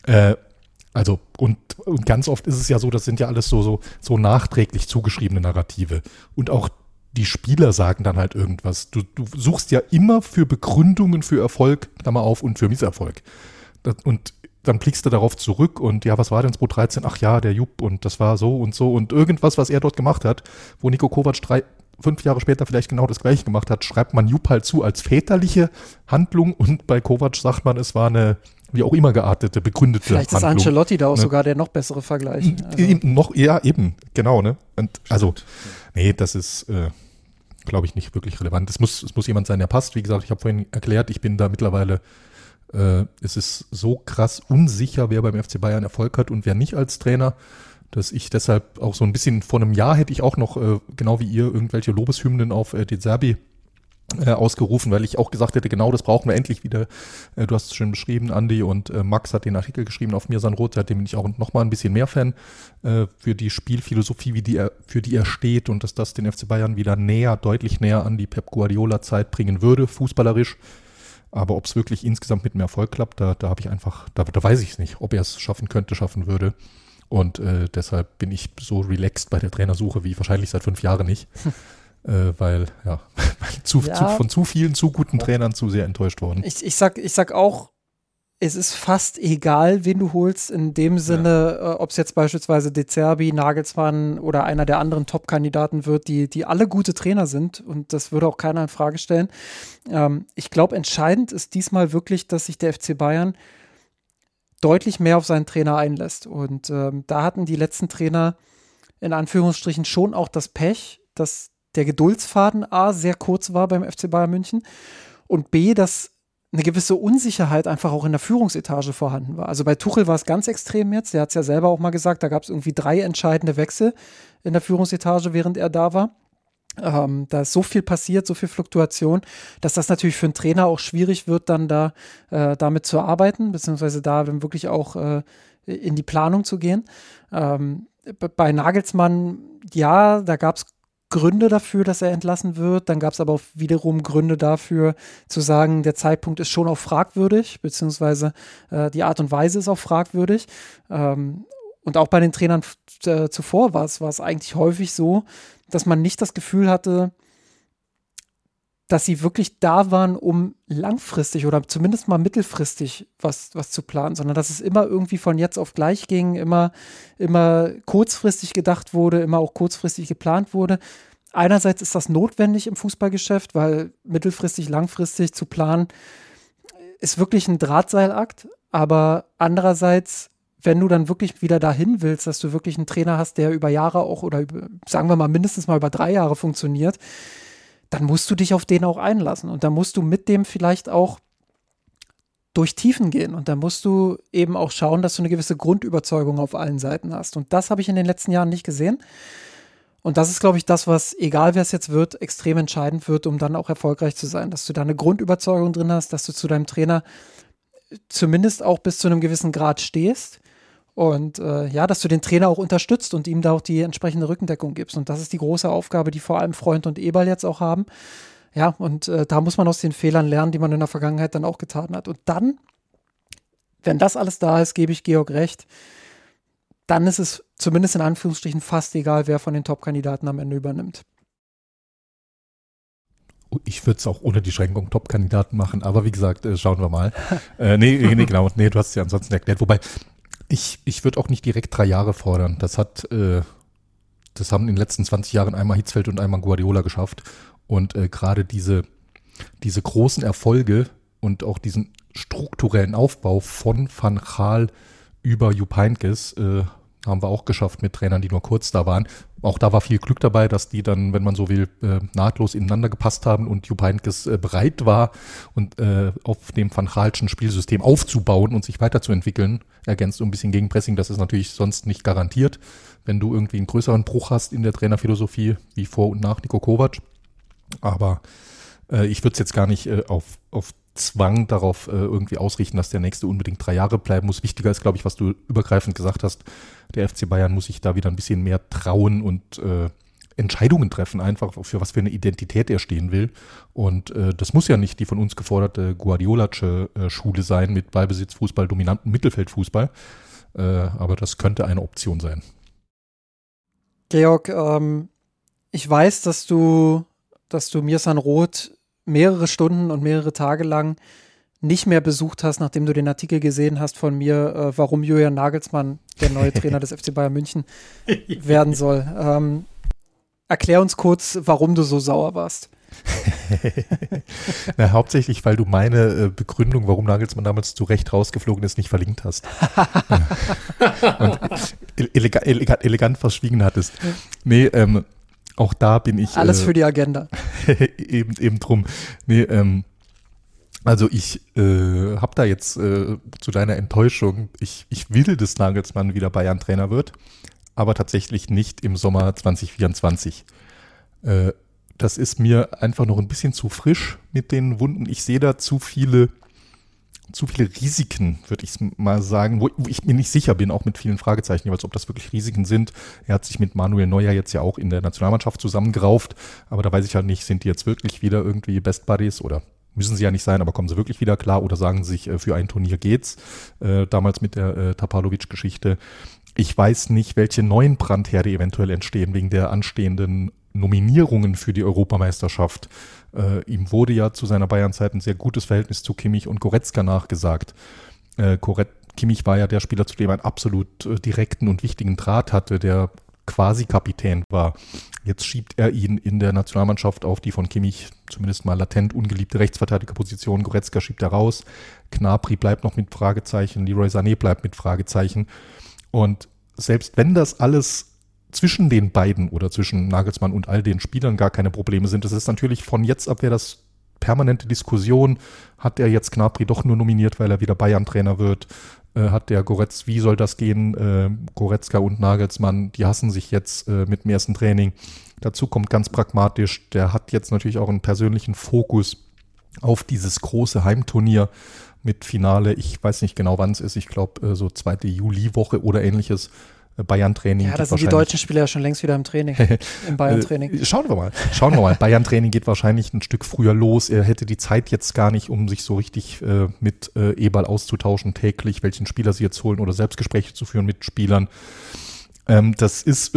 Und ganz oft ist es ja so, das sind ja alles so nachträglich zugeschriebene Narrative. Und auch die Spieler sagen dann halt irgendwas. Du suchst ja immer für Begründungen für Erfolg, Klammer auf, und für Misserfolg. Und dann blickst du darauf zurück und ja, was war denn 2013? Ach ja, der Jupp und das war so und irgendwas, was er dort gemacht hat, wo Niko Kovac 5 Jahre später vielleicht genau das Gleiche gemacht hat, schreibt man Jupp halt zu als väterliche Handlung und bei Kovac sagt man, es war eine wie auch immer geartete, begründete Vielleicht ist Handlung. Ancelotti da auch sogar der noch bessere Vergleich. Eben, genau, ne? Und also, nee, das ist, glaube ich, nicht wirklich relevant. Es muss jemand sein, der passt. Wie gesagt, ich habe vorhin erklärt, ich bin da mittlerweile, es ist so krass unsicher, wer beim FC Bayern Erfolg hat und wer nicht als Trainer, dass ich deshalb auch so ein bisschen vor einem Jahr hätte ich auch noch, genau wie ihr, irgendwelche Lobeshymnen auf De Zerbi ausgerufen, weil ich auch gesagt hätte, genau das brauchen wir endlich wieder. Du hast es schön beschrieben, Andi, und Max hat den Artikel geschrieben auf Mirsan Roth, seitdem bin ich auch noch mal ein bisschen mehr Fan für die Spielphilosophie, für die er steht und dass das den FC Bayern wieder deutlich näher an die Pep Guardiola-Zeit bringen würde, fußballerisch. Aber ob es wirklich insgesamt mit mehr Erfolg klappt, da habe ich einfach, da weiß ich es nicht, ob er es schaffen könnte, schaffen würde. Und deshalb bin ich so relaxed bei der Trainersuche wie wahrscheinlich seit 5 Jahren nicht. Weil von zu vielen, zu guten Trainern zu sehr enttäuscht worden. Ich sag auch, es ist fast egal, wen du holst, in dem Sinne, ob es jetzt beispielsweise De Zerbi, Nagelsmann oder einer der anderen Top-Kandidaten wird, die alle gute Trainer sind und das würde auch keiner in Frage stellen. Ich glaube, entscheidend ist diesmal wirklich, dass sich der FC Bayern deutlich mehr auf seinen Trainer einlässt und da hatten die letzten Trainer in Anführungsstrichen schon auch das Pech, dass der Geduldsfaden A sehr kurz war beim FC Bayern München und B, dass eine gewisse Unsicherheit einfach auch in der Führungsetage vorhanden war. Also bei Tuchel war es ganz extrem jetzt, der hat es ja selber auch mal gesagt, da gab es irgendwie 3 entscheidende Wechsel in der Führungsetage, während er da war. Da ist so viel passiert, so viel Fluktuation, dass das natürlich für einen Trainer auch schwierig wird, dann da damit zu arbeiten, beziehungsweise da dann wirklich auch in die Planung zu gehen. Bei Nagelsmann, ja, da gab es Gründe dafür, dass er entlassen wird. Dann gab es aber auch wiederum Gründe dafür, zu sagen, der Zeitpunkt ist schon auch fragwürdig, beziehungsweise die Art und Weise ist auch fragwürdig. Und auch bei den Trainern zuvor war es eigentlich häufig so, dass man nicht das Gefühl hatte, dass sie wirklich da waren, um langfristig oder zumindest mal mittelfristig was zu planen, sondern dass es immer irgendwie von jetzt auf gleich ging, immer kurzfristig gedacht wurde, immer auch kurzfristig geplant wurde. Einerseits ist das notwendig im Fußballgeschäft, weil mittelfristig, langfristig zu planen ist wirklich ein Drahtseilakt, aber andererseits, wenn du dann wirklich wieder dahin willst, dass du wirklich einen Trainer hast, der über Jahre auch oder sagen wir mal mindestens mal über 3 Jahre funktioniert, dann musst du dich auf den auch einlassen und dann musst du mit dem vielleicht auch durch Tiefen gehen und dann musst du eben auch schauen, dass du eine gewisse Grundüberzeugung auf allen Seiten hast und das habe ich in den letzten Jahren nicht gesehen und das ist, glaube ich, das, was, egal wer es jetzt wird, extrem entscheidend wird, um dann auch erfolgreich zu sein, dass du da eine Grundüberzeugung drin hast, dass du zu deinem Trainer zumindest auch bis zu einem gewissen Grad stehst und dass du den Trainer auch unterstützt und ihm da auch die entsprechende Rückendeckung gibst. Und das ist die große Aufgabe, die vor allem Freund und Eberl jetzt auch haben. Ja, und da muss man aus den Fehlern lernen, die man in der Vergangenheit dann auch getan hat. Und dann, wenn das alles da ist, gebe ich Georg recht, dann ist es zumindest in Anführungsstrichen fast egal, wer von den Top-Kandidaten am Ende übernimmt. Ich würde es auch ohne die Schränkung Top-Kandidaten machen, aber wie gesagt, schauen wir mal. Genau. Nee, du hast es ja ansonsten erklärt. Wobei, ich würde auch nicht direkt 3 Jahre fordern. Das haben in den letzten 20 Jahren einmal Hitzfeld und einmal Guardiola geschafft. Und gerade diese großen Erfolge und auch diesen strukturellen Aufbau von Van Gaal über Jupp Heynckes haben wir auch geschafft mit Trainern, die nur kurz da waren. Auch da war viel Glück dabei, dass die dann, wenn man so will, nahtlos ineinander gepasst haben und Jupp Heynckes bereit war und auf dem Van Gaalschen Spielsystem aufzubauen und sich weiterzuentwickeln, ergänzt so ein bisschen Gegenpressing. Das ist natürlich sonst nicht garantiert, wenn du irgendwie einen größeren Bruch hast in der Trainerphilosophie, wie vor und nach Niko Kovac. Aber ich würde es jetzt gar nicht auf Zwang darauf irgendwie ausrichten, dass der nächste unbedingt 3 Jahre bleiben muss. Wichtiger ist, glaube ich, was du übergreifend gesagt hast, der FC Bayern muss sich da wieder ein bisschen mehr trauen und Entscheidungen treffen, einfach für was für eine Identität er stehen will. Und das muss ja nicht die von uns geforderte Guardiolasche Schule sein mit Ballbesitzfußball, dominanten Mittelfeldfußball. Aber das könnte eine Option sein. Georg, ich weiß, dass du Mirsan Roth mehrere Stunden und mehrere Tage lang nicht mehr besucht hast, nachdem du den Artikel gesehen hast von mir, warum Julian Nagelsmann der neue Trainer des FC Bayern München werden soll. Erklär uns kurz, warum du so sauer warst. Na, hauptsächlich, weil du meine Begründung, warum Nagelsmann damals zu Recht rausgeflogen ist, nicht verlinkt hast. Und elegant verschwiegen hattest. Nee, auch da bin ich. Alles für die Agenda. eben drum. Nee, also ich habe da jetzt zu deiner Enttäuschung, ich will, dass Nagelsmann wieder Bayern-Trainer wird, aber tatsächlich nicht im Sommer 2024. Das ist mir einfach noch ein bisschen zu frisch mit den Wunden. Ich sehe da zu viele Risiken, würde ich mal sagen, wo ich mir nicht sicher bin, auch mit vielen Fragezeichen, jeweils, ob das wirklich Risiken sind. Er hat sich mit Manuel Neuer jetzt ja auch in der Nationalmannschaft zusammengerauft, aber da weiß ich halt nicht, sind die jetzt wirklich wieder irgendwie Best Buddies oder müssen sie ja nicht sein, aber kommen sie wirklich wieder klar oder sagen sie sich, für ein Turnier geht's, damals mit der Tapalovic-Geschichte. Ich weiß nicht, welche neuen Brandherde eventuell entstehen wegen der anstehenden Nominierungen für die Europameisterschaft. Ihm wurde ja zu seiner Bayern-Zeit ein sehr gutes Verhältnis zu Kimmich und Goretzka nachgesagt. Kimmich war ja der Spieler, zu dem er einen absolut direkten und wichtigen Draht hatte, der quasi Kapitän war. Jetzt schiebt er ihn in der Nationalmannschaft auf die von Kimmich zumindest mal latent ungeliebte Rechtsverteidigerposition. Goretzka schiebt er raus. Gnabry bleibt noch mit Fragezeichen. Leroy Sané bleibt mit Fragezeichen. Und selbst wenn das alles zwischen den beiden oder zwischen Nagelsmann und all den Spielern gar keine Probleme sind, das ist natürlich von jetzt ab, wäre das permanente Diskussion. Hat er jetzt Gnabry doch nur nominiert, weil er wieder Bayern-Trainer wird? Hat der Goretzka, wie soll das gehen? Goretzka und Nagelsmann, die hassen sich jetzt mit dem ersten Training. Dazu kommt ganz pragmatisch, der hat jetzt natürlich auch einen persönlichen Fokus auf dieses große Heimturnier mit Finale. Ich weiß nicht genau, wann es ist. Ich glaube, so 2. Juliwoche oder ähnliches. Bayern-Training. Ja, da sind die deutschen Spieler ja schon längst wieder im Training, im Bayern-Training. Schauen wir mal. Bayern-Training geht wahrscheinlich ein Stück früher los. Er hätte die Zeit jetzt gar nicht, um sich so richtig mit Eberl auszutauschen täglich, welchen Spieler sie jetzt holen oder Selbstgespräche zu führen mit Spielern. Das ist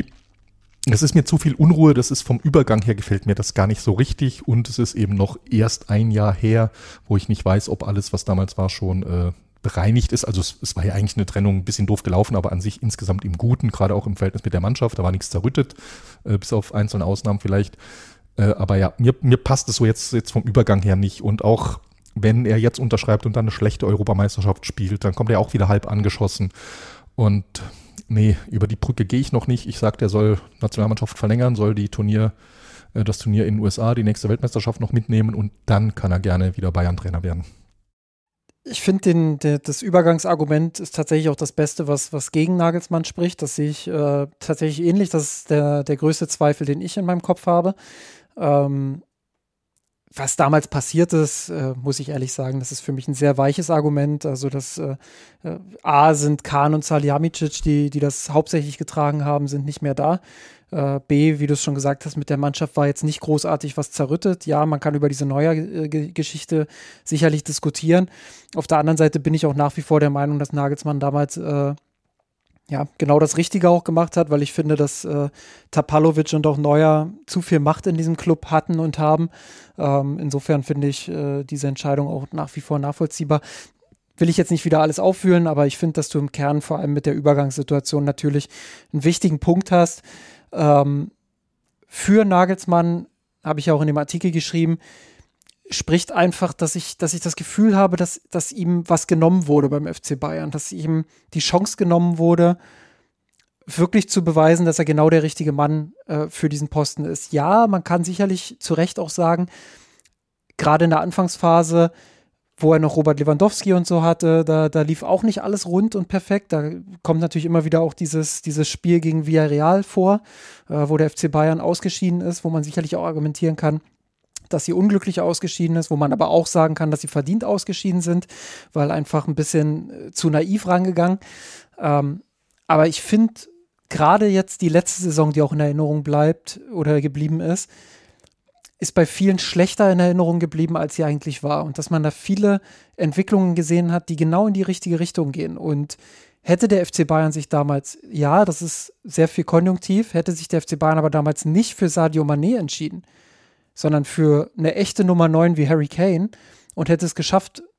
mir zu viel Unruhe. Das ist vom Übergang her, gefällt mir das gar nicht so richtig. Und es ist eben noch erst ein Jahr her, wo ich nicht weiß, ob alles, was damals war, schon bereinigt ist. Also es war ja eigentlich eine Trennung ein bisschen doof gelaufen, aber an sich insgesamt im Guten, gerade auch im Verhältnis mit der Mannschaft. Da war nichts zerrüttet, bis auf einzelne Ausnahmen vielleicht. Aber ja, mir passt es so jetzt vom Übergang her nicht. Und auch wenn er jetzt unterschreibt und dann eine schlechte Europameisterschaft spielt, dann kommt er auch wieder halb angeschossen. Und nee, über die Brücke gehe ich noch nicht. Ich sage, der soll Nationalmannschaft verlängern, soll das Turnier in den USA, die nächste Weltmeisterschaft noch mitnehmen und dann kann er gerne wieder Bayern-Trainer werden. Ich finde, das Übergangsargument ist tatsächlich auch das Beste, was gegen Nagelsmann spricht. Das sehe ich tatsächlich ähnlich. Das ist der größte Zweifel, den ich in meinem Kopf habe. Was damals passiert ist, muss ich ehrlich sagen, das ist für mich ein sehr weiches Argument. Also das A sind Kahn und Salihamidzic, die das hauptsächlich getragen haben, sind nicht mehr da. B, wie du es schon gesagt hast, mit der Mannschaft war jetzt nicht großartig was zerrüttet. Ja, man kann über diese Neuer-Geschichte sicherlich diskutieren. Auf der anderen Seite bin ich auch nach wie vor der Meinung, dass Nagelsmann damals genau das Richtige auch gemacht hat, weil ich finde, dass Tapalovic und auch Neuer zu viel Macht in diesem Club hatten und haben. Insofern finde ich diese Entscheidung auch nach wie vor nachvollziehbar. Will ich jetzt nicht wieder alles auffühlen, aber ich finde, dass du im Kern vor allem mit der Übergangssituation natürlich einen wichtigen Punkt hast. Für Nagelsmann, habe ich ja auch in dem Artikel geschrieben, spricht einfach, dass ich das Gefühl habe, dass ihm was genommen wurde beim FC Bayern, dass ihm die Chance genommen wurde, wirklich zu beweisen, dass er genau der richtige Mann für diesen Posten ist. Ja, man kann sicherlich zu Recht auch sagen, gerade in der Anfangsphase, wo er noch Robert Lewandowski und so hatte, da lief auch nicht alles rund und perfekt. Da kommt natürlich immer wieder auch dieses Spiel gegen Villarreal vor, wo der FC Bayern ausgeschieden ist, wo man sicherlich auch argumentieren kann, dass sie unglücklich ausgeschieden ist, wo man aber auch sagen kann, dass sie verdient ausgeschieden sind, weil einfach ein bisschen zu naiv rangegangen. Aber ich finde, gerade jetzt die letzte Saison, die auch in Erinnerung bleibt oder geblieben ist bei vielen schlechter in Erinnerung geblieben, als sie eigentlich war. Und dass man da viele Entwicklungen gesehen hat, die genau in die richtige Richtung gehen. Und hätte der FC Bayern sich damals, ja, das ist sehr viel konjunktiv, hätte sich der FC Bayern aber damals nicht für Sadio Mané entschieden, sondern für eine echte Nummer 9 wie Harry Kane und hätte es geschafft,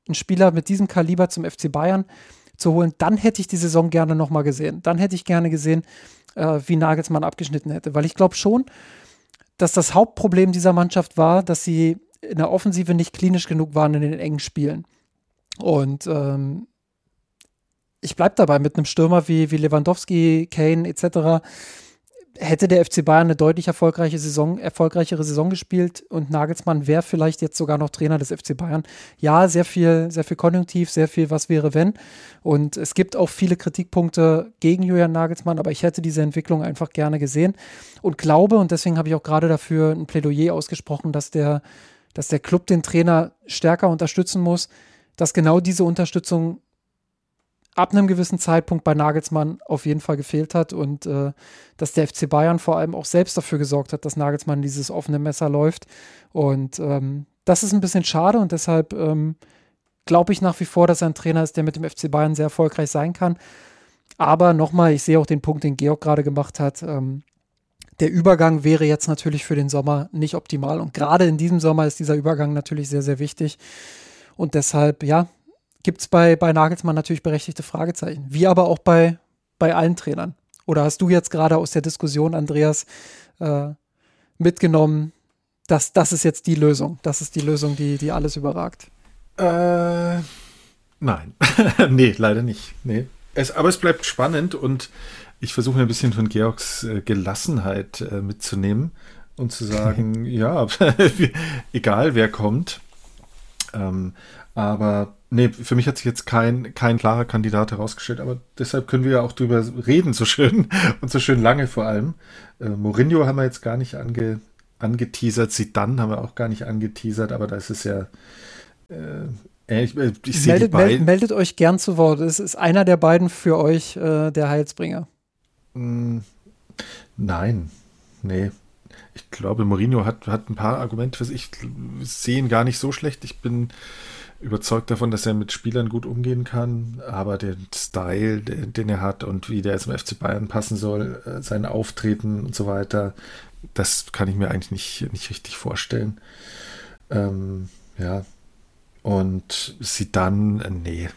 einen Spieler mit diesem Kaliber zum FC Bayern zu holen, dann hätte ich die Saison gerne nochmal gesehen. Dann hätte ich gerne gesehen, wie Nagelsmann abgeschnitten hätte. Weil ich glaube schon, dass das Hauptproblem dieser Mannschaft war, dass sie in der Offensive nicht klinisch genug waren in den engen Spielen. Und ich bleibe dabei, mit einem Stürmer wie Lewandowski, Kane etc. hätte der FC Bayern eine deutlich erfolgreichere Saison gespielt und Nagelsmann wäre vielleicht jetzt sogar noch Trainer des FC Bayern. Ja, sehr viel Konjunktiv, sehr viel was wäre wenn. Und es gibt auch viele Kritikpunkte gegen Julian Nagelsmann, aber ich hätte diese Entwicklung einfach gerne gesehen und glaube, und deswegen habe ich auch gerade dafür ein Plädoyer ausgesprochen, dass der Club den Trainer stärker unterstützen muss, dass genau diese Unterstützung ab einem gewissen Zeitpunkt bei Nagelsmann auf jeden Fall gefehlt hat und dass der FC Bayern vor allem auch selbst dafür gesorgt hat, dass Nagelsmann dieses offene Messer läuft. Und das ist ein bisschen schade und deshalb glaube ich nach wie vor, dass er ein Trainer ist, der mit dem FC Bayern sehr erfolgreich sein kann. Aber nochmal, ich sehe auch den Punkt, den Georg gerade gemacht hat. Der Übergang wäre jetzt natürlich für den Sommer nicht optimal und gerade in diesem Sommer ist dieser Übergang natürlich sehr, sehr wichtig. Und deshalb, ja, gibt es bei Nagelsmann natürlich berechtigte Fragezeichen, wie aber auch bei allen Trainern. Oder hast du jetzt gerade aus der Diskussion, Andreas, mitgenommen, dass das ist jetzt die Lösung, das ist die Lösung, die alles überragt? Nein, nee, leider nicht. Nee. Aber es bleibt spannend und ich versuche mir ein bisschen von Georgs Gelassenheit mitzunehmen und zu sagen, ja, egal wer kommt, aber nee, für mich hat sich jetzt kein klarer Kandidat herausgestellt, aber deshalb können wir ja auch drüber reden, so schön und so schön lange vor allem. Mourinho haben wir jetzt gar nicht angeteasert, Zidane haben wir auch gar nicht angeteasert, aber da ist es ja ich sehe die beiden. Meldet euch gern zu Wort, es ist einer der beiden für euch der Heilsbringer. Nein, nee. Ich glaube, Mourinho hat ein paar Argumente für sich. Ich sehe ihn gar nicht so schlecht. Ich bin überzeugt davon, dass er mit Spielern gut umgehen kann, aber den Style, den er hat und wie der jetzt im FC Bayern passen soll, sein Auftreten und so weiter, das kann ich mir eigentlich nicht richtig vorstellen. Ja. Und Zidane, nee.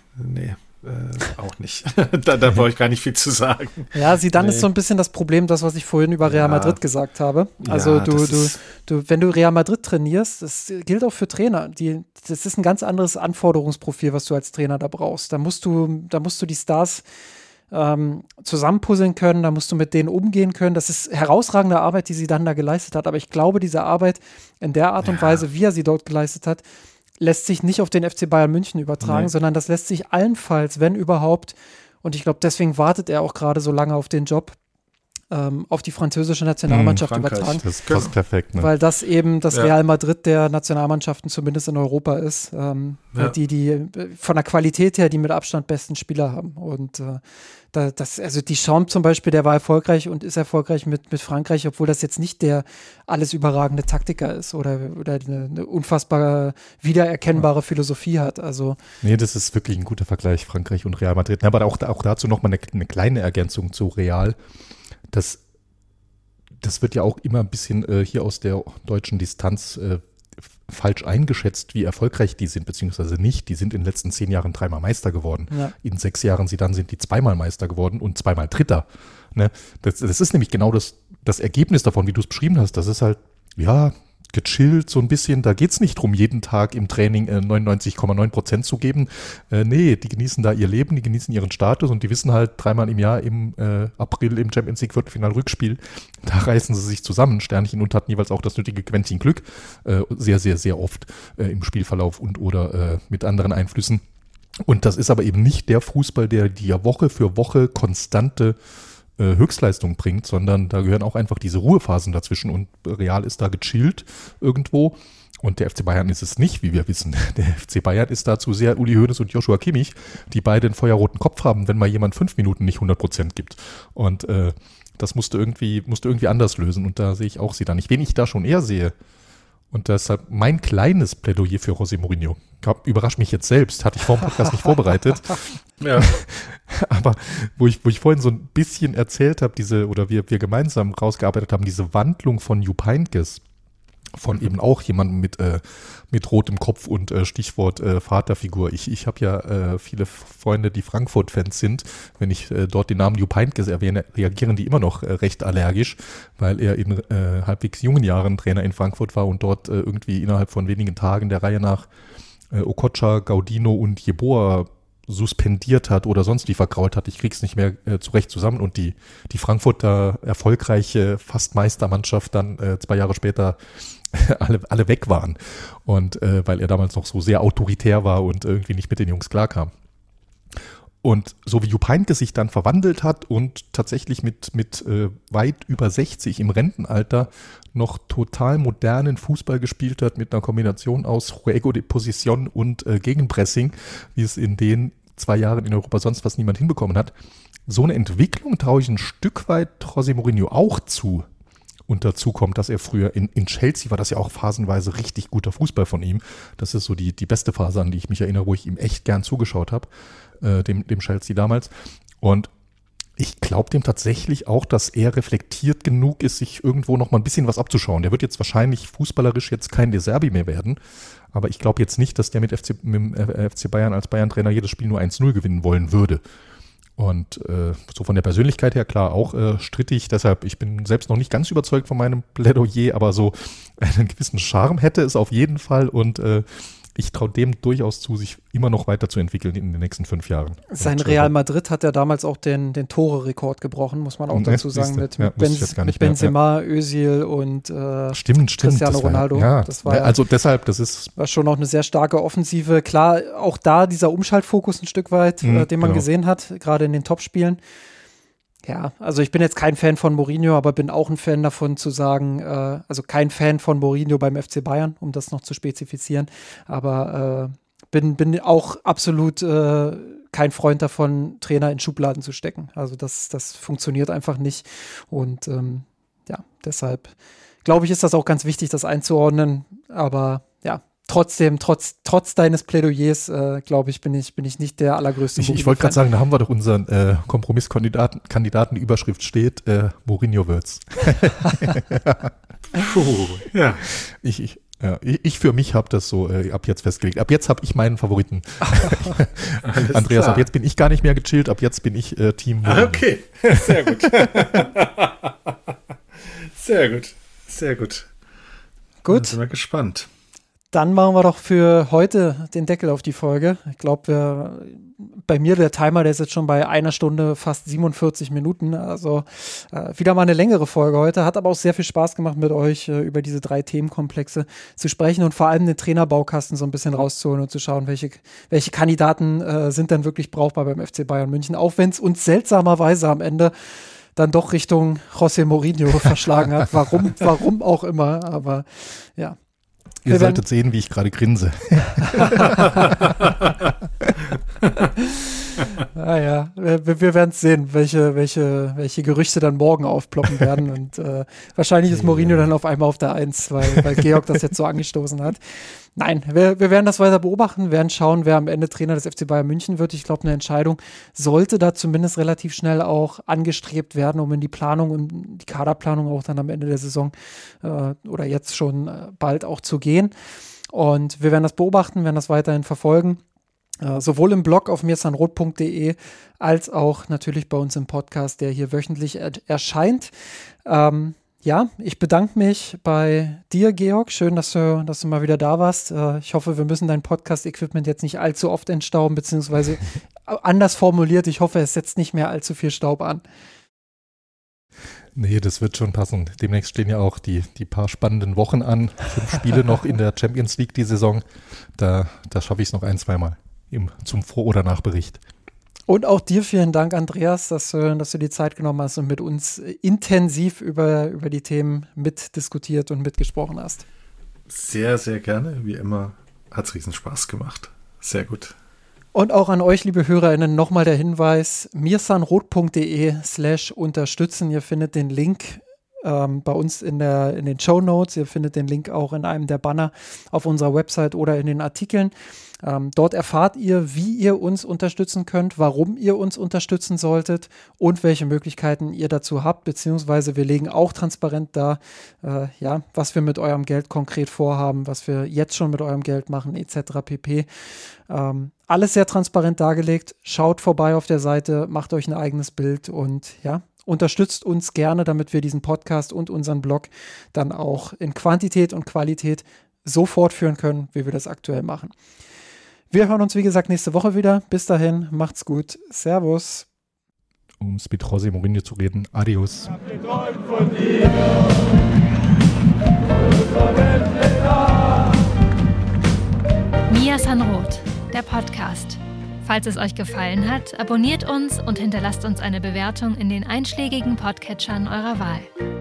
Auch nicht. Da brauche ich gar nicht viel zu sagen. Ja, Zidane ist so ein bisschen das Problem, das, was ich vorhin über Real Madrid gesagt habe. Also wenn du Real Madrid trainierst, das gilt auch für Trainer. Das ist ein ganz anderes Anforderungsprofil, was du als Trainer da brauchst. Da musst du die Stars zusammenpuzzeln können, da musst du mit denen umgehen können. Das ist herausragende Arbeit, die Zidane da geleistet hat. Aber ich glaube, diese Arbeit in der Art und Weise, wie er sie dort geleistet hat, lässt sich nicht auf den FC Bayern München übertragen, sondern das lässt sich allenfalls, wenn überhaupt, und ich glaube, deswegen wartet er auch gerade so lange auf den Job, auf die französische Nationalmannschaft übertragen. Das ist fast perfekt, ne? Weil das eben das Real Madrid der Nationalmannschaften zumindest in Europa ist, die von der Qualität her die mit Abstand besten Spieler haben. Und also Deschamps zum Beispiel, der war erfolgreich und ist erfolgreich mit Frankreich, obwohl das jetzt nicht der alles überragende Taktiker ist oder eine unfassbar wiedererkennbare Philosophie hat. Also nee, das ist wirklich ein guter Vergleich, Frankreich und Real Madrid. Aber auch dazu nochmal eine kleine Ergänzung zu Real. Das wird ja auch immer ein bisschen hier aus der deutschen Distanz falsch eingeschätzt, wie erfolgreich die sind, beziehungsweise nicht. Die sind in den letzten 10 Jahren 3-mal Meister geworden. Ja. In 6 Jahren sind die 2-mal Meister geworden und 2-mal Dritter. Ne? Das ist nämlich genau das Ergebnis davon, wie du es beschrieben hast. Das ist halt, ja, gechillt so ein bisschen. Da geht es nicht darum, jeden Tag im Training 99,9% zu geben. Nee, die genießen da ihr Leben, die genießen ihren Status und die wissen halt 3-mal im Jahr im April im Champions League Viertelfinal Rückspiel, da reißen sie sich zusammen, Sternchen, und hatten jeweils auch das nötige Quäntchen Glück, sehr, sehr, sehr oft im Spielverlauf und oder mit anderen Einflüssen. Und das ist aber eben nicht der Fußball, der dir Woche für Woche konstante Höchstleistung bringt, sondern da gehören auch einfach diese Ruhephasen dazwischen und Real ist da gechillt irgendwo und der FC Bayern ist es nicht, wie wir wissen. Der FC Bayern ist dazu sehr Uli Hoeneß und Joshua Kimmich, die beide einen feuerroten Kopf haben, wenn mal jemand 5 Minuten nicht 100% gibt. Und das musste irgendwie anders lösen und da sehe ich auch sie da nicht. Wen ich da schon eher sehe, und deshalb mein kleines Plädoyer für José Mourinho. Überrascht mich jetzt selbst, hatte ich vor dem Podcast nicht vorbereitet. Ja. Aber wo ich vorhin so ein bisschen erzählt habe, wir gemeinsam rausgearbeitet haben, diese Wandlung von Jupp Heynckes von eben auch jemandem mit rotem Kopf und Stichwort Vaterfigur. Ich habe ja viele Freunde, die Frankfurt-Fans sind. Wenn ich dort den Namen Jupp Heynckes erwähne, reagieren die immer noch recht allergisch, weil er in halbwegs jungen Jahren Trainer in Frankfurt war und dort irgendwie innerhalb von wenigen Tagen der Reihe nach Okocha, Gaudino und Jeboa suspendiert hat oder sonst wie vergrault hat. Ich krieg's nicht mehr zurecht zusammen und die Frankfurter erfolgreiche fast Meistermannschaft dann 2 Jahre später alle weg waren und weil er damals noch so sehr autoritär war und irgendwie nicht mit den Jungs klarkam. Und so wie Jupp Heynckes sich dann verwandelt hat und tatsächlich mit weit über 60 im Rentenalter noch total modernen Fußball gespielt hat mit einer Kombination aus Juego de Posición und Gegenpressing, wie es in den 2 Jahren in Europa sonst fast niemand hinbekommen hat. So eine Entwicklung traue ich ein Stück weit José Mourinho auch zu. Und dazu kommt, dass er früher in Chelsea war, das ja auch phasenweise richtig guter Fußball von ihm. Das ist so die beste Phase, an die ich mich erinnere, wo ich ihm echt gern zugeschaut habe, dem Chelsea damals. Und ich glaube dem tatsächlich auch, dass er reflektiert genug ist, sich irgendwo noch mal ein bisschen was abzuschauen. Der wird jetzt wahrscheinlich fußballerisch jetzt kein De Zerbi mehr werden, aber ich glaube jetzt nicht, dass der mit dem FC Bayern als Bayern-Trainer jedes Spiel nur 1-0 gewinnen wollen würde. Und so von der Persönlichkeit her, klar, auch strittig. Deshalb, ich bin selbst noch nicht ganz überzeugt von meinem Plädoyer, aber so einen gewissen Charme hätte es auf jeden Fall. Und ich traue dem durchaus zu, sich immer noch weiterzuentwickeln in den nächsten 5 Jahren. Sein Real Madrid hat ja damals auch den Tore-Rekord gebrochen, muss man auch dazu sagen, mit Benzema, Özil und stimmt, Cristiano Ronaldo. Ja, das war also deshalb, das war schon auch eine sehr starke Offensive. Klar, auch da dieser Umschaltfokus ein Stück weit, den man gesehen hat, gerade in den Topspielen. Ja, also ich bin jetzt kein Fan von Mourinho, aber bin auch ein Fan davon zu sagen, also kein Fan von Mourinho beim FC Bayern, um das noch zu spezifizieren, aber bin auch absolut kein Freund davon, Trainer in Schubladen zu stecken. Also das funktioniert einfach nicht und deshalb glaube ich, ist das auch ganz wichtig, das einzuordnen, aber ja, trotzdem, trotz deines Plädoyers, glaube ich, bin ich nicht der allergrößte Ich wollte gerade sagen, da haben wir doch unseren Kompromisskandidaten, die Überschrift steht, Mourinho wird's. Ja. Ich für mich habe das so ab jetzt festgelegt. Ab jetzt habe ich meinen Favoriten. Andreas, klar. Ab jetzt bin ich gar nicht mehr gechillt, ab jetzt bin ich Team Mourinho. Okay, sehr gut. Sehr gut, sehr gut. Gut. Da sind wir gespannt. Dann machen wir doch für heute den Deckel auf die Folge. Ich glaube, bei mir der Timer, der ist jetzt schon bei 1 Stunde, fast 47 Minuten. Also wieder mal eine längere Folge heute. Hat aber auch sehr viel Spaß gemacht mit euch, über diese 3 Themenkomplexe zu sprechen und vor allem den Trainerbaukasten so ein bisschen rauszuholen und zu schauen, welche Kandidaten sind dann wirklich brauchbar beim FC Bayern München. Auch wenn es uns seltsamerweise am Ende dann doch Richtung José Mourinho verschlagen hat. Warum auch immer, aber ja. Ihr solltet sehen, wie ich gerade grinse. Ja, wir werden es sehen, welche Gerüchte dann morgen aufploppen werden. Und wahrscheinlich ist Mourinho dann auf einmal auf der 1, weil Georg das jetzt so angestoßen hat. Nein, wir werden das weiter beobachten, werden schauen, wer am Ende Trainer des FC Bayern München wird. Ich glaube, eine Entscheidung sollte da zumindest relativ schnell auch angestrebt werden, um in die Planung und die Kaderplanung auch dann am Ende der Saison oder jetzt schon bald auch zu gehen. Und wir werden das beobachten, werden das weiterhin verfolgen. Sowohl im Blog auf mirsanroth.de als auch natürlich bei uns im Podcast, der hier wöchentlich erscheint. Ja, ich bedanke mich bei dir, Georg. Schön, dass du mal wieder da warst. Ich hoffe, wir müssen dein Podcast-Equipment jetzt nicht allzu oft entstauben, beziehungsweise anders formuliert, ich hoffe, es setzt nicht mehr allzu viel Staub an. Nee, das wird schon passen. Demnächst stehen ja auch die paar spannenden Wochen an. 5 Spiele noch in der Champions League die Saison. Da schaffe ich es noch 1-2 Mal zum Vor- oder Nachbericht. Und auch dir vielen Dank, Andreas, dass du die Zeit genommen hast und mit uns intensiv über die Themen mitdiskutiert und mitgesprochen hast. Sehr, sehr gerne. Wie immer hat es riesen Spaß gemacht. Sehr gut. Und auch an euch, liebe HörerInnen, nochmal der Hinweis, mirsanroth.de/unterstützen. Ihr findet den Link bei uns in den Shownotes. Ihr findet den Link auch in einem der Banner auf unserer Website oder in den Artikeln. Dort erfahrt ihr, wie ihr uns unterstützen könnt, warum ihr uns unterstützen solltet und welche Möglichkeiten ihr dazu habt, beziehungsweise wir legen auch transparent dar, was wir mit eurem Geld konkret vorhaben, was wir jetzt schon mit eurem Geld machen, etc. pp. Alles sehr transparent dargelegt. Schaut vorbei auf der Seite, macht euch ein eigenes Bild und unterstützt uns gerne, damit wir diesen Podcast und unseren Blog dann auch in Quantität und Qualität so fortführen können, wie wir das aktuell machen. Wir hören uns, wie gesagt, nächste Woche wieder. Bis dahin, macht's gut. Servus. Um es mit José Mourinho zu reden, adios. Mia Sanroth, der Podcast. Falls es euch gefallen hat, abonniert uns und hinterlasst uns eine Bewertung in den einschlägigen Podcatchern eurer Wahl.